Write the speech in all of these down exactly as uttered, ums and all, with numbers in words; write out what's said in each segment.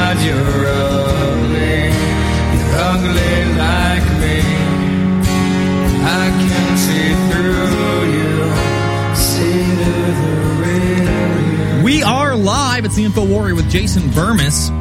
God, you're ugly. You're ugly like me. I can see through you. See the real you. We are live. It's the InfoWarrior with Jason Bermas.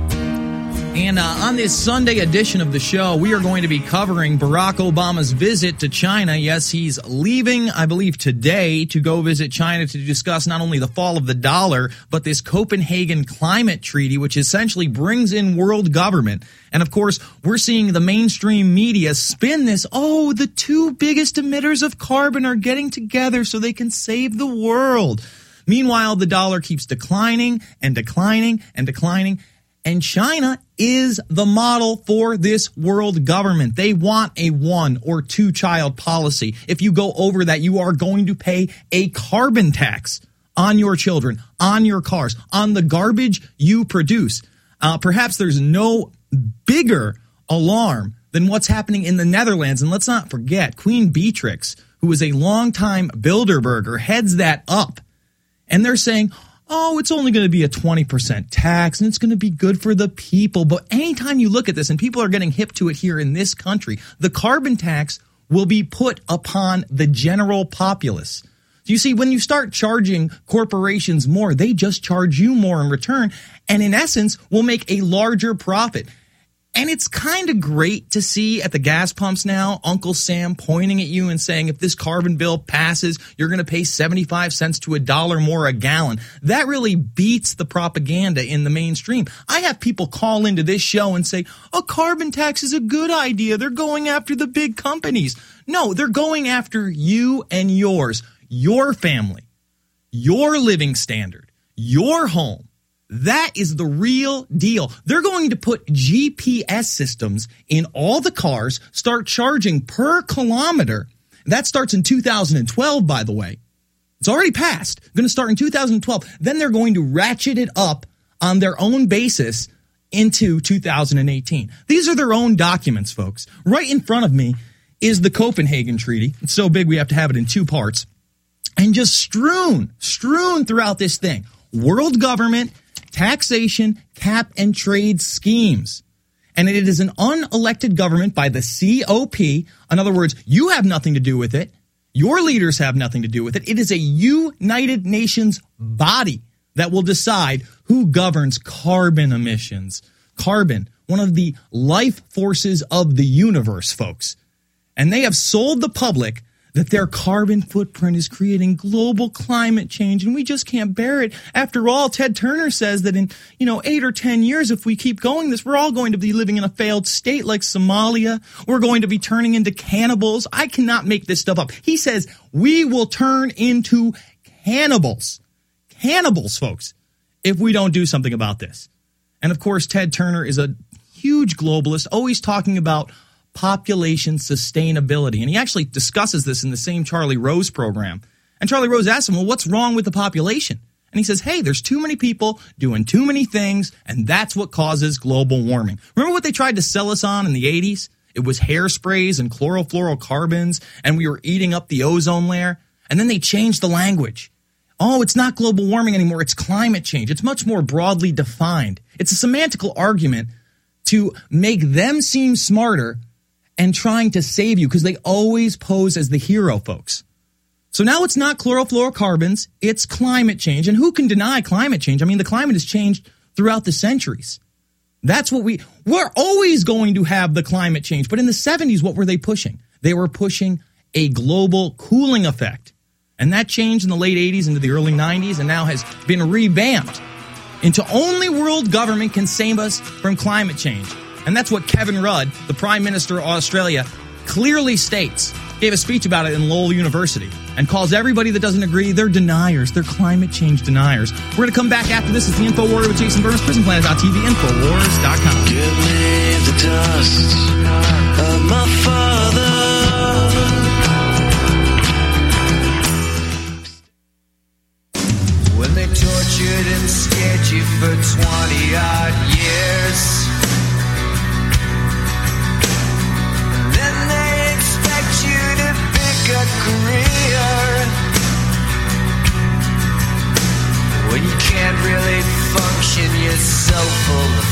And uh, on this Sunday edition of the show, we are going to be covering Barack Obama's visit to China. Yes, he's leaving, I believe, today to go visit China to discuss not only the fall of the dollar, but this Copenhagen Climate Treaty, which essentially brings in world government. And, of course, we're seeing the mainstream media spin this, oh, the two biggest emitters of carbon are getting together so they can save the world. Meanwhile, the dollar keeps declining and declining and declining. And China is the model for this world government. They want a one or two child policy. If you go over that, you are going to pay a carbon tax on your children, on your cars, on the garbage you produce. Uh, perhaps there's no bigger alarm than what's happening in the Netherlands. And let's not forget, Queen Beatrix, who is a longtime Bilderberger, heads that up. And they're saying, oh, it's only going to be a twenty percent tax, and it's going to be good for the people. But anytime you look at this, and people are getting hip to it here in this country, the carbon tax will be put upon the general populace. You see, when you start charging corporations more, they just charge you more in return, and in essence, will make a larger profit. And it's kind of great to see at the gas pumps now, Uncle Sam pointing at you and saying, if this carbon bill passes, you're going to pay seventy-five cents to a dollar more a gallon. That really beats the propaganda in the mainstream. I have people call into this show and say, a carbon tax is a good idea. They're going after the big companies. No, they're going after you and yours, your family, your living standard, your home. That is the real deal. They're going to put G P S systems in all the cars, start charging per kilometer. That starts in two thousand twelve, by the way. It's already passed. Going to start in two thousand twelve. Then they're going to ratchet it up on their own basis into two thousand eighteen. These are their own documents, folks. Right in front of me is the Copenhagen Treaty. It's so big we have to have it in two parts. And just strewn, strewn throughout this thing. World government, taxation, cap and trade schemes. And it is an unelected government by the C O P. In other words, you have nothing to do with it. Your leaders have nothing to do with it. It is a United Nations body that will decide who governs carbon emissions. Carbon, one of the life forces of the universe, folks. And they have sold the public that their carbon footprint is creating global climate change, and we just can't bear it. After all, Ted Turner says that in, you know, eight or ten years, if we keep going this, we're all going to be living in a failed state like Somalia. We're going to be turning into cannibals. I cannot make this stuff up. He says we will turn into cannibals. Cannibals, folks, if we don't do something about this. And, of course, Ted Turner is a huge globalist, always talking about population sustainability. And he actually discusses this in the same Charlie Rose program. And Charlie Rose asks him, well, what's wrong with the population? And he says, hey, there's too many people doing too many things, and that's what causes global warming. Remember what they tried to sell us on in the eighties? It was hairsprays and chlorofluorocarbons, and we were eating up the ozone layer. And then they changed the language. Oh, it's not global warming anymore. It's climate change. It's much more broadly defined. It's a semantical argument to make them seem smarter and trying to save you, because they always pose as the hero, folks. So now it's not chlorofluorocarbons, it's climate change. And who can deny climate change? I mean, the climate has changed throughout the centuries. That's what we, we're always going to have the climate change. But in the seventies, what were they pushing? They were pushing a global cooling effect. And that changed in the late eighties into the early nineties and now has been revamped into only world government can save us from climate change. And that's what Kevin Rudd, the Prime Minister of Australia, clearly states. Gave a speech about it in Lowell University and calls everybody that doesn't agree, they're deniers. They're climate change deniers. We're going to come back after this. It's the InfoWarrior with Jason Bermas, prison planet dot t v, Infowars dot com. Give me the dust of my father. When they tortured and scared you for twenty-odd years, a career when you can't really function nation, you're so full of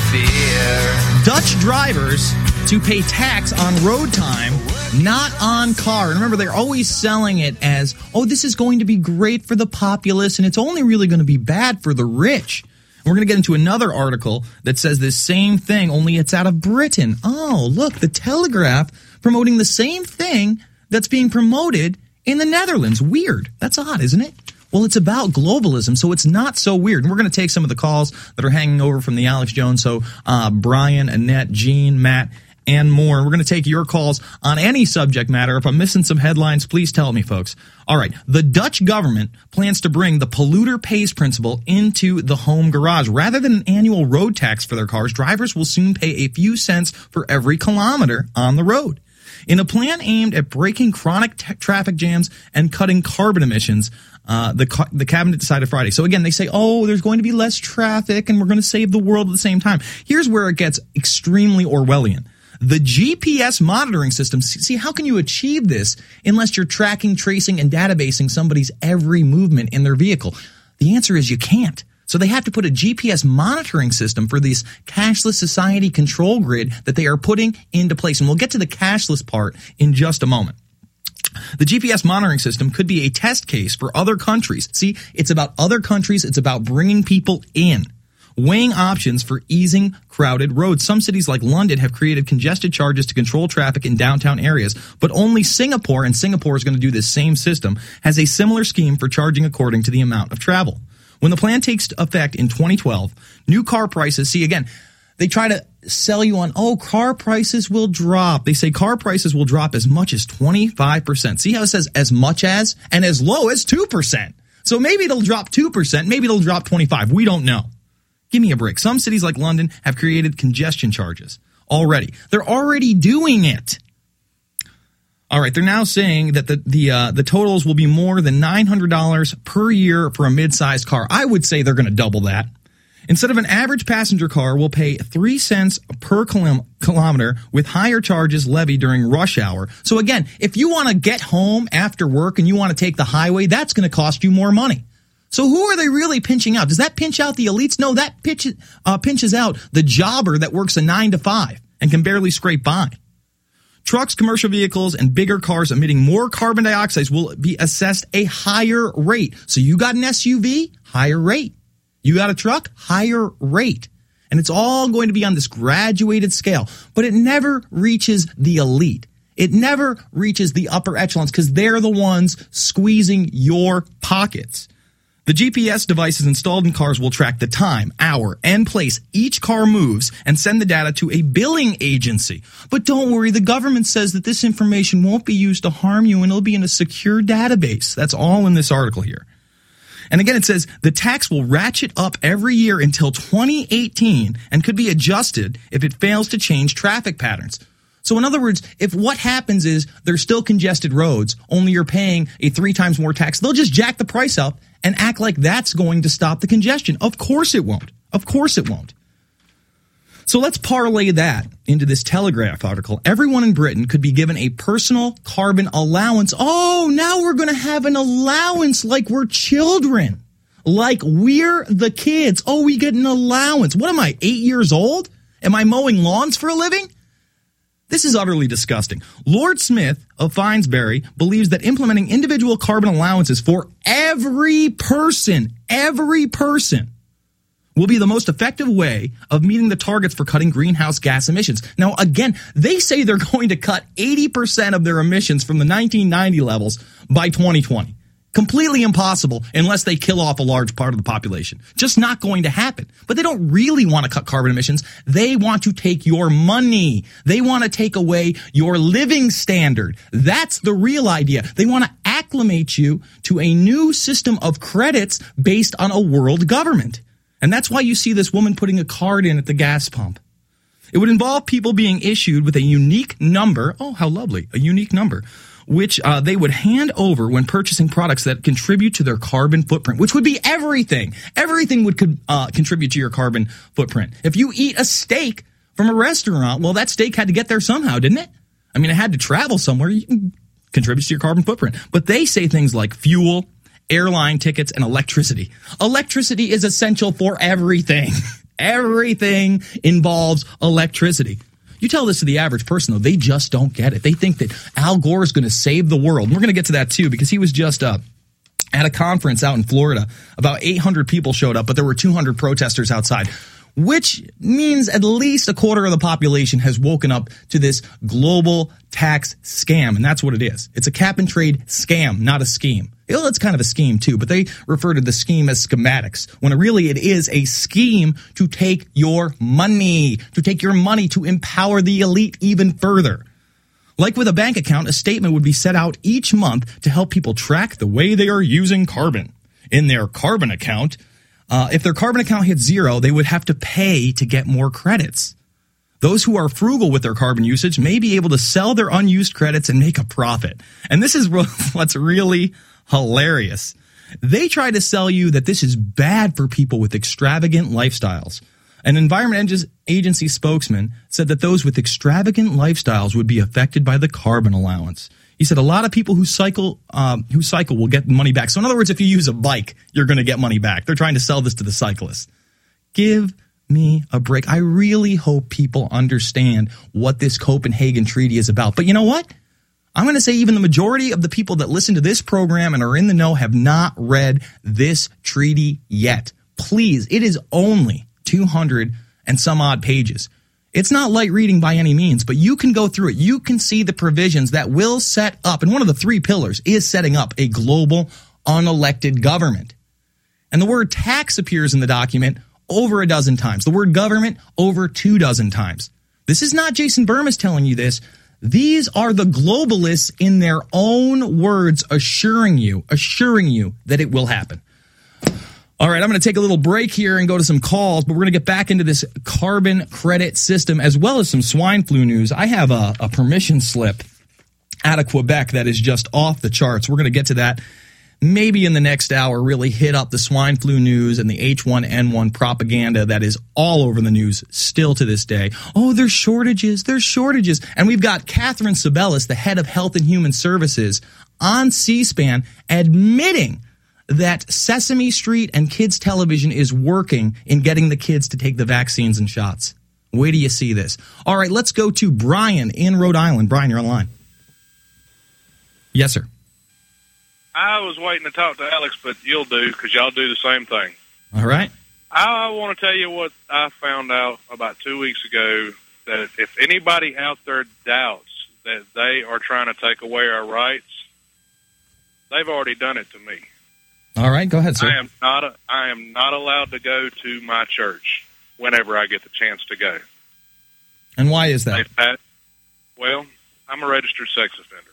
fear. Dutch drivers to pay tax on road time, not on car. And remember, they're always selling it as, oh, this is going to be great for the populace, and it's only really going to be bad for the rich. And we're going to get into another article that says this same thing, only it's out of Britain. Oh, look, the Telegraph promoting the same thing that's being promoted in the Netherlands. Weird. That's odd, isn't it? Well, it's about globalism, so it's not so weird. And we're going to take some of the calls that are hanging over from the Alex Jones. So uh, Brian, Annette, Gene, Matt, and more. We're going to take your calls on any subject matter. If I'm missing some headlines, please tell me, folks. All right. The Dutch government plans to bring the polluter pays principle into the home garage. Rather than an annual road tax for their cars, drivers will soon pay a few cents for every kilometer on the road. In a plan aimed at breaking chronic t- traffic jams and cutting carbon emissions, uh, the ca- the cabinet decided Friday. So again, they say, oh, there's going to be less traffic and we're going to save the world at the same time. Here's where it gets extremely Orwellian. The G P S monitoring system, see, how can you achieve this unless you're tracking, tracing, and databasing somebody's every movement in their vehicle? The answer is you can't. So they have to put a G P S monitoring system for this cashless society control grid that they are putting into place. And we'll get to the cashless part in just a moment. The G P S monitoring system could be a test case for other countries. See, it's about other countries. It's about bringing people in, weighing options for easing crowded roads. Some cities like London have created congested charges to control traffic in downtown areas, but only Singapore, and Singapore is going to do this same system, has a similar scheme for charging according to the amount of travel. When the plan takes effect in twenty twelve, new car prices, see again, they try to sell you on, oh, car prices will drop. They say car prices will drop as much as twenty-five percent. See how it says as much as and as low as two percent. So maybe it'll drop two percent, maybe it'll drop twenty-five. We don't know. Give me a break. Some cities like London have created congestion charges already. They're already doing it. All right, they're now saying that the the uh, the totals will be more than nine hundred dollars per year for a mid-sized car. I would say they're going to double that. Instead of an average passenger car will pay three cents per kil- kilometer with higher charges levied during rush hour. So again, if you want to get home after work and you want to take the highway, that's going to cost you more money. So who are they really pinching out? Does that pinch out the elites? No, that pinch, uh, pinches out the jobber that works a nine to five and can barely scrape by. Trucks, commercial vehicles, and bigger cars emitting more carbon dioxide will be assessed a higher rate. So you got an S U V, higher rate. You got a truck, higher rate. And it's all going to be on this graduated scale. But it never reaches the elite. It never reaches the upper echelons because they're the ones squeezing your pockets. The G P S devices installed in cars will track the time, hour, and place each car moves and send the data to a billing agency. But don't worry, the government says that this information won't be used to harm you and it'll be in a secure database. That's all in this article here. And again, it says the tax will ratchet up every year until twenty eighteen and could be adjusted if it fails to change traffic patterns. So in other words, if what happens is there's still congested roads, only you're paying a three times more tax, they'll just jack the price up and act like that's going to stop the congestion. Of course it won't. Of course it won't. So let's parlay that into this Telegraph article. Everyone in Britain could be given a personal carbon allowance. Oh, now we're going to have an allowance like we're children. Like we're the kids. Oh, we get an allowance. What am I, eight years old? Am I mowing lawns for a living? This is utterly disgusting. Lord Smith of Finsbury believes that implementing individual carbon allowances for every person, every person, will be the most effective way of meeting the targets for cutting greenhouse gas emissions. Now, again, they say they're going to cut eighty percent of their emissions from the nineteen ninety levels by twenty twenty. Completely impossible unless they kill off a large part of the population. Just not going to happen. But they don't really want to cut carbon emissions. They want to take your money. They want to take away your living standard. That's the real idea. They want to acclimate you to a new system of credits based on a world government. And that's why you see this woman putting a card in at the gas pump. It would involve people being issued with a unique number. Oh, how lovely. A unique number. Which uh, they would hand over when purchasing products that contribute to their carbon footprint, which would be everything. Everything would uh, contribute to your carbon footprint. If you eat a steak from a restaurant, well, that steak had to get there somehow, didn't it? I mean, it had to travel somewhere. You can contribute to your carbon footprint. But they say things like fuel, airline tickets, and electricity. Electricity is essential for everything. Everything involves electricity. You tell this to the average person, though, they just don't get it. They think that Al Gore is going to save the world. And we're going to get to that, too, because he was just uh, at a conference out in Florida. About eight hundred people showed up, but there were two hundred protesters outside, which means at least a quarter of the population has woken up to this global tax scam. And that's what it is. It's a cap and trade scam, not a scheme. Well, it's kind of a scheme, too, but they refer to the scheme as schematics, when really it is a scheme to take your money, to take your money to empower the elite even further. Like with a bank account, a statement would be set out each month to help people track the way they are using carbon. In their carbon account, uh, if their carbon account hits zero, they would have to pay to get more credits. Those who are frugal with their carbon usage may be able to sell their unused credits and make a profit. And this is what's really hilarious. They try to sell you that this is bad for people with extravagant lifestyles. An Environment Agency spokesman said that those with extravagant lifestyles would be affected by the carbon allowance. He said a lot of people who cycle um, who cycle will get money back. So in other words, if you use a bike, you're going to get money back. They're trying to sell this to the cyclists. Give me a break. I really hope people understand what this Copenhagen Treaty is about. But you know what? I'm going to say even the majority of the people that listen to this program and are in the know have not read this treaty yet. Please, it is only two hundred and some odd pages. It's not light reading by any means, but you can go through it. You can see the provisions that will set up, and one of the three pillars is setting up a global unelected government. And the word tax appears in the document over a dozen times. The word government over two dozen times. This is not Jason Burmis telling you this. These are the globalists in their own words assuring you, assuring you that it will happen. All right, I'm going to take a little break here and go to some calls, but we're going to get back into this carbon credit system as well as some swine flu news. I have a, a permission slip out of Quebec that is just off the charts. We're going to get to that maybe in the next hour, really hit up the swine flu news and the H one N one propaganda that is all over the news still to this day. Oh, there's shortages, there's shortages. And we've got Catherine Sebelius, the head of Health and Human Services, on C-SPAN admitting that Sesame Street and kids television is working in getting the kids to take the vaccines and shots. Wait till you see this. All right, let's go to Brian in Rhode Island. Brian, you're online. Yes, sir. I was waiting to talk to Alex, but you'll do because y'all do the same thing. All right. I want to tell you what I found out about two weeks ago, that if anybody out there doubts that they are trying to take away our rights, they've already done it to me. All right, go ahead, sir. I am not a, I am not allowed to go to my church whenever I get the chance to go. And why is that? Had, well, I'm a registered sex offender.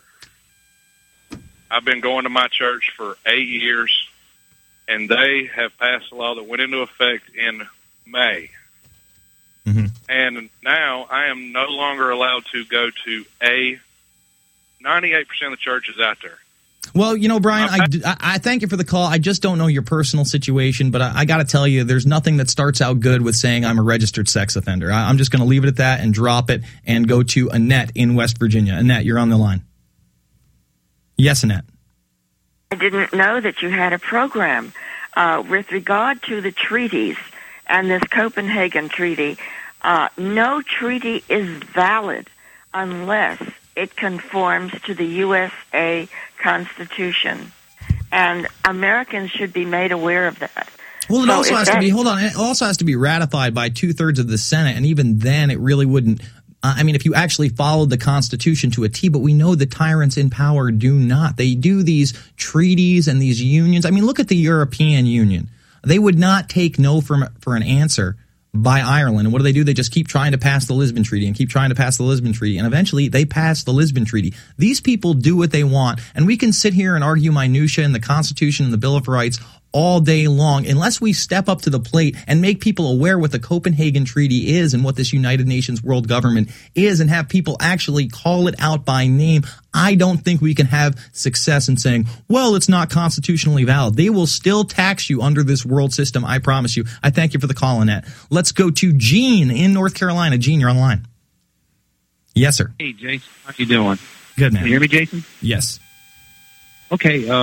I've been going to my church for eight years, and they have passed a law that went into effect in May. Mm-hmm. And now I am no longer allowed to go to a ninety-eight percent of the churches out there. Well, you know, Brian, I, I thank you for the call. I just don't know your personal situation, but I, I got to tell you, there's nothing that starts out good with saying I'm a registered sex offender. I, I'm just going to leave it at that and drop it and go to Annette in West Virginia. Annette, you're on the line. Yes, Annette. I didn't know that you had a program. Uh, with regard to the treaties and this Copenhagen Treaty, uh, no treaty is valid unless it conforms to the U S A Constitution. And Americans should be made aware of that. Well, it so also has that, to be, hold on, it also has to be ratified by two-thirds of the Senate, and even then it really wouldn't, uh, I mean, if you actually followed the Constitution to a T, but we know the tyrants in power do not. They do these treaties and these unions. I mean, look at the European Union. They would not take no for, for an answer by Ireland. And what do they do? They just keep trying to pass the Lisbon Treaty and keep trying to pass the Lisbon Treaty. And eventually they pass the Lisbon Treaty. These people do what they want. And we can sit here and argue minutia and the Constitution and the Bill of Rights all day long unless we step up to the plate and make people aware what the Copenhagen Treaty is and what this United Nations world government is and have people actually call it out by name. I don't think we can have success in saying, well, it's not constitutionally valid. They will still tax you under this world system, I promise you. I thank you for the call, Annette. Let's go to Gene in North Carolina. Gene, you're on the line. Yes, sir. Hey, Jason. How you doing? Good, man. Can you hear me, Jason? Yes. Okay. Um,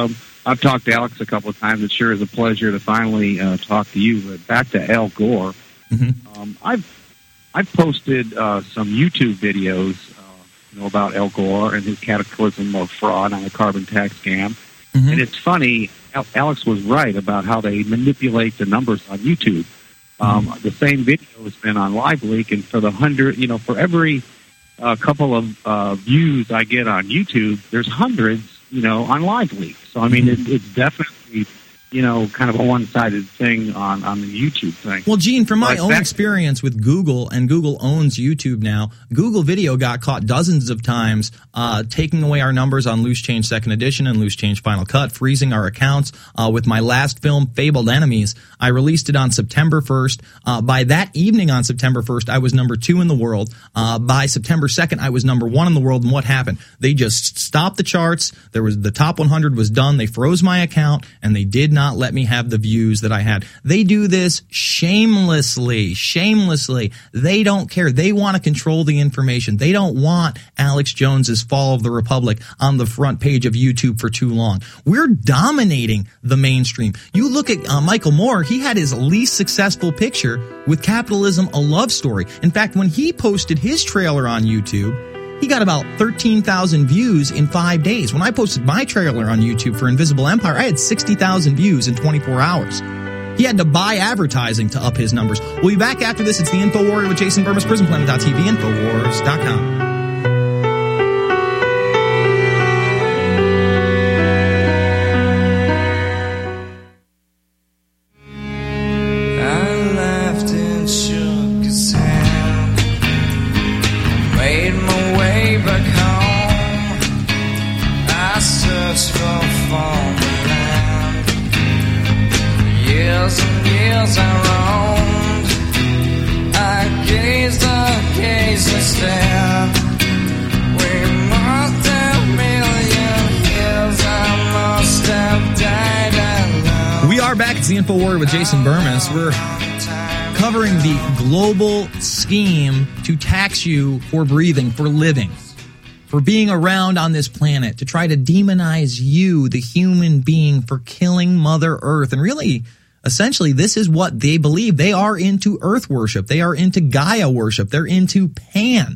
I've talked to Alex a couple of times. It sure is a pleasure to finally uh, talk to you. But back to Al Gore. Mm-hmm. Um, I've I've posted uh, some YouTube videos, uh, you know, about Al Gore and his cataclysm of fraud on the carbon tax scam. Mm-hmm. And it's funny. Al- Alex was right about how they manipulate the numbers on YouTube. Um, mm-hmm. The same video has been on LiveLeak, and for the hundred, you know, for every uh, couple of uh, views I get on YouTube, there's hundreds. You know, on LiveLeak. So, I mean, mm-hmm. it, it's definitely, you know, kind of a one-sided thing on, on the YouTube thing. Well, Gene, from my but own that- experience experience with Google, and Google owns YouTube now, Google Video got caught dozens of times uh, taking away our numbers on Loose Change Second Edition and Loose Change Final Cut, freezing our accounts. Uh, with my last film, Fabled Enemies, I released it on September first. Uh, by that evening on September first, I was number two in the world. Uh, by September second, I was number one in the world. And what happened? They just stopped the charts. There was the top one hundred was done. They froze my account, and they did not let me have the views that I had. They do this shamelessly, shamelessly. They don't care. They want to control the information. They don't want Alex Jones's Fall of the Republic on the front page of YouTube for too long. We're dominating the mainstream. You look at uh, Michael Moore, he had his least successful picture with Capitalism, a Love Story. In fact, when he posted his trailer on YouTube, he got about thirteen thousand views in five days. When I posted my trailer on YouTube for Invisible Empire, I had sixty thousand views in twenty-four hours. He had to buy advertising to up his numbers. We'll be back after this. It's the Info Warrior with Jason Burmis, prison planet dot t v, infowars dot com. The Info Warrior with Jason Burmis. We're covering the global scheme to tax you for breathing, for living, for being around on this planet, to try to demonize you, the human being, for killing Mother Earth. And really, essentially, this is what they believe. They are into Earth worship. They are into Gaia worship. They're into Pan.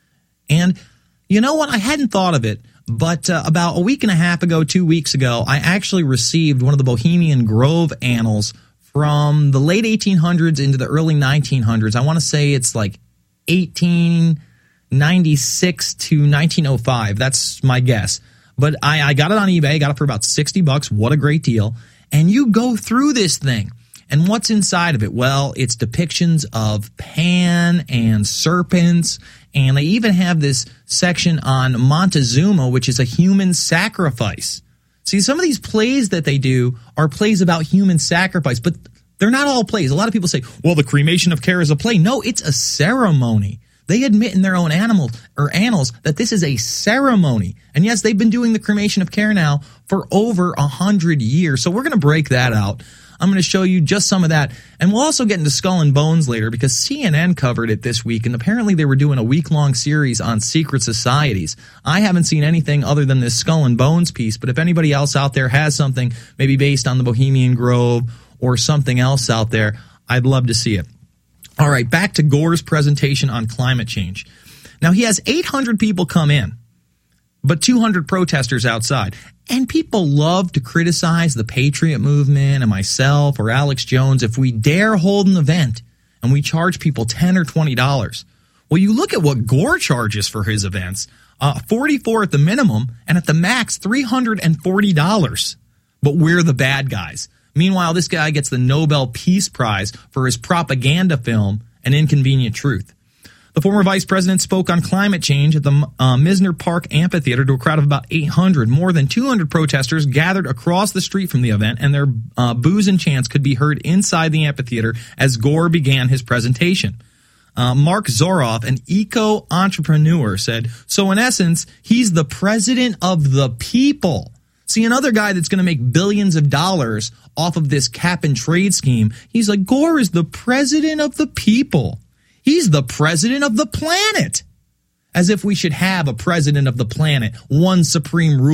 And you know what? I hadn't thought of it. But uh, about a week and a half ago, two weeks ago, I actually received one of the Bohemian Grove annals from the late eighteen hundreds into the early nineteen hundreds. I want to say it's like eighteen ninety-six to nineteen oh five. That's my guess. But I, I got it on eBay, got it for about sixty bucks. What a great deal. And you go through this thing. And what's inside of it? Well, it's depictions of Pan and serpents. And they even have this section on Montezuma, which is a human sacrifice. See, some of these plays that they do are plays about human sacrifice, but they're not all plays. A lot of people say, well, the cremation of Care is a play. No, it's a ceremony. They admit in their own animals or annals that this is a ceremony. And yes, they've been doing the cremation of Care now for over a hundred years. So we're going to break that out. I'm going to show you just some of that. And we'll also get into Skull and Bones later because C N N covered it this week. And apparently they were doing a week-long series on secret societies. I haven't seen anything other than this Skull and Bones piece. But if anybody else out there has something maybe based on the Bohemian Grove or something else out there, I'd love to see it. All right, back to Gore's presentation on climate change. Now, he has eight hundred people come in, but two hundred protesters outside. And people love to criticize the Patriot movement and myself or Alex Jones if we dare hold an event and we charge people ten or twenty dollars. Well, you look at what Gore charges for his events, uh, forty-four at the minimum and at the max three hundred forty dollars. But we're the bad guys. Meanwhile, this guy gets the Nobel Peace Prize for his propaganda film, An Inconvenient Truth. The former vice president spoke on climate change at the uh, Misner Park Amphitheater to a crowd of about eight hundred. More than two hundred protesters gathered across the street from the event, and their uh, boos and chants could be heard inside the amphitheater as Gore began his presentation. Uh, Mark Zoroff, an eco-entrepreneur, said, so in essence, he's the president of the people. See, another guy that's going to make billions of dollars off of this cap-and-trade scheme, he's like, Gore is the president of the people. He's the president of the planet. As if we should have a president of the planet, one supreme ruler.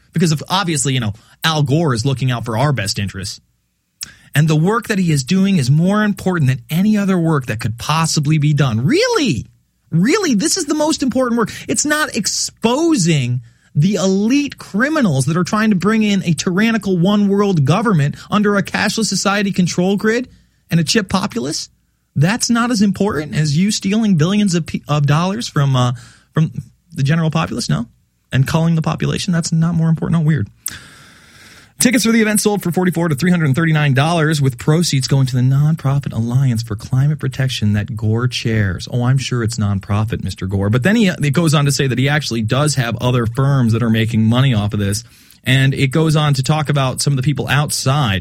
because of obviously, you know, Al Gore is looking out for our best interests. And the work that he is doing is more important than any other work that could possibly be done. Really? Really? This is the most important work. It's not exposing the elite criminals that are trying to bring in a tyrannical one world government under a cashless society control grid and a chip populace. That's not as important as you stealing billions of, of dollars from uh, from the general populace, no? And culling the population, that's not more important. No, weird. Tickets for the event sold for forty-four dollars to three hundred thirty-nine dollars, with proceeds going to the nonprofit Alliance for Climate Protection that Gore chairs. Oh, I'm sure it's nonprofit, Mister Gore. But then he it goes on to say that he actually does have other firms that are making money off of this. And it goes on to talk about some of the people outside.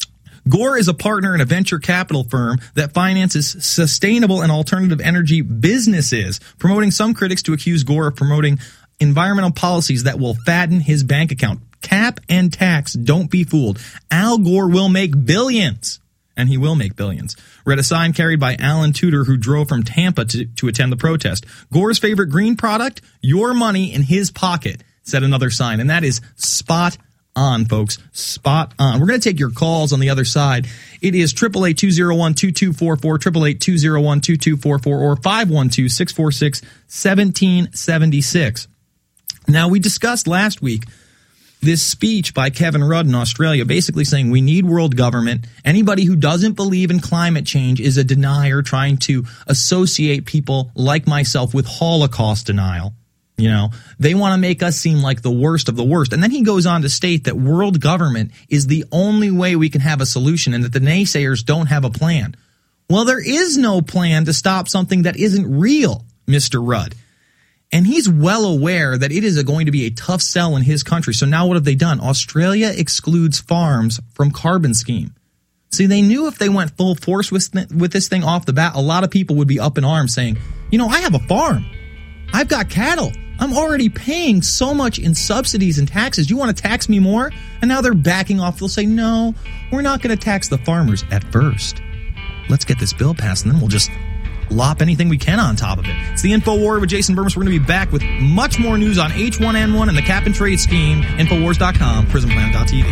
Gore is a partner in a venture capital firm that finances sustainable and alternative energy businesses, promoting some critics to accuse Gore of promoting environmental policies that will fatten his bank account. Cap and tax, don't be fooled. Al Gore will make billions, and he will make billions. Read a sign carried by Alan Tudor, who drove from Tampa to, to attend the protest. Gore's favorite green product? Your money in his pocket, said another sign. And that is spot on, folks. Spot on. We're going to take your calls on the other side. It is eight eight eight, two oh one, two two four four, eight eight eight, two oh one, two two four four, or five one two, six four six, one seven seven six. Now, we discussed last week this speech by Kevin Rudd in Australia, basically saying we need world government. Anybody who doesn't believe in climate change is a denier trying to associate people like myself with Holocaust denial. You know, they want to make us seem like the worst of the worst. And then he goes on to state that world government is the only way we can have a solution and that the naysayers don't have a plan. Well, there is no plan to stop something that isn't real, Mister Rudd. And he's well aware that it is a going to be a tough sell in his country. So now what have they done? Australia excludes farms from carbon scheme. See, they knew if they went full force with, th- with this thing off the bat, a lot of people would be up in arms saying, you know, I have a farm. I've got cattle. I'm already paying so much in subsidies and taxes. You want to tax me more? And now they're backing off. They'll say, no, we're not going to tax the farmers at first. Let's get this bill passed, and then we'll just lop anything we can on top of it. It's the InfoWar with Jason Burmis. We're going to be back with much more news on H one N one and the cap and trade scheme. Infowars dot com, Prism Planet dot T V.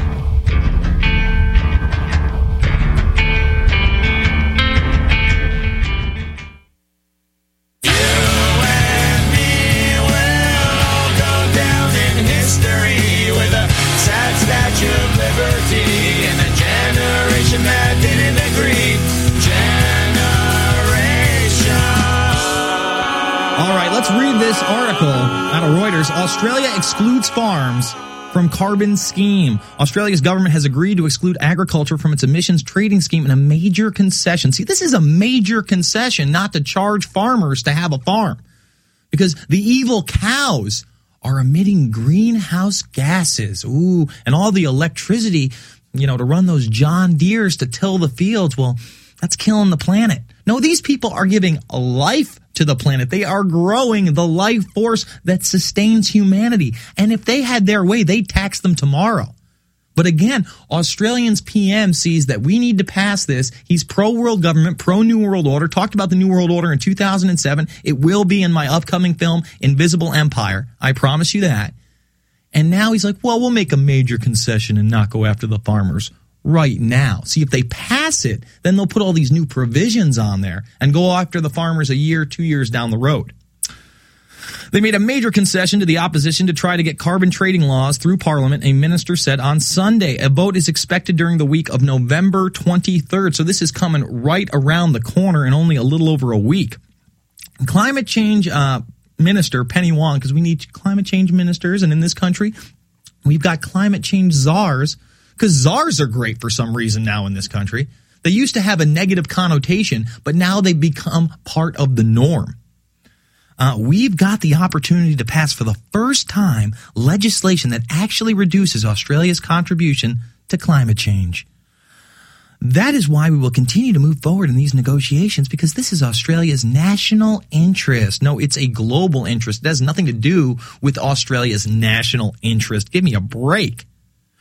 All right, let's read this article out of Reuters. Australia excludes farms from carbon scheme. Australia's government has agreed to exclude agriculture from its emissions trading scheme in a major concession. See, this is a major concession not to charge farmers to have a farm, because the evil cows are emitting greenhouse gases. Ooh, and all the electricity, you know, to run those John Deeres to till the fields, well, that's killing the planet. No, these people are giving life to the planet. They are growing the life force that sustains humanity. And if they had their way, they'd tax them tomorrow. But again, Australia's P M sees that we need to pass this. He's pro-world government, pro-New World Order, talked about the New World Order in two thousand seven. It will be in my upcoming film, Invisible Empire. I promise you that. And now he's like, well, we'll make a major concession and not go after the farmers right now. See, if they pass it, then they'll put all these new provisions on there and go after the farmers a year, two years down the road. They made a major concession to the opposition to try to get carbon trading laws through Parliament, a minister said on Sunday. A vote is expected during the week of November twenty-third, so this is coming right around the corner in only a little over a week. Climate change uh, minister Penny Wong, because we need climate change ministers, and in this country, we've got climate change czars, because czars are great for some reason now in this country. They used to have a negative connotation, but now they've become part of the norm. Uh, we've got the opportunity to pass for the first time legislation that actually reduces Australia's contribution to climate change. That is why we will continue to move forward in these negotiations, because this is Australia's national interest. No, it's a global interest. It has nothing to do with Australia's national interest. Give me a break.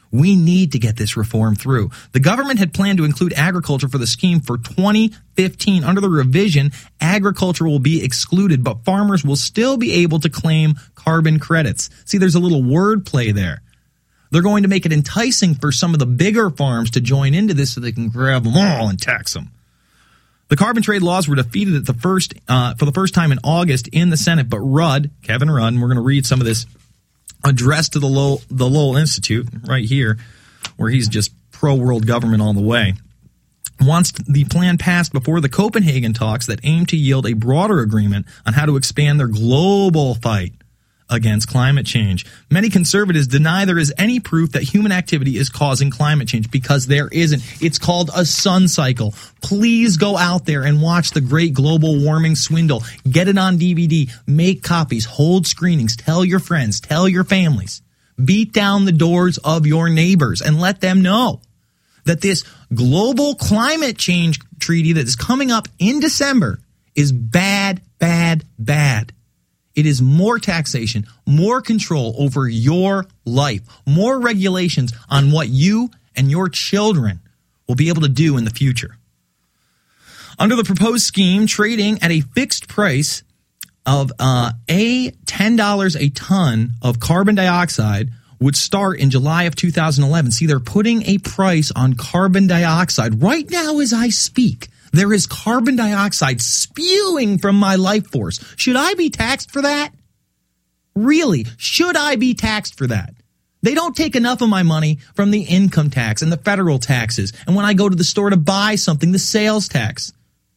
We need to get this reform through. The government had planned to include agriculture for the scheme for twenty fifteen. Under the revision, agriculture will be excluded, but farmers will still be able to claim carbon credits. See, there's a little wordplay there. They're going to make it enticing for some of the bigger farms to join into this so they can grab them all and tax them. The carbon trade laws were defeated at the first uh, for the first time in August in the Senate, but Rudd, Kevin Rudd, and we're going to read some of this address to the Lowell, the Lowell Institute right here, where he's just pro-world government all the way, wants the plan passed before the Copenhagen talks that aim to yield a broader agreement on how to expand their global fight against climate change. Many conservatives deny there is any proof that human activity is causing climate change because there isn't. It's called a sun cycle. Please go out there and watch The Great Global Warming Swindle. Get it on D V D. Make copies. Hold screenings. Tell your friends. Tell your families. Beat down the doors of your neighbors and let them know that this global climate change treaty that is coming up in December is bad, bad, bad. It is more taxation, more control over your life, more regulations on what you and your children will be able to do in the future. Under the proposed scheme, trading at a fixed price of uh, a ten dollars a ton of carbon dioxide would start in July of two thousand eleven. See, they're putting a price on carbon dioxide right now as I speak. There is carbon dioxide spewing from my life force. Should I be taxed for that? Really? Should I be taxed for that? They don't take enough of my money from the income tax and the federal taxes. And when I go to the store to buy something, the sales tax.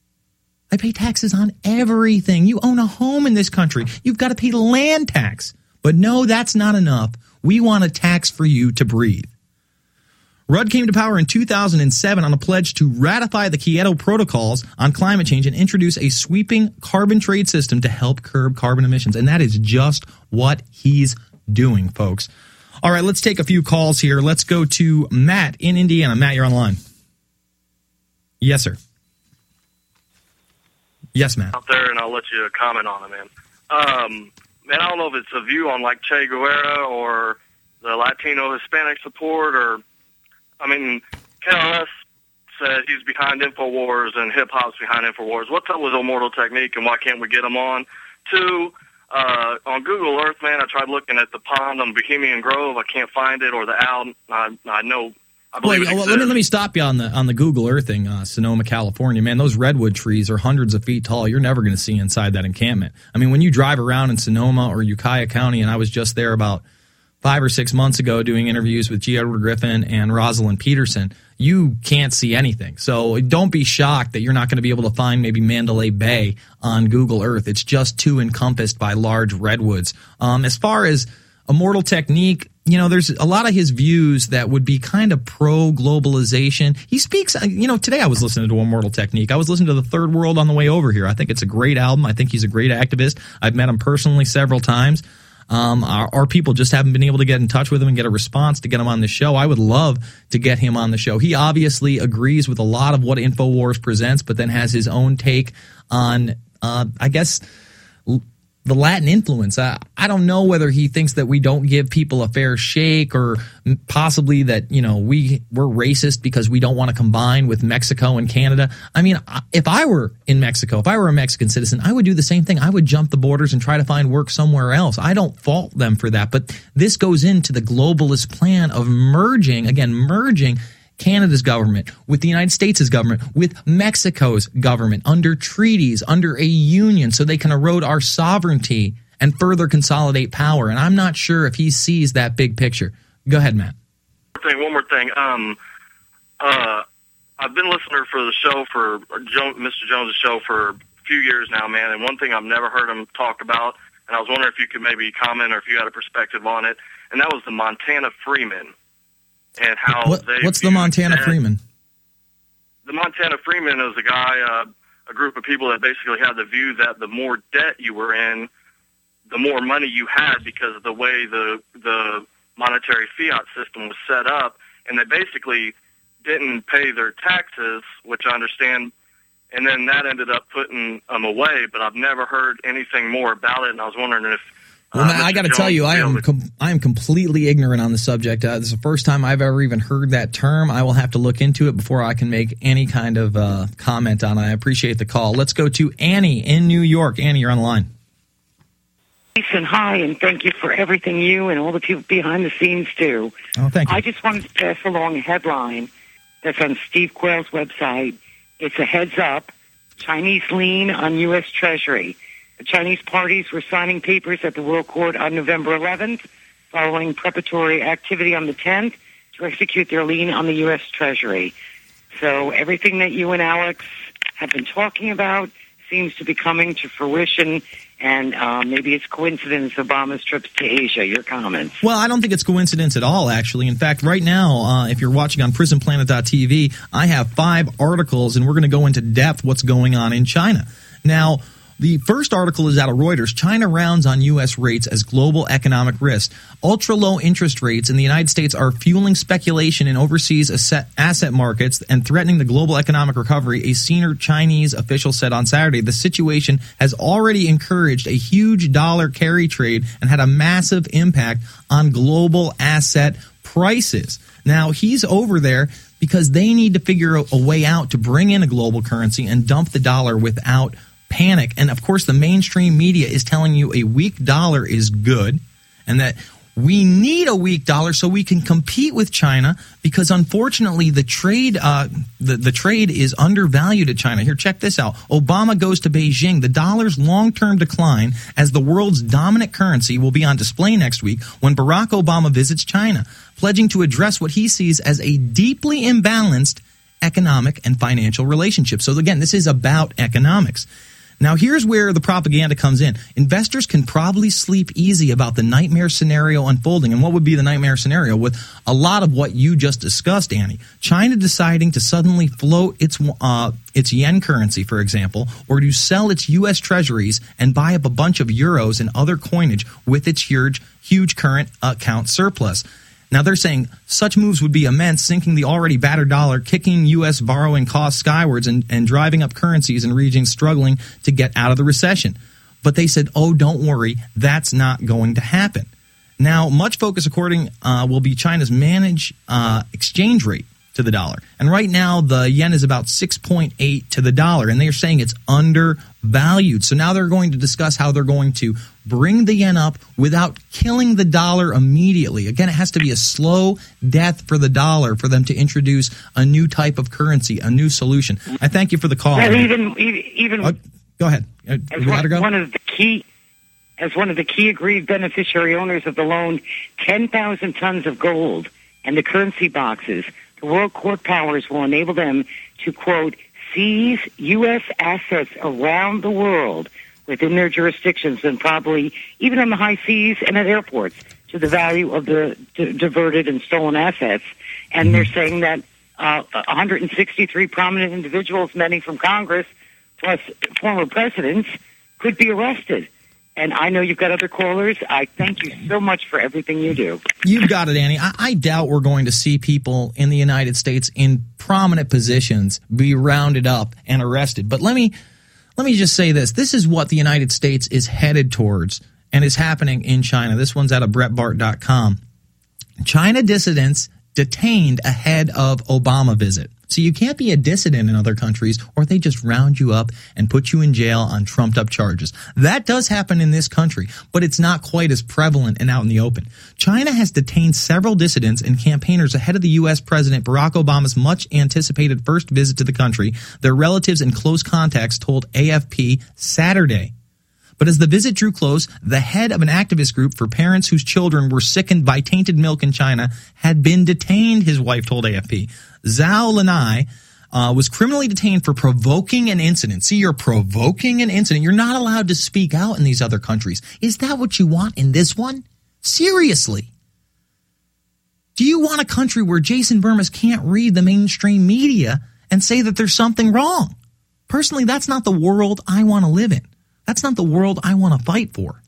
I pay taxes on everything. You own a home in this country. You've got to pay land tax. But no, that's not enough. We want a tax for you to breathe. Rudd came to power in two thousand seven on a pledge to ratify the Kyoto Protocols on climate change and introduce a sweeping carbon trade system to help curb carbon emissions. And that is just what he's doing, folks. All right, let's take a few calls here. Let's go to Matt in Indiana. Matt, you're on the line. Yes, sir. Yes, Matt. Out there, and I'll let you comment on it, man. Um, man, I don't know if it's a view on like Che Guevara or the Latino Hispanic support, or I mean, K R S said he's behind InfoWars and hip-hop's behind InfoWars. What's up with Immortal Technique, and why can't we get them on? Two, uh, on Google Earth, man, I tried looking at the pond on Bohemian Grove. I can't find it, or the owl. I, I know. I believe Wait, it well, let me let me stop you on the on the Google Earthing, uh, Sonoma, California. Man, those redwood trees are hundreds of feet tall. You're never going to see inside that encampment. I mean, when you drive around in Sonoma or Ukiah County, and I was just there about five or six months ago doing interviews with G. Edward Griffin and Rosalind Peterson, you can't see anything. So don't be shocked that you're not going to be able to find maybe Mandalay Bay on Google Earth. It's just too encompassed by large redwoods. Um, as far as Immortal Technique, you know, there's a lot of his views that would be kind of pro-globalization. He speaks, you know, today I was listening to Immortal Technique. I was listening to The Third World on the way over here. I think it's a great album. I think he's a great activist. I've met him personally several times. Um, our, our people just haven't been able to get in touch with him and get a response to get him on the show. I would love to get him on the show. He obviously agrees with a lot of what InfoWars presents, but then has his own take on, uh, I guess, l- the Latin influence. I, I don't know whether he thinks that we don't give people a fair shake, or possibly that, you know, we, we're racist because we don't want to combine with Mexico and Canada. I mean, if I were in Mexico, if I were a Mexican citizen, I would do the same thing. I would jump the borders and try to find work somewhere else. I don't fault them for that. But this goes into the globalist plan of merging, again, merging Canada's government with the United States' government, with Mexico's government, under treaties, under a union, so they can erode our sovereignty and further consolidate power. And I'm not sure if he sees that big picture. Go ahead, Matt. One thing, one more thing. Um, uh, I've been listening for the show for jo- Mister Jones' show for a few years now, man. And one thing I've never heard him talk about, and I was wondering if you could maybe comment or if you had a perspective on it, and that was the Montana Freemen. And how what, they what's the Montana that. Freeman? The Montana Freeman is a guy, uh, a group of people that basically had the view that the more debt you were in, the more money you had, because of the way the the monetary fiat system was set up, and they basically didn't pay their taxes, which I understand, and then that ended up putting them away. But I've never heard anything more about it, and I was wondering if Well, uh, I got to tell you, I am com- I am completely ignorant on the subject. Uh, this is the first time I've ever even heard that term. I will have to look into it before I can make any kind of uh, comment on it. I appreciate the call. Let's go to Annie in New York. Annie, you're on the line. Jason, hi, and thank you for everything you and all the people behind the scenes do. Oh, thank you. I just wanted to pass along a headline that's on Steve Quayle's website. It's a heads up, Chinese lean on U S Treasury. The Chinese parties were signing papers at the World Court on November eleventh, following preparatory activity on the tenth to execute their lien on the U S Treasury. So everything that you and Alex have been talking about seems to be coming to fruition, and uh, maybe it's coincidence Obama's trips to Asia. Your comments? Well, I don't think it's coincidence at all, actually. In fact, right now, uh, if you're watching on prison planet dot t v, I have five articles, and we're going to go into depth what's going on in China. Now, the first article is out of Reuters. China rounds on U S rates as global economic risk. Ultra-low interest rates in the United States are fueling speculation in overseas asset markets and threatening the global economic recovery, a senior Chinese official said on Saturday. The situation has already encouraged a huge dollar carry trade and had a massive impact on global asset prices. Now, he's over there because they need to figure a way out to bring in a global currency and dump the dollar without panic. And of course, the mainstream media is telling you a weak dollar is good and that we need a weak dollar so we can compete with China, because unfortunately the trade uh, the, the trade is undervalued at China. Here, check this out. Obama goes to Beijing. The dollar's long-term decline as the world's dominant currency will be on display next week when Barack Obama visits China, pledging to address what he sees as a deeply imbalanced economic and financial relationship. So again, this is about economics. Now, here's where the propaganda comes in. Investors can probably sleep easy about the nightmare scenario unfolding. And what would be the nightmare scenario? With a lot of what you just discussed, Annie. China deciding to suddenly float its uh, its yen currency, for example, or to sell its U S treasuries and buy up a bunch of euros and other coinage with its huge, huge current account surplus. Now, they're saying such moves would be immense, sinking the already battered dollar, kicking U S borrowing costs skywards, and, and driving up currencies in regions struggling to get out of the recession. But they said, oh, don't worry, that's not going to happen. Now, much focus, according, uh, will be China's managed uh, exchange rate to the dollar. And right now, the yen is about six point eight to the dollar, and they're saying it's undervalued. So now they're going to discuss how they're going to bring the yen up without killing the dollar immediately. Again, it has to be a slow death for the dollar for them to introduce a new type of currency, a new solution. I thank you for the call. Well, even even uh, go ahead. Uh, as one, go? one of the key as one of the key agreed beneficiary owners of the loan, ten thousand tons of gold and the currency boxes. The World Court powers will enable them to, quote, seize U S assets around the world within their jurisdictions and probably even on the high seas and at airports to the value of the d- diverted and stolen assets. And mm-hmm. they're saying that uh, one hundred sixty-three prominent individuals, many from Congress, plus former presidents, could be arrested. And I know you've got other callers. I thank you so much for everything you do. You've got it, Annie. I, I doubt we're going to see people in the United States in prominent positions be rounded up and arrested. But let me let me just say this. This is what the United States is headed towards and is happening in China. This one's out of Brett Bart dot com. China dissidents detained ahead of Obama visit. So you can't be a dissident in other countries, or they just round you up and put you in jail on trumped-up charges. That does happen in this country, but it's not quite as prevalent and out in the open. China has detained several dissidents and campaigners ahead of the U S President Barack Obama's much-anticipated first visit to the country, their relatives and close contacts told A F P Saturday. But as the visit drew close, the head of an activist group for parents whose children were sickened by tainted milk in China had been detained, his wife told A F P. Zhao Linai uh, was criminally detained for provoking an incident. See, you're provoking an incident. You're not allowed to speak out in these other countries. Is that what you want in this one? Seriously. Do you want a country where Jason Burmis can't read the mainstream media and say that there's something wrong? Personally, that's not the world I want to live in. That's not the world I want to fight for.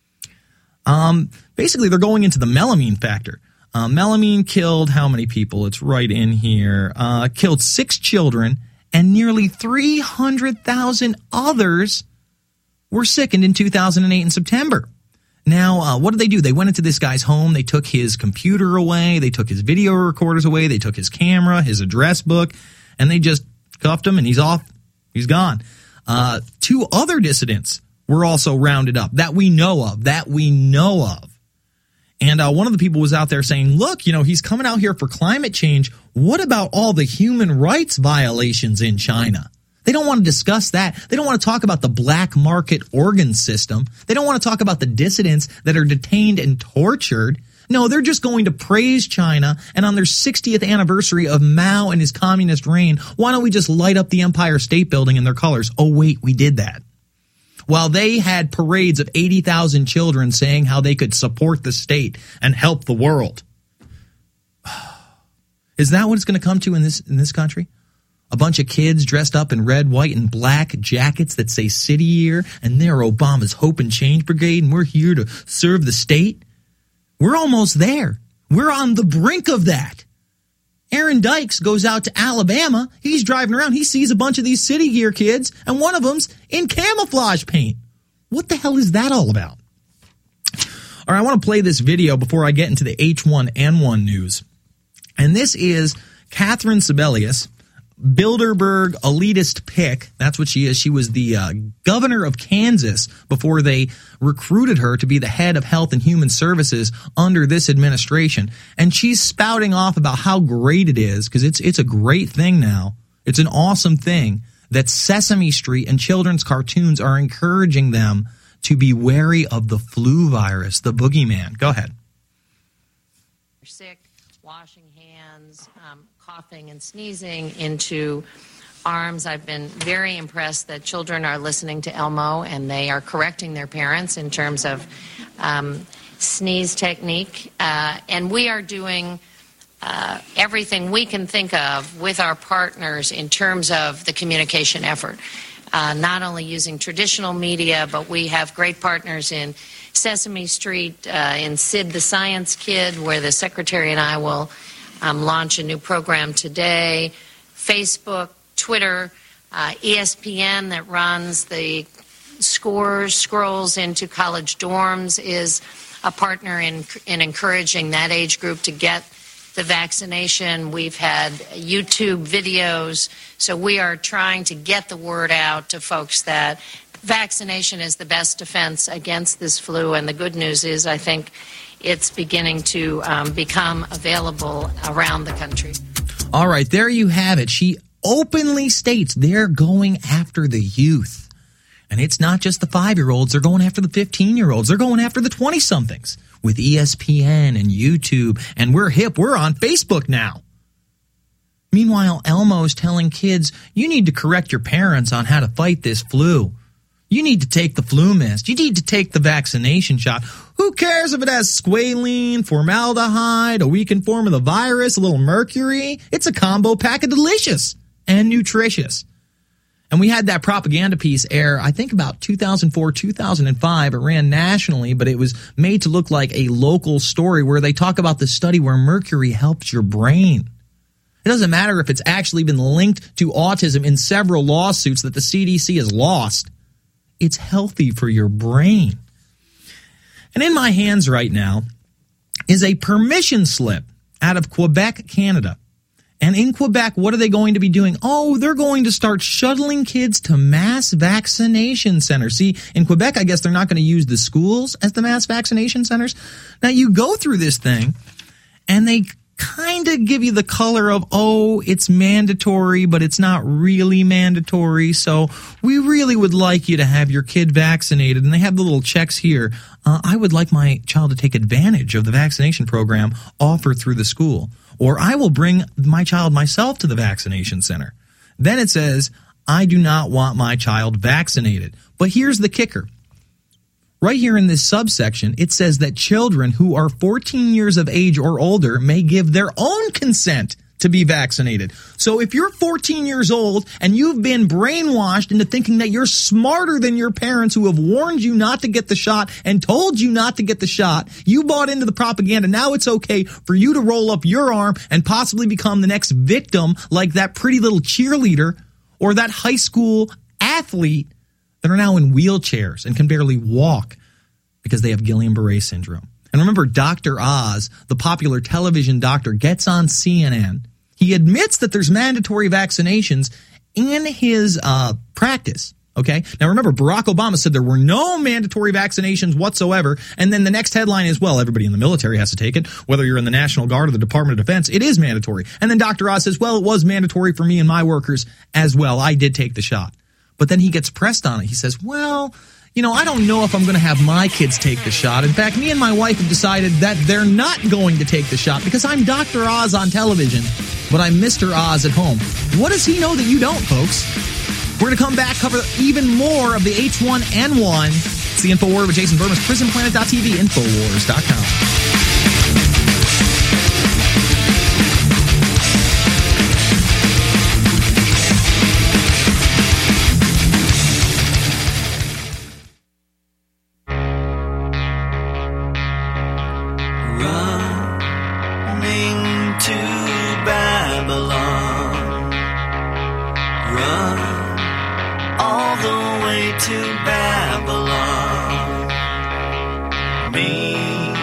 Um, basically, they're going into the melamine factor. Uh, melamine killed how many people? It's right in here. Uh, killed six children, and nearly three hundred thousand others were sickened in two thousand eight in September. Now, uh, what did they do? They went into this guy's home. They took his computer away. They took his video recorders away. They took his camera, his address book, and they just cuffed him, and he's off. He's gone. Uh, two other dissidents were also rounded up that we know of, that we know of. And uh, one of the people was out there saying, look, you know, he's coming out here for climate change. What about all the human rights violations in China? They don't want to discuss that. They don't want to talk about the black market organ system. They don't want to talk about the dissidents that are detained and tortured. No, they're just going to praise China. And on their sixtieth anniversary of Mao and his communist reign, why don't we just light up the Empire State Building in their colors? Oh, wait, we did that. While they had parades of eighty thousand children saying how they could support the state and help the world. Is that what it's going to come to in this in this country? A bunch of kids dressed up in red, white, and black jackets that say City Year, and they're Obama's Hope and Change Brigade, and we're here to serve the state. We're almost there. We're on the brink of that. Aaron Dykes goes out to Alabama. He's driving around. He sees a bunch of these City Gear kids, and one of them's in camouflage paint. What the hell is that all about? All right, I want to play this video before I get into the H one N one news. And this is Catherine Sebelius, Bilderberg elitist pick. That's what she is. She was the uh, governor of Kansas before they recruited her to be the head of Health and Human Services under this administration. And she's spouting off about how great it is, because it's it's a great thing now. It's an awesome thing that Sesame Street and children's cartoons are encouraging them to be wary of the flu virus, the boogeyman. Go ahead. You're sick, washing hands, um, coughing and sneezing into arms. I've been very impressed that children are listening to Elmo and they are correcting their parents in terms of um, sneeze technique. Uh, and we are doing uh, everything we can think of with our partners in terms of the communication effort. Uh, not only using traditional media, but we have great partners in Sesame Street, uh, in Sid the Science Kid, where the secretary and I will um, launch a new program today, Facebook, Twitter, uh, E S P N that runs the scores, scrolls into college dorms is a partner in, in encouraging that age group to get the vaccination. We've had YouTube videos. So we are trying to get the word out to folks that vaccination is the best defense against this flu. And the good news is I think it's beginning to um, become available around the country. All right, there you have it. She openly states they're going after the youth. And it's not just the five-year-olds. They're going after the fifteen-year-olds. They're going after the twenty-somethings with E S P N and YouTube. And we're hip. We're on Facebook now. Meanwhile, Elmo's telling kids, you need to correct your parents on how to fight this flu. You need to take the flu mist. You need to take the vaccination shot. Who cares if it has squalene, formaldehyde, a weakened form of the virus, a little mercury? It's a combo pack of delicious and nutritious. And we had that propaganda piece air, I think about two thousand four, two thousand five. It ran nationally, but it was made to look like a local story where they talk about the study where mercury helps your brain. It doesn't matter if it's actually been linked to autism in several lawsuits that the C D C has lost. It's healthy for your brain. And in my hands right now is a permission slip out of Quebec, Canada. And in Quebec, what are they going to be doing? Oh, they're going to start shuttling kids to mass vaccination centers. See, in Quebec, I guess they're not going to use the schools as the mass vaccination centers. Now, you go through this thing, and they kind of give you the color of, oh, it's mandatory, but it's not really mandatory. So we really would like you to have your kid vaccinated. And they have the little checks here. Uh, I would like my child to take advantage of the vaccination program offered through the school. Or I will bring my child myself to the vaccination center. Then it says, I do not want my child vaccinated. But here's the kicker. Right here in this subsection, it says that children who are fourteen years of age or older may give their own consent to be vaccinated. So if you're fourteen years old and you've been brainwashed into thinking that you're smarter than your parents who have warned you not to get the shot and told you not to get the shot, you bought into the propaganda. Now it's okay for you to roll up your arm and possibly become the next victim like that pretty little cheerleader or that high school athlete that are now in wheelchairs and can barely walk because they have Guillain-Barré syndrome. And remember, Doctor Oz, the popular television doctor, gets on C N N. He admits that there's mandatory vaccinations in his uh, practice. Okay. Now remember, Barack Obama said there were no mandatory vaccinations whatsoever. And then the next headline is, well, everybody in the military has to take it. Whether you're in the National Guard or the Department of Defense, it is mandatory. And then Doctor Oz says, well, it was mandatory for me and my workers as well. I did take the shot. But then he gets pressed on it. He says, well, you know, I don't know if I'm going to have my kids take the shot. In fact, me and my wife have decided that they're not going to take the shot because I'm Doctor Oz on television, but I'm Mister Oz at home. What does he know that you don't, folks? We're going to come back, cover even more of the H one N one. It's the InfoWars with Jason Burmis, prison planet dot t v, infowars dot com. Running to Babylon. Run all the way to Babylon. Meet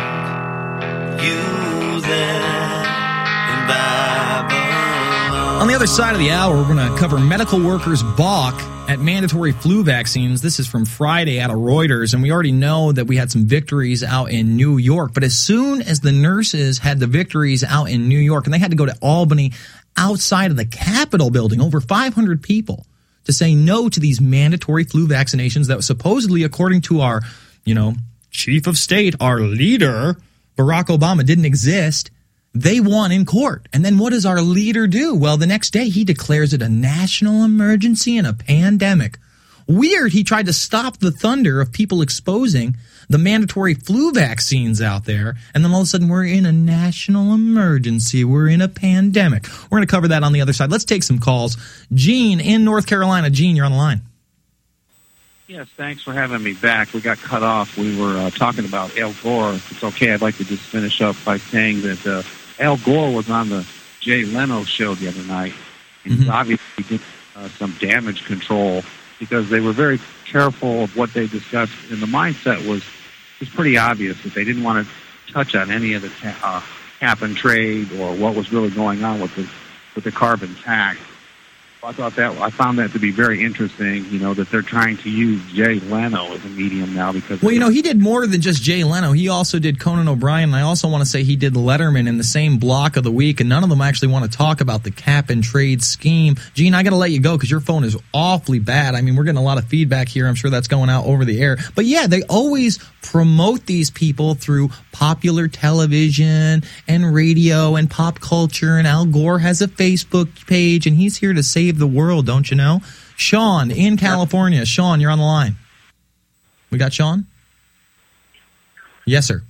you there in Babylon. On the other side of the hour, we're going to cover medical workers balk at mandatory flu vaccines. This is from Friday out of Reuters, and we already know that we had some victories out in New York. But as soon as the nurses had the victories out in New York, and they had to go to Albany outside of the Capitol building, over five hundred people, to say no to these mandatory flu vaccinations that supposedly, according to our, you know, chief of state, our leader, Barack Obama, didn't exist. They won in court. And then what does our leader do? Well, the next day he declares it a national emergency and a pandemic. Weird, he tried to stop the thunder of people exposing the mandatory flu vaccines out there, and then all of a sudden we're in a national emergency. We're in a pandemic. We're going to cover that on the other side. Let's take some calls. Gene in North Carolina. Gene, you're on the line. Yes, thanks for having me back. We got cut off. We were uh, talking about Al Gore. If it's okay, I'd like to just finish up by saying that uh, Al Gore was on the Jay Leno show the other night. And mm-hmm. obviously did uh, some damage control because they were very careful of what they discussed. And the mindset was, was pretty obvious that they didn't want to touch on any of the ta- uh, cap and trade or what was really going on with the with the carbon tax. I thought that I found that to be very interesting, you know, that they're trying to use Jay Leno as a medium now because well, you know, he did more than just Jay Leno. He also did Conan O'Brien, and I also want to say he did Letterman in the same block of the week, and none of them actually want to talk about the cap and trade scheme. Gene, I got to let you go because your phone is awfully bad. I mean, we're getting a lot of feedback here. I'm sure that's going out over the air. But yeah, they always promote these people through popular television and radio and pop culture, and Al Gore has a Facebook page, and he's here to save the world, don't you know? Sean in California. Sean, you're on the line. We got Sean? Yes, sir.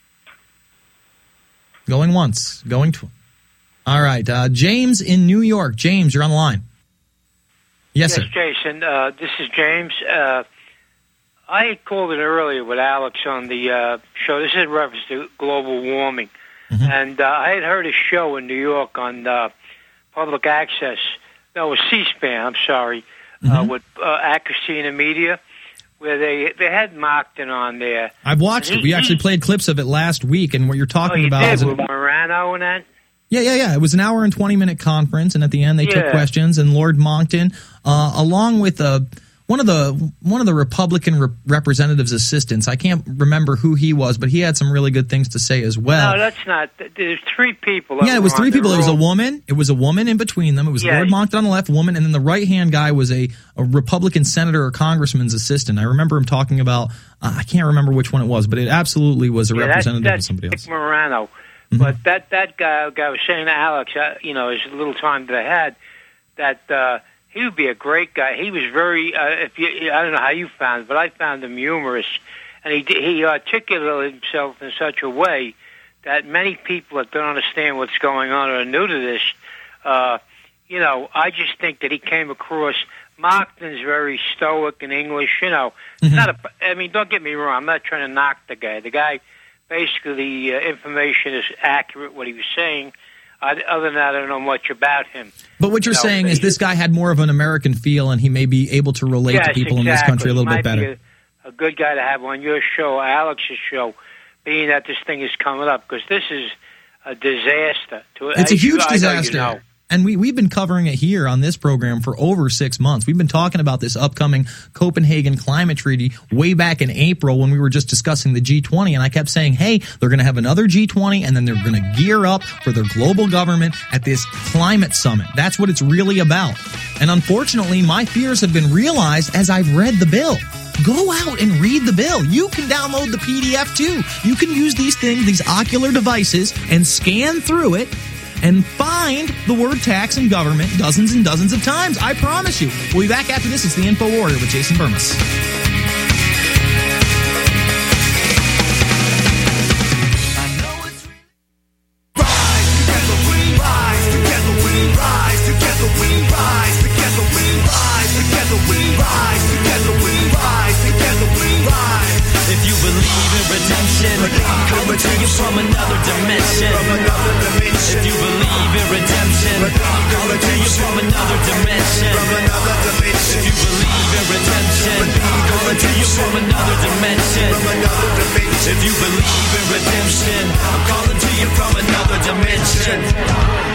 Going once. Going twice. All right. Uh, James in New York. James, you're on the line. Yes, yes sir. Jason. Uh, this is James. Uh, I called it earlier with Alex on the uh, show. This is in reference to global warming. Mm-hmm. And uh, I had heard a show in New York on uh, public access. No, it was C-SPAN, I'm sorry, mm-hmm. uh, with uh, Accuracy in the Media, where they they had Mockton on there. I've watched it. We actually played clips of it last week, and what you're talking oh, you about did, is... with Morano and that? Yeah, yeah, yeah. It was an hour and twenty-minute conference, and at the end they yeah. took questions, and Lord Monkton, uh, along with uh, one of the one of the Republican re- representatives' assistants, I can't remember who he was, but he had some really good things to say as well. No, that's not. There's three people. That yeah, it was three people. It was a woman. It was a woman in between them. It was yeah. Lord Monkton on the left, woman, and then the right-hand guy was a, a Republican senator or congressman's assistant. I remember him talking about, uh, I can't remember which one it was, but it absolutely was a yeah, representative that's, that's of somebody else. Dick Morano. Mm-hmm. But that, that guy, guy was saying to Alex, uh, you know, his little time that I had, that uh, he would be a great guy. He was very, uh, if you, I don't know how you found it, but I found him humorous. And he he articulated himself in such a way that many people that don't understand what's going on or are new to this, uh, you know, I just think that he came across, Mockton's very stoic and English, you know. Mm-hmm. Not a, I mean, don't get me wrong, I'm not trying to knock the guy. The guy, basically, the uh, information is accurate, what he was saying. Uh, other than that, I don't know much about him. But what you're you know, saying is this guy had more of an American feel, and he may be able to relate yes, to people exactly. in this country a little Might bit better. Be a, a good guy to have on your show, Alex's show, being that this thing is coming up, because this is a disaster. To, it's a huge you, disaster. I know you know. And we, we've been covering it here on this program for over six months. We've been talking about this upcoming Copenhagen Climate Treaty way back in April when we were just discussing the G twenty. And I kept saying, hey, they're going to have another G twenty, and then they're going to gear up for their global government at this climate summit. That's what it's really about. And unfortunately, my fears have been realized as I've read the bill. Go out and read the bill. You can download the P D F too. You can use these things, these ocular devices, and scan through it and find the word tax and government dozens and dozens of times. I promise you. We'll be back after this. It's the Info Warrior with Jason Burmis. If you believe in redemption, coming to you from another dimension. If you believe in redemption, coming to you from another dimension. If you believe in redemption, coming to you from another dimension. If you believe in redemption, I'm calling to you from another dimension.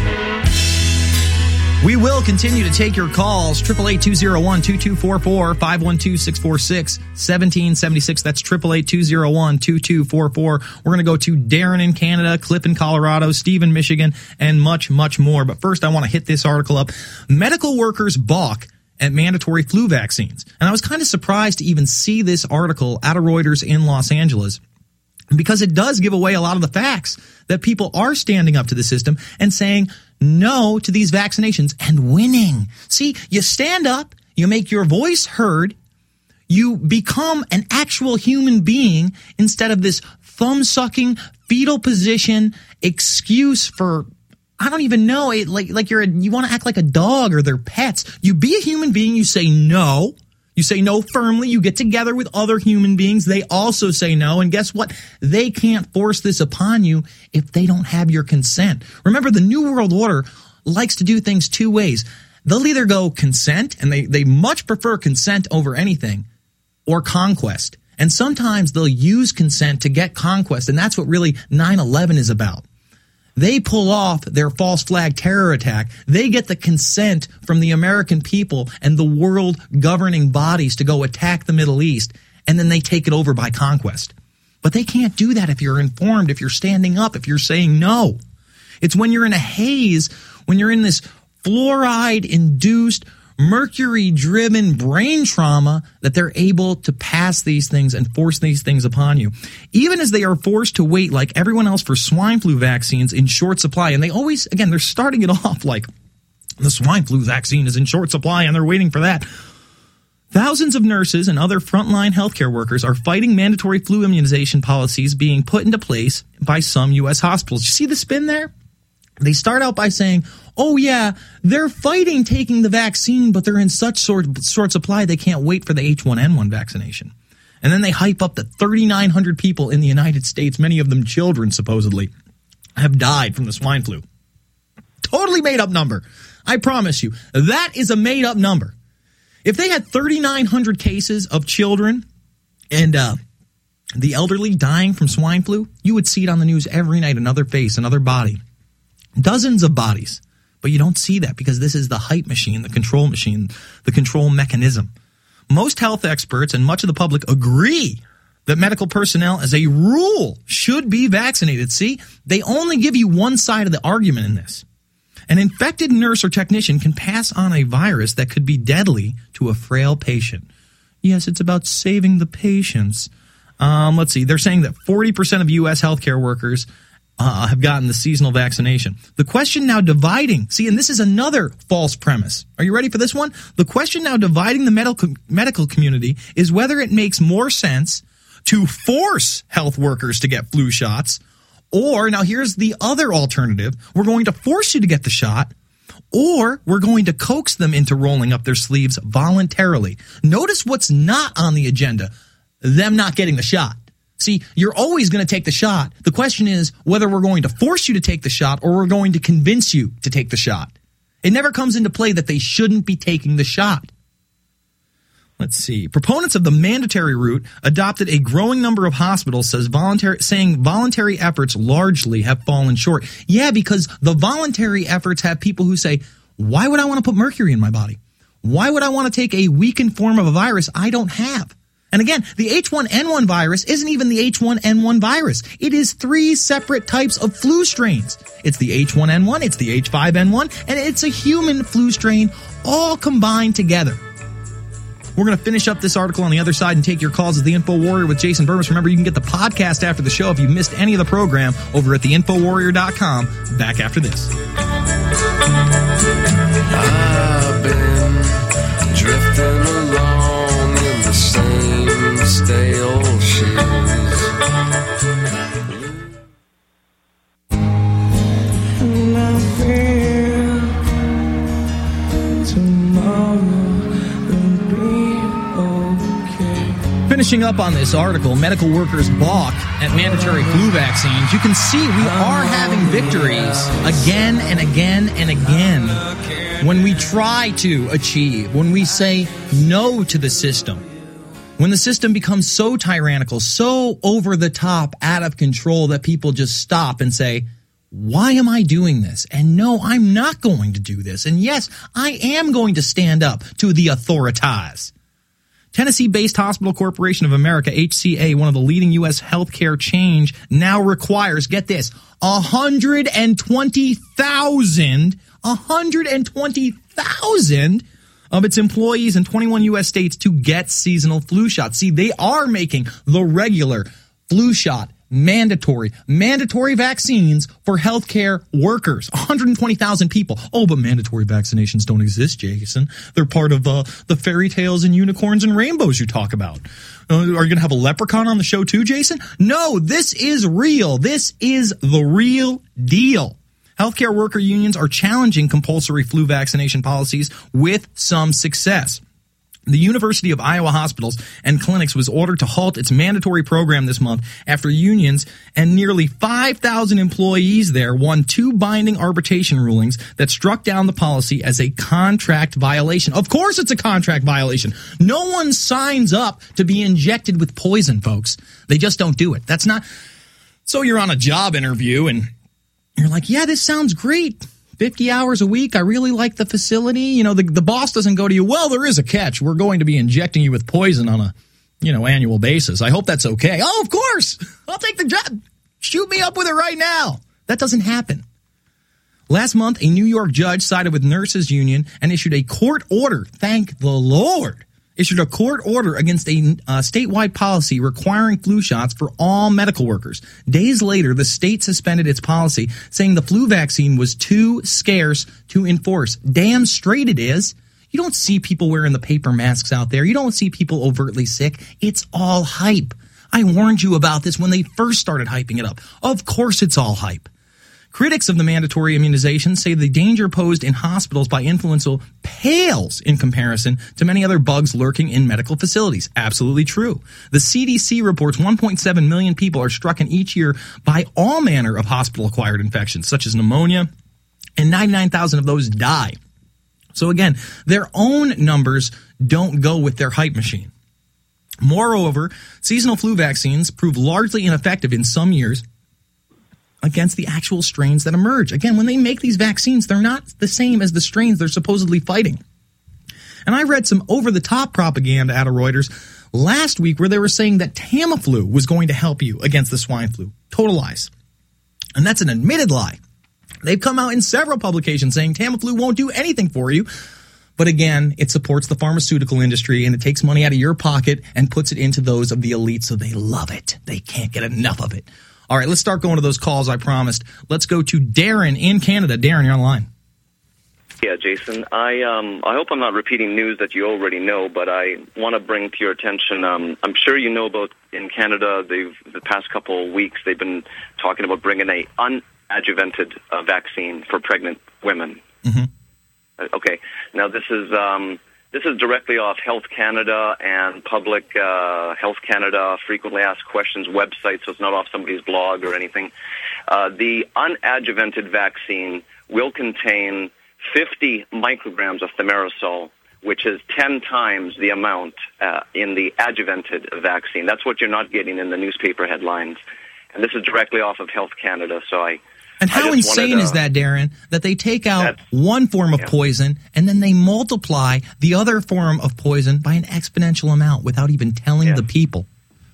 We will continue to take your calls. eight eight eight, two oh one, two two four four, five one two, six four six, one seven seven six. That's eight eight eight, two oh one, two two four four. We're going to go to Darren in Canada, Cliff in Colorado, Steve in Michigan, and much, much more. But first, I want to hit this article up. Medical workers balk at mandatory flu vaccines. And I was kind of surprised to even see this article out of Reuters in Los Angeles, because it does give away a lot of the facts that people are standing up to the system and saying no to these vaccinations and winning. See, you stand up, you make your voice heard, you become an actual human being instead of this thumb-sucking, fetal position excuse for, I don't even know, it, like like you're a, you want to act like a dog or they're pets. You be a human being, you say no. You say no firmly. You get together with other human beings. They also say no. And guess what? They can't force this upon you if they don't have your consent. Remember, the New World Order likes to do things two ways. They'll either go consent, and they, they much prefer consent over anything, or conquest. And sometimes they'll use consent to get conquest. And that's what really nine eleven is about. They pull off their false flag terror attack. They get the consent from the American people and the world governing bodies to go attack the Middle East, and then they take it over by conquest. But they can't do that if you're informed, if you're standing up, if you're saying no. It's when you're in a haze, when you're in this fluoride-induced, mercury-driven brain trauma, that they're able to pass these things and force these things upon you. Even as they are forced to wait like everyone else for swine flu vaccines in short supply. And they always, again, they're starting it off like the swine flu vaccine is in short supply and they're waiting for that. Thousands of nurses and other frontline healthcare workers are fighting mandatory flu immunization policies being put into place by some U S hospitals. You see the spin there? They start out by saying, oh, yeah, they're fighting taking the vaccine, but they're in such short, short supply they can't wait for the H one N one vaccination. And then they hype up that thirty-nine hundred people in the United States, many of them children supposedly, have died from the swine flu. Totally made up number. I promise you, that is a made up number. If they had thirty-nine hundred cases of children and uh, the elderly dying from swine flu, you would see it on the news every night, another face, another body. Dozens of bodies. But you don't see that because this is the hype machine, the control machine, the control mechanism. Most health experts and much of the public agree that medical personnel, as a rule, should be vaccinated. See, they only give you one side of the argument in this. An infected nurse or technician can pass on a virus that could be deadly to a frail patient. Yes, it's about saving the patients. Um, let's see. They're saying that forty percent of U S healthcare workers Uh, have gotten the seasonal vaccination. The question now dividing, see, and this is another false premise. Are you ready for this one? The question now dividing the medical medical community is whether it makes more sense to force health workers to get flu shots, or, now here's the other alternative, we're going to force you to get the shot, or we're going to coax them into rolling up their sleeves voluntarily. Notice what's not on the agenda, them not getting the shot. See, you're always going to take the shot. The question is whether we're going to force you to take the shot or we're going to convince you to take the shot. It never comes into play that they shouldn't be taking the shot. Let's see. Proponents of the mandatory route adopted a growing number of hospitals says voluntary, saying voluntary efforts largely have fallen short. Yeah, because the voluntary efforts have people who say, why would I want to put mercury in my body? Why would I want to take a weakened form of a virus I don't have? And again, the H one N one virus isn't even the H one N one virus. It is three separate types of flu strains. It's the H one N one, it's the H five N one, and it's a human flu strain all combined together. We're going to finish up this article on the other side and take your calls as the Info Warrior with Jason Burmis. Remember, you can get the podcast after the show if you missed any of the program over at the info warrior dot com. Back after this. I've been drifting along in the same stale shoes. And I feel tomorrow. Finishing up on this article, medical workers balk at mandatory flu vaccines. You can see we are having victories again and again and again when we try to achieve, when we say no to the system. When the system becomes so tyrannical, so over the top, out of control that people just stop and say, why am I doing this? And no, I'm not going to do this. And yes, I am going to stand up to the authorities. Tennessee-based Hospital Corporation of America, H C A, one of the leading U S healthcare chains, now requires, get this, one hundred twenty thousand, one hundred twenty thousand of its employees in twenty-one U S states to get seasonal flu shots. See, they are making the regular flu shot mandatory, mandatory vaccines for healthcare workers. one hundred twenty thousand people. Oh, but mandatory vaccinations don't exist, Jason. They're part of uh, the fairy tales and unicorns and rainbows you talk about. Uh, are you going to have a leprechaun on the show too, Jason? No, this is real. This is the real deal. Healthcare worker unions are challenging compulsory flu vaccination policies with some success. The University of Iowa Hospitals and Clinics was ordered to halt its mandatory program this month after unions and nearly five thousand employees there won two binding arbitration rulings that struck down the policy as a contract violation. Of course it's a contract violation. No one signs up to be injected with poison, folks. They just don't do it. That's not... So you're on a job interview and you're like, yeah, this sounds great. fifty hours a week. I really like the facility. You know, the, the boss doesn't go to you, well, there is a catch. We're going to be injecting you with poison on a, you know, annual basis. I hope that's okay. Oh, of course. I'll take the job. Shoot me up with it right now. That doesn't happen. Last month, a New York judge sided with nurses union and issued a court order. Thank the Lord. Issued a court order against a uh, statewide policy requiring flu shots for all medical workers. Days later, the state suspended its policy, saying the flu vaccine was too scarce to enforce. Damn straight it is. You don't see people wearing the paper masks out there. You don't see people overtly sick. It's all hype. I warned you about this when they first started hyping it up. Of course it's all hype. Critics of the mandatory immunization say the danger posed in hospitals by influenza pales in comparison to many other bugs lurking in medical facilities. Absolutely true. The C D C reports one point seven million people are struck in each year by all manner of hospital-acquired infections, such as pneumonia, and ninety-nine thousand of those die. So again, their own numbers don't go with their hype machine. Moreover, seasonal flu vaccines prove largely ineffective in some years against the actual strains that emerge. Again, when they make these vaccines, they're not the same as the strains they're supposedly fighting. And I read some over-the-top propaganda out of Reuters last week where they were saying that Tamiflu was going to help you against the swine flu. Total lies. And that's an admitted lie. They've come out in several publications saying Tamiflu won't do anything for you. But again, it supports the pharmaceutical industry and it takes money out of your pocket and puts it into those of the elite, so they love it. They can't get enough of it. All right, let's start going to those calls I promised. Let's go to Darren in Canada. Darren, you're on the line. Yeah, Jason. I um I hope I'm not repeating news that you already know, but I want to bring to your attention. Um, I'm sure you know about in Canada. They've the past couple of weeks they've been talking about bringing a unadjuvanted uh, vaccine for pregnant women. Mm-hmm. Uh, okay. Now this is um this is directly off Health Canada and Public uh, Health Canada frequently asked questions website, so it's not off somebody's blog or anything. Uh, the unadjuvanted vaccine will contain fifty micrograms of thimerosal, which is ten times the amount uh, in the adjuvanted vaccine. That's what you're not getting in the newspaper headlines. And this is directly off of Health Canada, so I... And how insane to, is that, Darren, that they take out one form of yeah. poison and then they multiply the other form of poison by an exponential amount without even telling yeah. the people?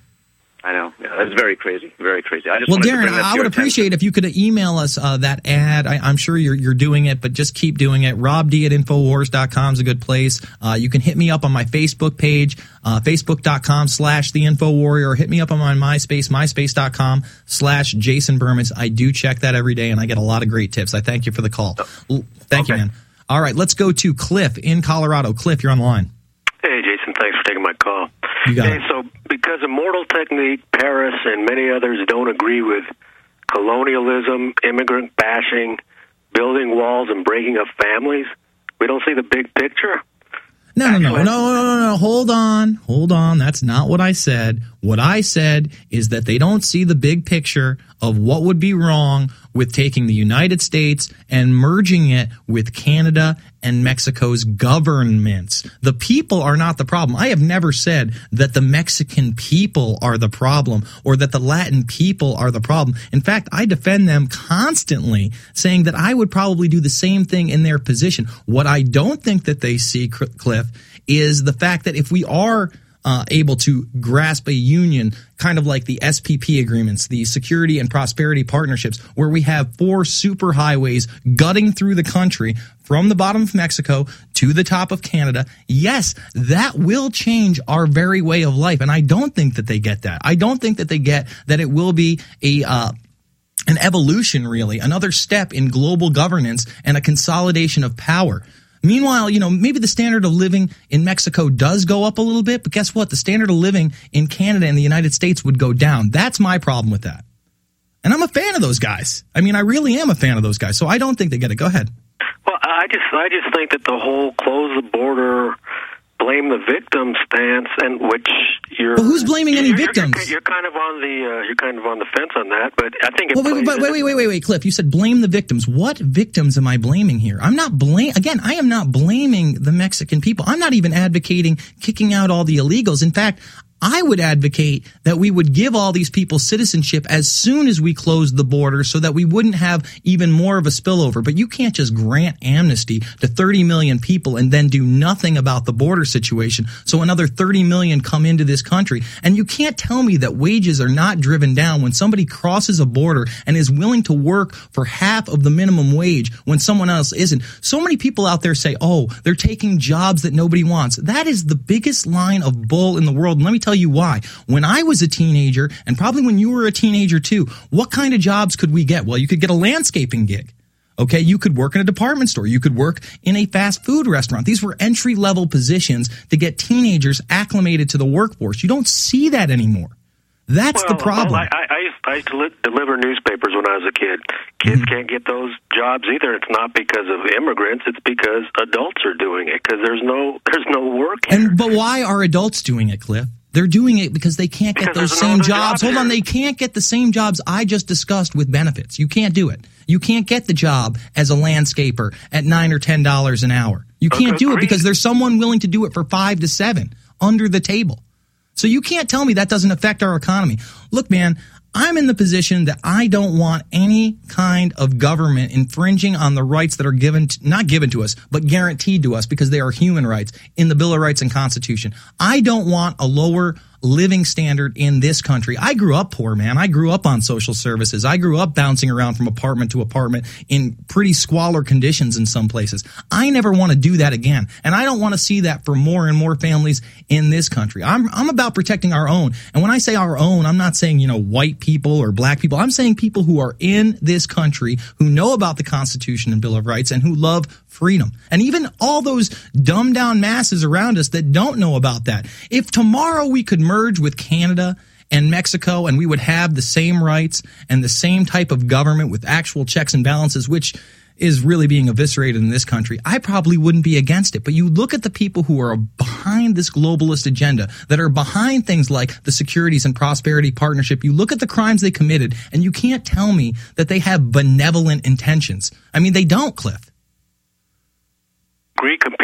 I know. Yeah, that's very crazy. Very crazy. I just well, Darren, I would appreciate attention. If you could email us uh, that ad. I, I'm sure you're you're doing it, but just keep doing it. Rob D at Infowars dot com is a good place. Uh, you can hit me up on my Facebook page, uh, Facebook.com slash The Info Warrior, or hit me up on my MySpace, MySpace.com slash Jason Bermas. I do check that every day, and I get a lot of great tips. I thank you for the call. Oh. Thank okay. you, man. All right, let's go to Cliff in Colorado. Cliff, you're on the line. Hey, Jason. Thanks for taking my call. You got hey, it. so because Immortal Technique, Paris, and many others don't agree with colonialism, immigrant bashing, building walls, and breaking up families, we don't see the big picture? No, no, no, no, no, no, no, hold on, hold on. That's not what I said. What I said is that they don't see the big picture of what would be wrong with taking the United States and merging it with Canada and Mexico's governments. The people are not the problem. I have never said that the Mexican people are the problem or that the Latin people are the problem. In fact, I defend them constantly, saying that I would probably do the same thing in their position. What I don't think that they see, Cliff, is the fact that if we are Uh, able to grasp a union, kind of like the S P P agreements, the Security and Prosperity Partnerships, where we have four superhighways gutting through the country from the bottom of Mexico to the top of Canada. Yes, that will change our very way of life. And I don't think that they get that. I don't think that they get that it will be a uh, an evolution, really, another step in global governance and a consolidation of power. Meanwhile, you know, maybe the standard of living in Mexico does go up a little bit, but guess what? The standard of living in Canada and the United States would go down. That's my problem with that. And I'm a fan of those guys. I mean, I really am a fan of those guys, so I don't think they get it. Go ahead. Well, I just I just think that the whole close the border, blame the victim stance, and which you're. Well, who's blaming any you're, victims? You're, you're kind of on the uh, you're kind of on the fence on that, but I think. It well, wait, wait, wait, wait, wait, wait, wait, Cliff. You said blame the victims. What victims am I blaming here? I'm not blame. Again, I am not blaming the Mexican people. I'm not even advocating kicking out all the illegals. In fact, I would advocate that we would give all these people citizenship as soon as we close the border so that we wouldn't have even more of a spillover. But you can't just grant amnesty to thirty million people and then do nothing about the border situation. So another thirty million come into this country. And you can't tell me that wages are not driven down when somebody crosses a border and is willing to work for half of the minimum wage when someone else isn't. So many people out there say, oh, they're taking jobs that nobody wants. That is the biggest line of bull in the world. And let me tell you why. When I was a teenager, and probably when you were a teenager too, what kind of jobs could we get? Well, you could get a landscaping gig. Okay, you could work in a department store. You could work in a fast food restaurant. These were entry-level positions to get teenagers acclimated to the workforce. You don't see that anymore. That's well, the problem. Well, I, I, used, I used to li- deliver newspapers when I was a kid. Kids mm-hmm. can't get those jobs either. It's not because of immigrants. It's because adults are doing it because there's no there's no work here. And but why are adults doing it, Cliff? They're doing it because they can't get because those same jobs. Hold on, they can't get the same jobs I just discussed with benefits. You can't do it. You can't get the job as a landscaper at nine or ten dollars an hour. You can't do it because there's someone willing to do it for five to seven under the table. So you can't tell me that doesn't affect our economy. Look, man, I'm in the position that I don't want any kind of government infringing on the rights that are given, to, not given to us, but guaranteed to us because they are human rights in the Bill of Rights and Constitution. I don't want a lower living standard in this country. I grew up poor, man. I grew up on social services. I grew up bouncing around from apartment to apartment in pretty squalor conditions in some places. I never want to do that again. And I don't want to see that for more and more families in this country. I'm, I'm about protecting our own. And when I say our own, I'm not saying, you know, white people or black people. I'm saying people who are in this country who know about the Constitution and Bill of Rights and who love freedom. And even all those dumbed down masses around us that don't know about that. If tomorrow we could merge with Canada and Mexico and we would have the same rights and the same type of government with actual checks and balances, which is really being eviscerated in this country, I probably wouldn't be against it. But you look at the people who are behind this globalist agenda, that are behind things like the Securities and Prosperity Partnership, you look at the crimes they committed, and you can't tell me that they have benevolent intentions. I mean, they don't, Cliff. Agree completely.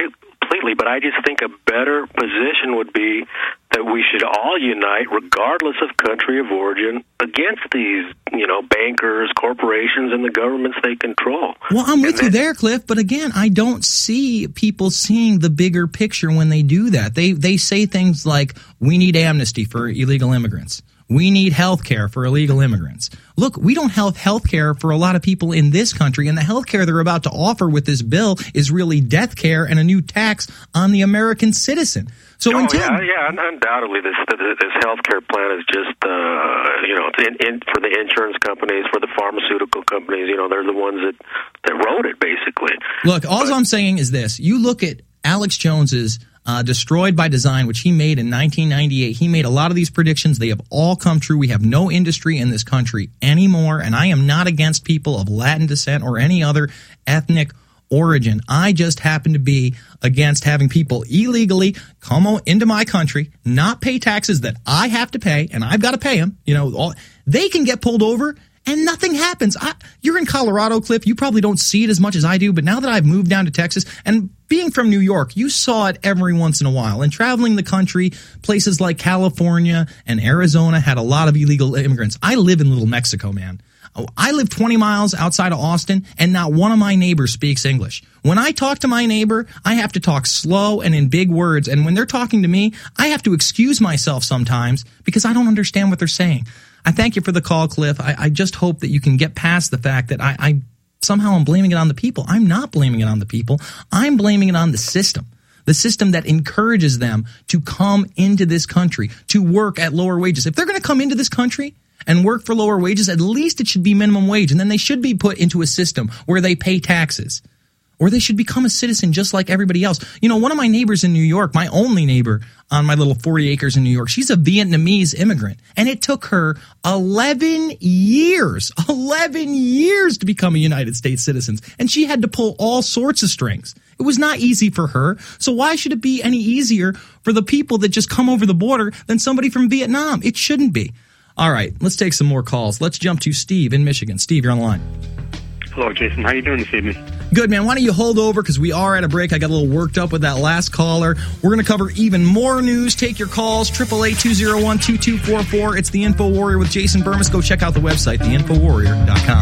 completely, but I just think a better position would be that we should all unite, regardless of country of origin, against these, you know, bankers, corporations, and the governments they control. Well, I'm with you there, Cliff, but again, I don't see people seeing the bigger picture when they do that. They they say things like, we need amnesty for illegal immigrants. We need health care for illegal immigrants. Look, we don't have health care for a lot of people in this country, and the health care they're about to offer with this bill is really death care and a new tax on the American citizen. So oh, until yeah, yeah, undoubtedly, this this health care plan is just, uh, you know, in, in, for the insurance companies, for the pharmaceutical companies. You know, they're the ones that, that wrote it, basically. Look, all but, I'm saying is this. You look at Alex Jones's Uh, Destroyed by Design, which he made in nineteen ninety-eight. He made a lot of these predictions. They have all come true. We have no industry in this country anymore, and I am not against people of Latin descent or any other ethnic origin. I just happen to be against having people illegally come into my country, not pay taxes that I have to pay, and I've got to pay them. You know, all, they can get pulled over and nothing happens. I, you're in Colorado, Cliff. You probably don't see it as much as I do, but now that I've moved down to Texas, and being from New York, you saw it every once in a while. And traveling the country, places like California and Arizona had a lot of illegal immigrants. I live in Little Mexico, man. I live twenty miles outside of Austin, and not one of my neighbors speaks English. When I talk to my neighbor, I have to talk slow and in big words. And when they're talking to me, I have to excuse myself sometimes because I don't understand what they're saying. I thank you for the call, Cliff. I, I just hope that you can get past the fact that I, I somehow I'm blaming it on the people. I'm not blaming it on the people. I'm blaming it on the system. The system that encourages them to come into this country, to work at lower wages. If they're going to come into this country and work for lower wages, at least it should be minimum wage. And then they should be put into a system where they pay taxes. Or they should become a citizen just like everybody else. You know, one of my neighbors in New York, my only neighbor on my little forty acres in New York, she's a Vietnamese immigrant. And it took her eleven years, eleven years to become a United States citizen. And she had to pull all sorts of strings. It was not easy for her. So why should it be any easier for the people that just come over the border than somebody from Vietnam? It shouldn't be. All right, let's take some more calls. Let's jump to Steve in Michigan. Steve, you're on the line. Hello, Jason. How you doing this evening? Good, man. Why don't you hold over because we are at a break. I got a little worked up with that last caller. We're going to cover even more news. Take your calls, eight eight eight, two oh one, two two four four. It's The Info Warrior with Jason Bermas. Go check out the website, the info warrior dot com.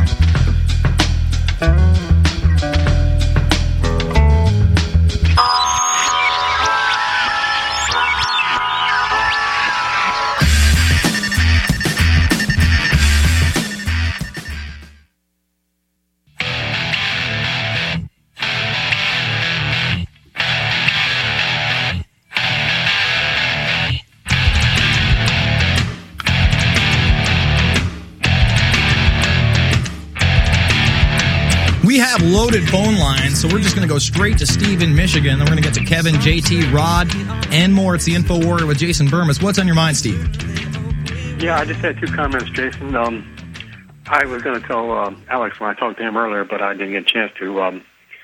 We have loaded phone lines, so we're just going to go straight to Steve in Michigan. Then we're going to get to Kevin, J T, Rod, and more. It's the Info Warrior with Jason Bermas. What's on your mind, Steve? Yeah, I just had two comments, Jason. Um, I was going to tell um, Alex when I talked to him earlier, but I didn't get a chance to. Um,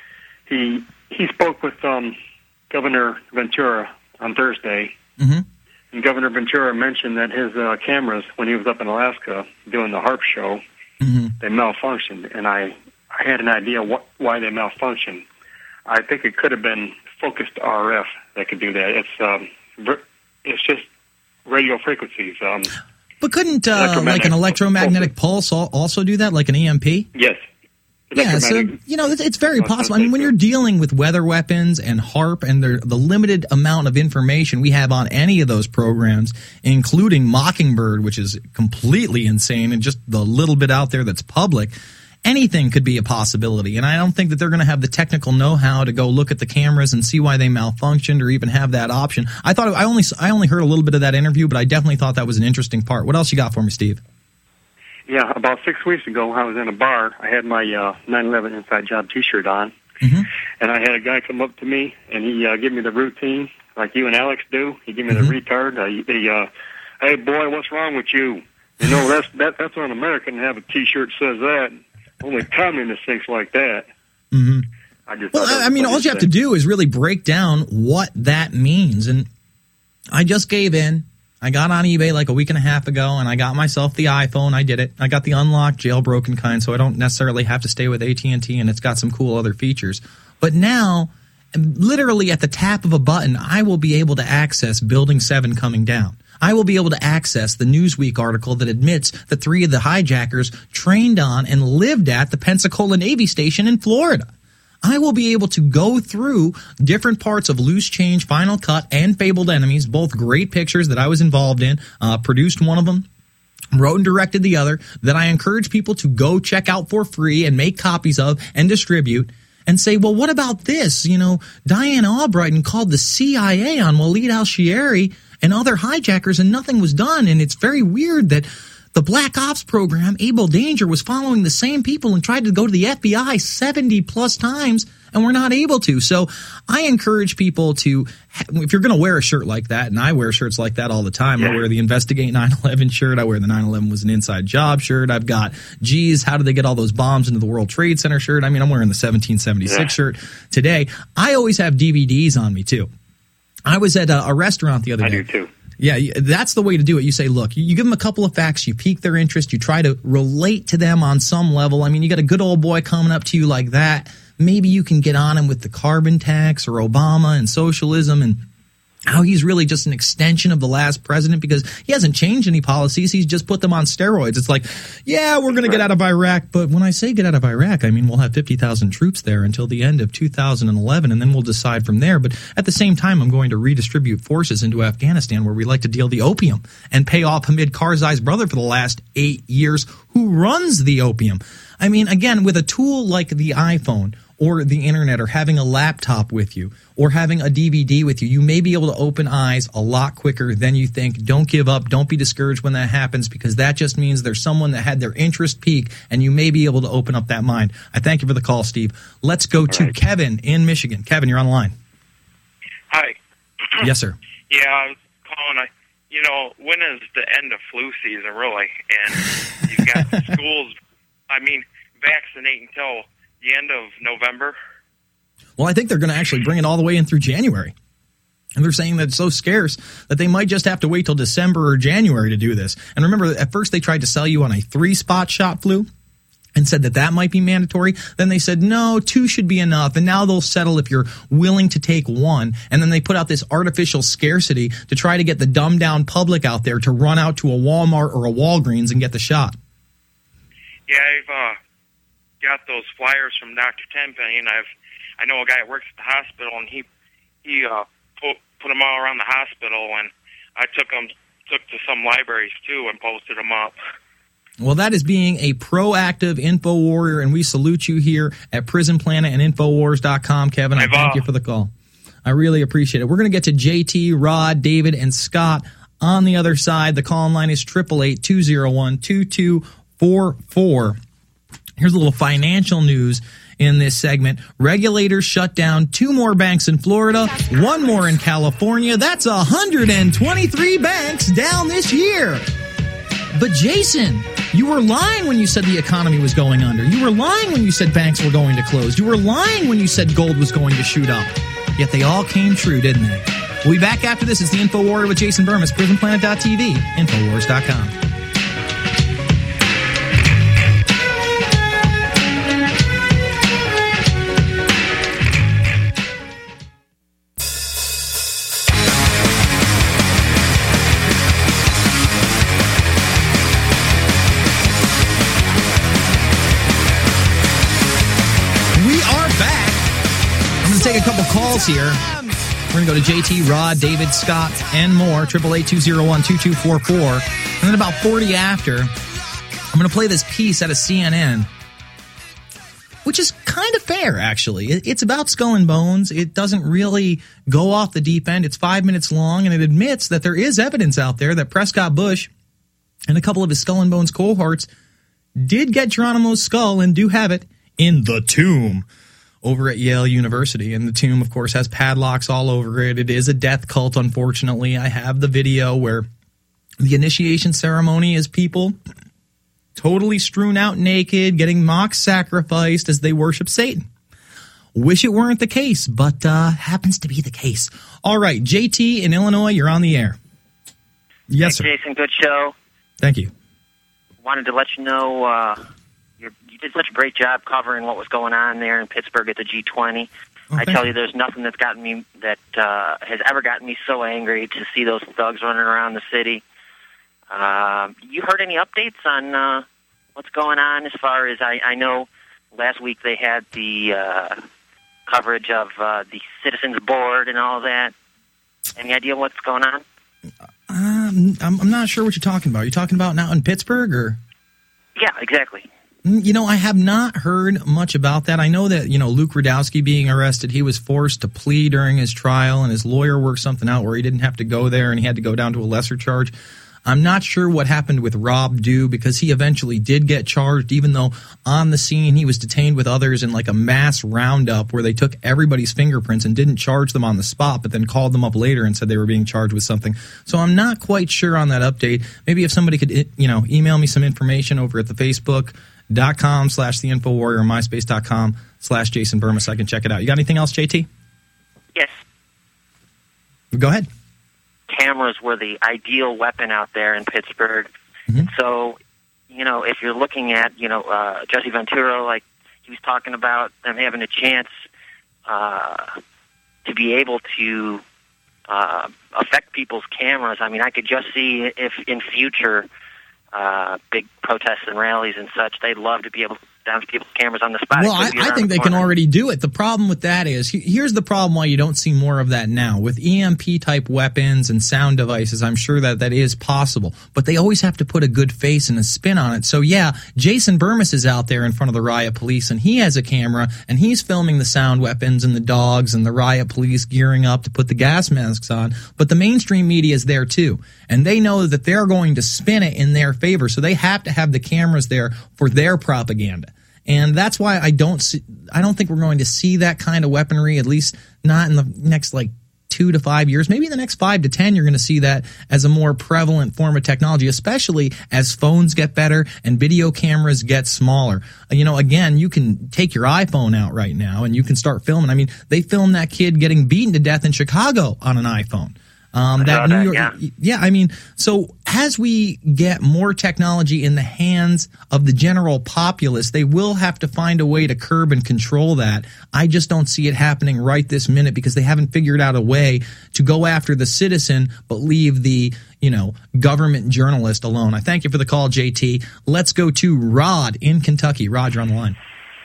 he he spoke with um, Governor Ventura on Thursday, mm-hmm. and Governor Ventura mentioned that his uh, cameras, when he was up in Alaska doing the HAARP show, mm-hmm. they malfunctioned, and I... I had an idea what, why they malfunctioned. I think it could have been focused R F that could do that. It's um, it's just radio frequencies. Um, but couldn't uh, like an electromagnetic pulse also do that, like an E M P? Yes. Yeah, so, you know, it's, it's very possible. I mean, when you're dealing with weather weapons and HAARP and the, the limited amount of information we have on any of those programs, including Mockingbird, which is completely insane, and just the little bit out there that's public, anything could be a possibility, and I don't think that they're going to have the technical know-how to go look at the cameras and see why they malfunctioned or even have that option. I thought I only I only heard a little bit of that interview, but I definitely thought that was an interesting part. What else you got for me, Steve? Yeah, about six weeks ago, I was in a bar. I had my uh, nine eleven Inside Job T-shirt on, mm-hmm. and I had a guy come up to me, and he uh, gave me the routine, like you and Alex do. He gave me mm-hmm. the retard. Uh, the, uh, hey, boy, what's wrong with you? You know, that's that, that's on American to have a T-shirt that says that. Only communist thinks like that. Mm-hmm. I just well, I mean, all you have to do is really break down what that means. And I just gave in. I got on eBay like a week and a half ago, and I got myself the iPhone. I did it. I got the unlocked, jailbroken kind, so I don't necessarily have to stay with A T and T, and it's got some cool other features. But now literally at the tap of a button, I will be able to access Building seven coming down. I will be able to access the Newsweek article that admits that three of the hijackers trained on and lived at the Pensacola Navy Station in Florida. I will be able to go through different parts of Loose Change, Final Cut, and Fabled Enemies, both great pictures that I was involved in, uh, produced one of them, wrote and directed the other, that I encourage people to go check out for free and make copies of and distribute, and say, well, what about this? You know, Diane Albrighton called the C I A on Walid al-Shiari and other hijackers, and nothing was done, and it's very weird that the Black Ops program, Able Danger, was following the same people and tried to go to the F B I seventy plus times, and we're not able to. So I encourage people to, if you're going to wear a shirt like that, and I wear shirts like that all the time. Yeah. I wear the Investigate nine eleven shirt. I wear the nine eleven was an inside job shirt. I've got, geez, how did they get all those bombs into the World Trade Center shirt? I mean, I'm wearing the seventeen seventy-six yeah. shirt today. I always have D V Ds on me, too. I was at a, a restaurant the other I day. I do, too. Yeah, that's the way to do it. You say, look, you give them a couple of facts, you pique their interest, you try to relate to them on some level. I mean, you got a good old boy coming up to you like that. Maybe you can get on him with the carbon tax or Obama and socialism and how he's really just an extension of the last president because he hasn't changed any policies. He's just put them on steroids. It's like, yeah, we're going to get out of Iraq. But when I say get out of Iraq, I mean we'll have fifty thousand troops there until the end of two thousand eleven, and then we'll decide from there. But at the same time, I'm going to redistribute forces into Afghanistan where we like to deal the opium and pay off Hamid Karzai's brother for the last eight years who runs the opium. I mean, again, with a tool like the iPhone or the internet or having a laptop with you or having a D V D with you, you may be able to open eyes a lot quicker than you think. Don't give up. Don't be discouraged when that happens because that just means there's someone that had their interest peak and you may be able to open up that mind. I thank you for the call, Steve. Let's go All to right. Kevin in Michigan. Kevin, you're on the line. Hi. Yes, sir. Yeah, I was calling. I, you know, when is the end of flu season, really? And you've got the schools, I mean, vaccinate until the end of November. Well, I think they're going to actually bring it all the way in through January. And they're saying that it's so scarce that they might just have to wait till December or January to do this. And remember, at first they tried to sell you on a three-spot shot flu and said that that might be mandatory. Then they said, no, two should be enough. And now they'll settle if you're willing to take one. And then they put out this artificial scarcity to try to get the dumbed-down public out there to run out to a Walmart or a Walgreens and get the shot. Yeah, I've uh, got those flyers from Doctor Tenpenny, and I've I know a guy that works at the hospital, and he he uh, put put them all around the hospital, and I took them took to some libraries too and posted them up. Well, that is being a proactive info warrior, and we salute you here at Prison Planet and Infowars dot com, Kevin. I thank you for the call. I really appreciate it. We're going to get to J T, Rod, David, and Scott on the other side. The call line is eight eight eight, two oh one, two two four four. Here's a little financial news in this segment. Regulators shut down two more banks in Florida, one more in California. That's one hundred twenty-three banks down this year. But Jason, you were lying when you said the economy was going under. You were lying when you said banks were going to close. You were lying when you said gold was going to shoot up. Yet they all came true, didn't they? We'll be back after this. It's the Info Warrior with Jason Burmis, prison planet dot t v, Infowars dot com. Take a couple calls here. We're going to go to J T, Rod, David, Scott, and more. eight eight eight, two oh one, two two four four. And then about forty after, I'm going to play this piece out of C N N, which is kind of fair, actually. It's about Skull and Bones. It doesn't really go off the deep end. It's five minutes long, and it admits that there is evidence out there that Prescott Bush and a couple of his Skull and Bones cohorts did get Geronimo's skull and do have it in the tomb over at Yale University. And the tomb, of course, has padlocks all over it. It is a death cult, unfortunately. I have the video where the initiation ceremony is people totally strewn out naked, getting mock sacrificed as they worship Satan. Wish it weren't the case, but uh, happens to be the case. All right, J T in Illinois, you're on the air. Yes, hey, sir. Jason, good show. Thank you. Wanted to let you know uh, you're, you did such a great job covering what was going on there in Pittsburgh at the G twenty. I thank tell you. you, there's nothing that's gotten me that uh, has ever gotten me so angry to see those thugs running around the city. Uh, you heard any updates on uh, what's going on as far as I, I know? Last week they had the uh, coverage of uh, the Citizens Board and all that. Any idea what's going on? Um, I'm, I'm not sure what you're talking about. Are you talking about now in Pittsburgh or? Yeah, exactly. You know, I have not heard much about that. I know that, you know, Luke Rudowski being arrested, he was forced to plea during his trial, and his lawyer worked something out where he didn't have to go there and he had to go down to a lesser charge. I'm not sure what happened with Rob Dew because he eventually did get charged, even though on the scene he was detained with others in like a mass roundup where they took everybody's fingerprints and didn't charge them on the spot, but then called them up later and said they were being charged with something. So I'm not quite sure on that update. Maybe if somebody could, you know, email me some information over at the Facebook. dot com slash the info warrior or myspace dot com slash Jason Burmis. I can check it out. You got anything else, J T? Yes. Go ahead. Cameras were the ideal weapon out there in Pittsburgh. Mm-hmm. So, you know, if you're looking at, you know, uh, Jesse Ventura, like he was talking about them having a chance uh, to be able to uh, affect people's cameras, I mean, I could just see if in future uh, big protests and rallies and such, they'd love to be able to down to people's cameras on the spot. Well, I, I think they can already do it. The problem with that is, here's the problem why you don't see more of that now. With E M P-type weapons and sound devices, I'm sure that that is possible. But they always have to put a good face and a spin on it. So, yeah, Jason Burmis is out there in front of the riot police, and he has a camera, and he's filming the sound weapons and the dogs and the riot police gearing up to put the gas masks on. But the mainstream media is there, too. And they know that they're going to spin it in their favor. So they have to have the cameras there for their propaganda. And that's why I don't see, I don't think we're going to see that kind of weaponry, at least not in the next like two to five years. Maybe in the next five to ten, you're going to see that as a more prevalent form of technology, especially as phones get better and video cameras get smaller. You know, again, you can take your iPhone out right now and you can start filming. I mean, they filmed that kid getting beaten to death in Chicago on an iPhone. Um, that New York, yeah. yeah, I mean, so as we get more technology in the hands of the general populace, they will have to find a way to curb and control that. I just don't see it happening right this minute because they haven't figured out a way to go after the citizen but leave the, you know, government journalist alone. I thank you for the call, J T. Let's go to Rod in Kentucky. Rod, you're on the line.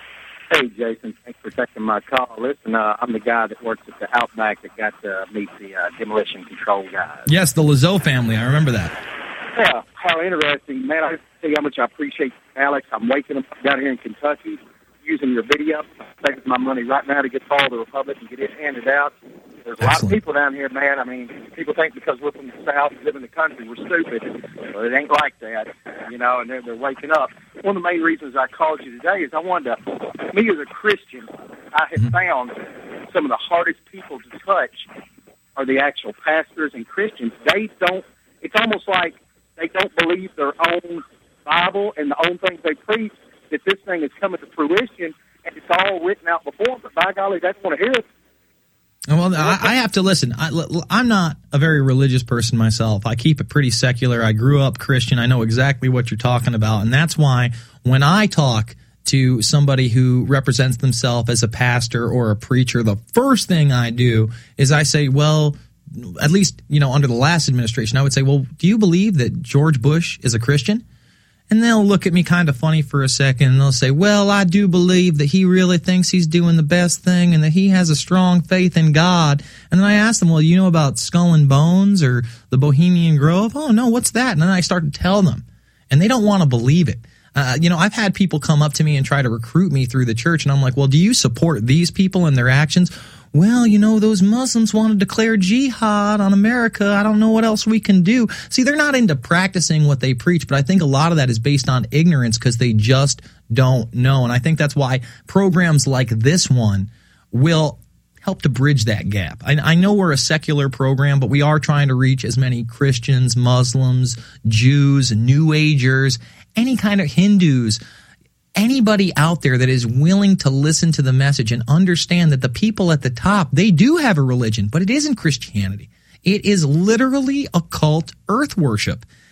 Hey, Jason, thanks for taking my call. Listen, uh, I'm the guy that works at the Outback that got to meet the uh, demolition control guys. Yes, the Lazo family. I remember that. Yeah, how interesting. Man, I have to tell you how much I appreciate Alex. I'm waking up down here in Kentucky using your video. I'm taking my money right now to get to all the Republic and get it handed out. There's a lot of people down here, man. I mean, people think because we're from the South and live in the country, we're stupid. Well, it ain't like that, you know, and they're, they're waking up. One of the main reasons I called you today is I wanted to, me as a Christian, I have found some of the hardest people to touch are the actual pastors and Christians. They don't, it's almost like they don't believe their own Bible and the own things they preach, that this thing is coming to fruition, and it's all written out before, but by golly, they don't want to hear it. Well, I, I have to listen. I, I'm not a very religious person myself. I keep it pretty secular. I grew up Christian. I know exactly what you're talking about. And that's why when I talk to somebody who represents themselves as a pastor or a preacher, the first thing I do is I say, well, at least, you know, under the last administration, I would say, well, do you believe that George Bush is a Christian? And they'll look at me kind of funny for a second, and they'll say, well, I do believe that he really thinks he's doing the best thing and that he has a strong faith in God. And then I ask them, well, you know about Skull and Bones or the Bohemian Grove? Oh, no, what's that? And then I start to tell them, and they don't want to believe it. Uh, you know, I've had people come up to me and try to recruit me through the church, and I'm like, well, do you support these people and their actions? Well, you know, those Muslims want to declare jihad on America. I don't know what else we can do. See, they're not into practicing what they preach, but I think a lot of that is based on ignorance because they just don't know. And I think that's why programs like this one will help to bridge that gap. I, I know we're a secular program, but we are trying to reach as many Christians, Muslims, Jews, New Agers, any kind of Hindus, anybody out there that is willing to listen to the message and understand that the people at the top, they do have a religion, but it isn't Christianity. It is literally occult earth worship.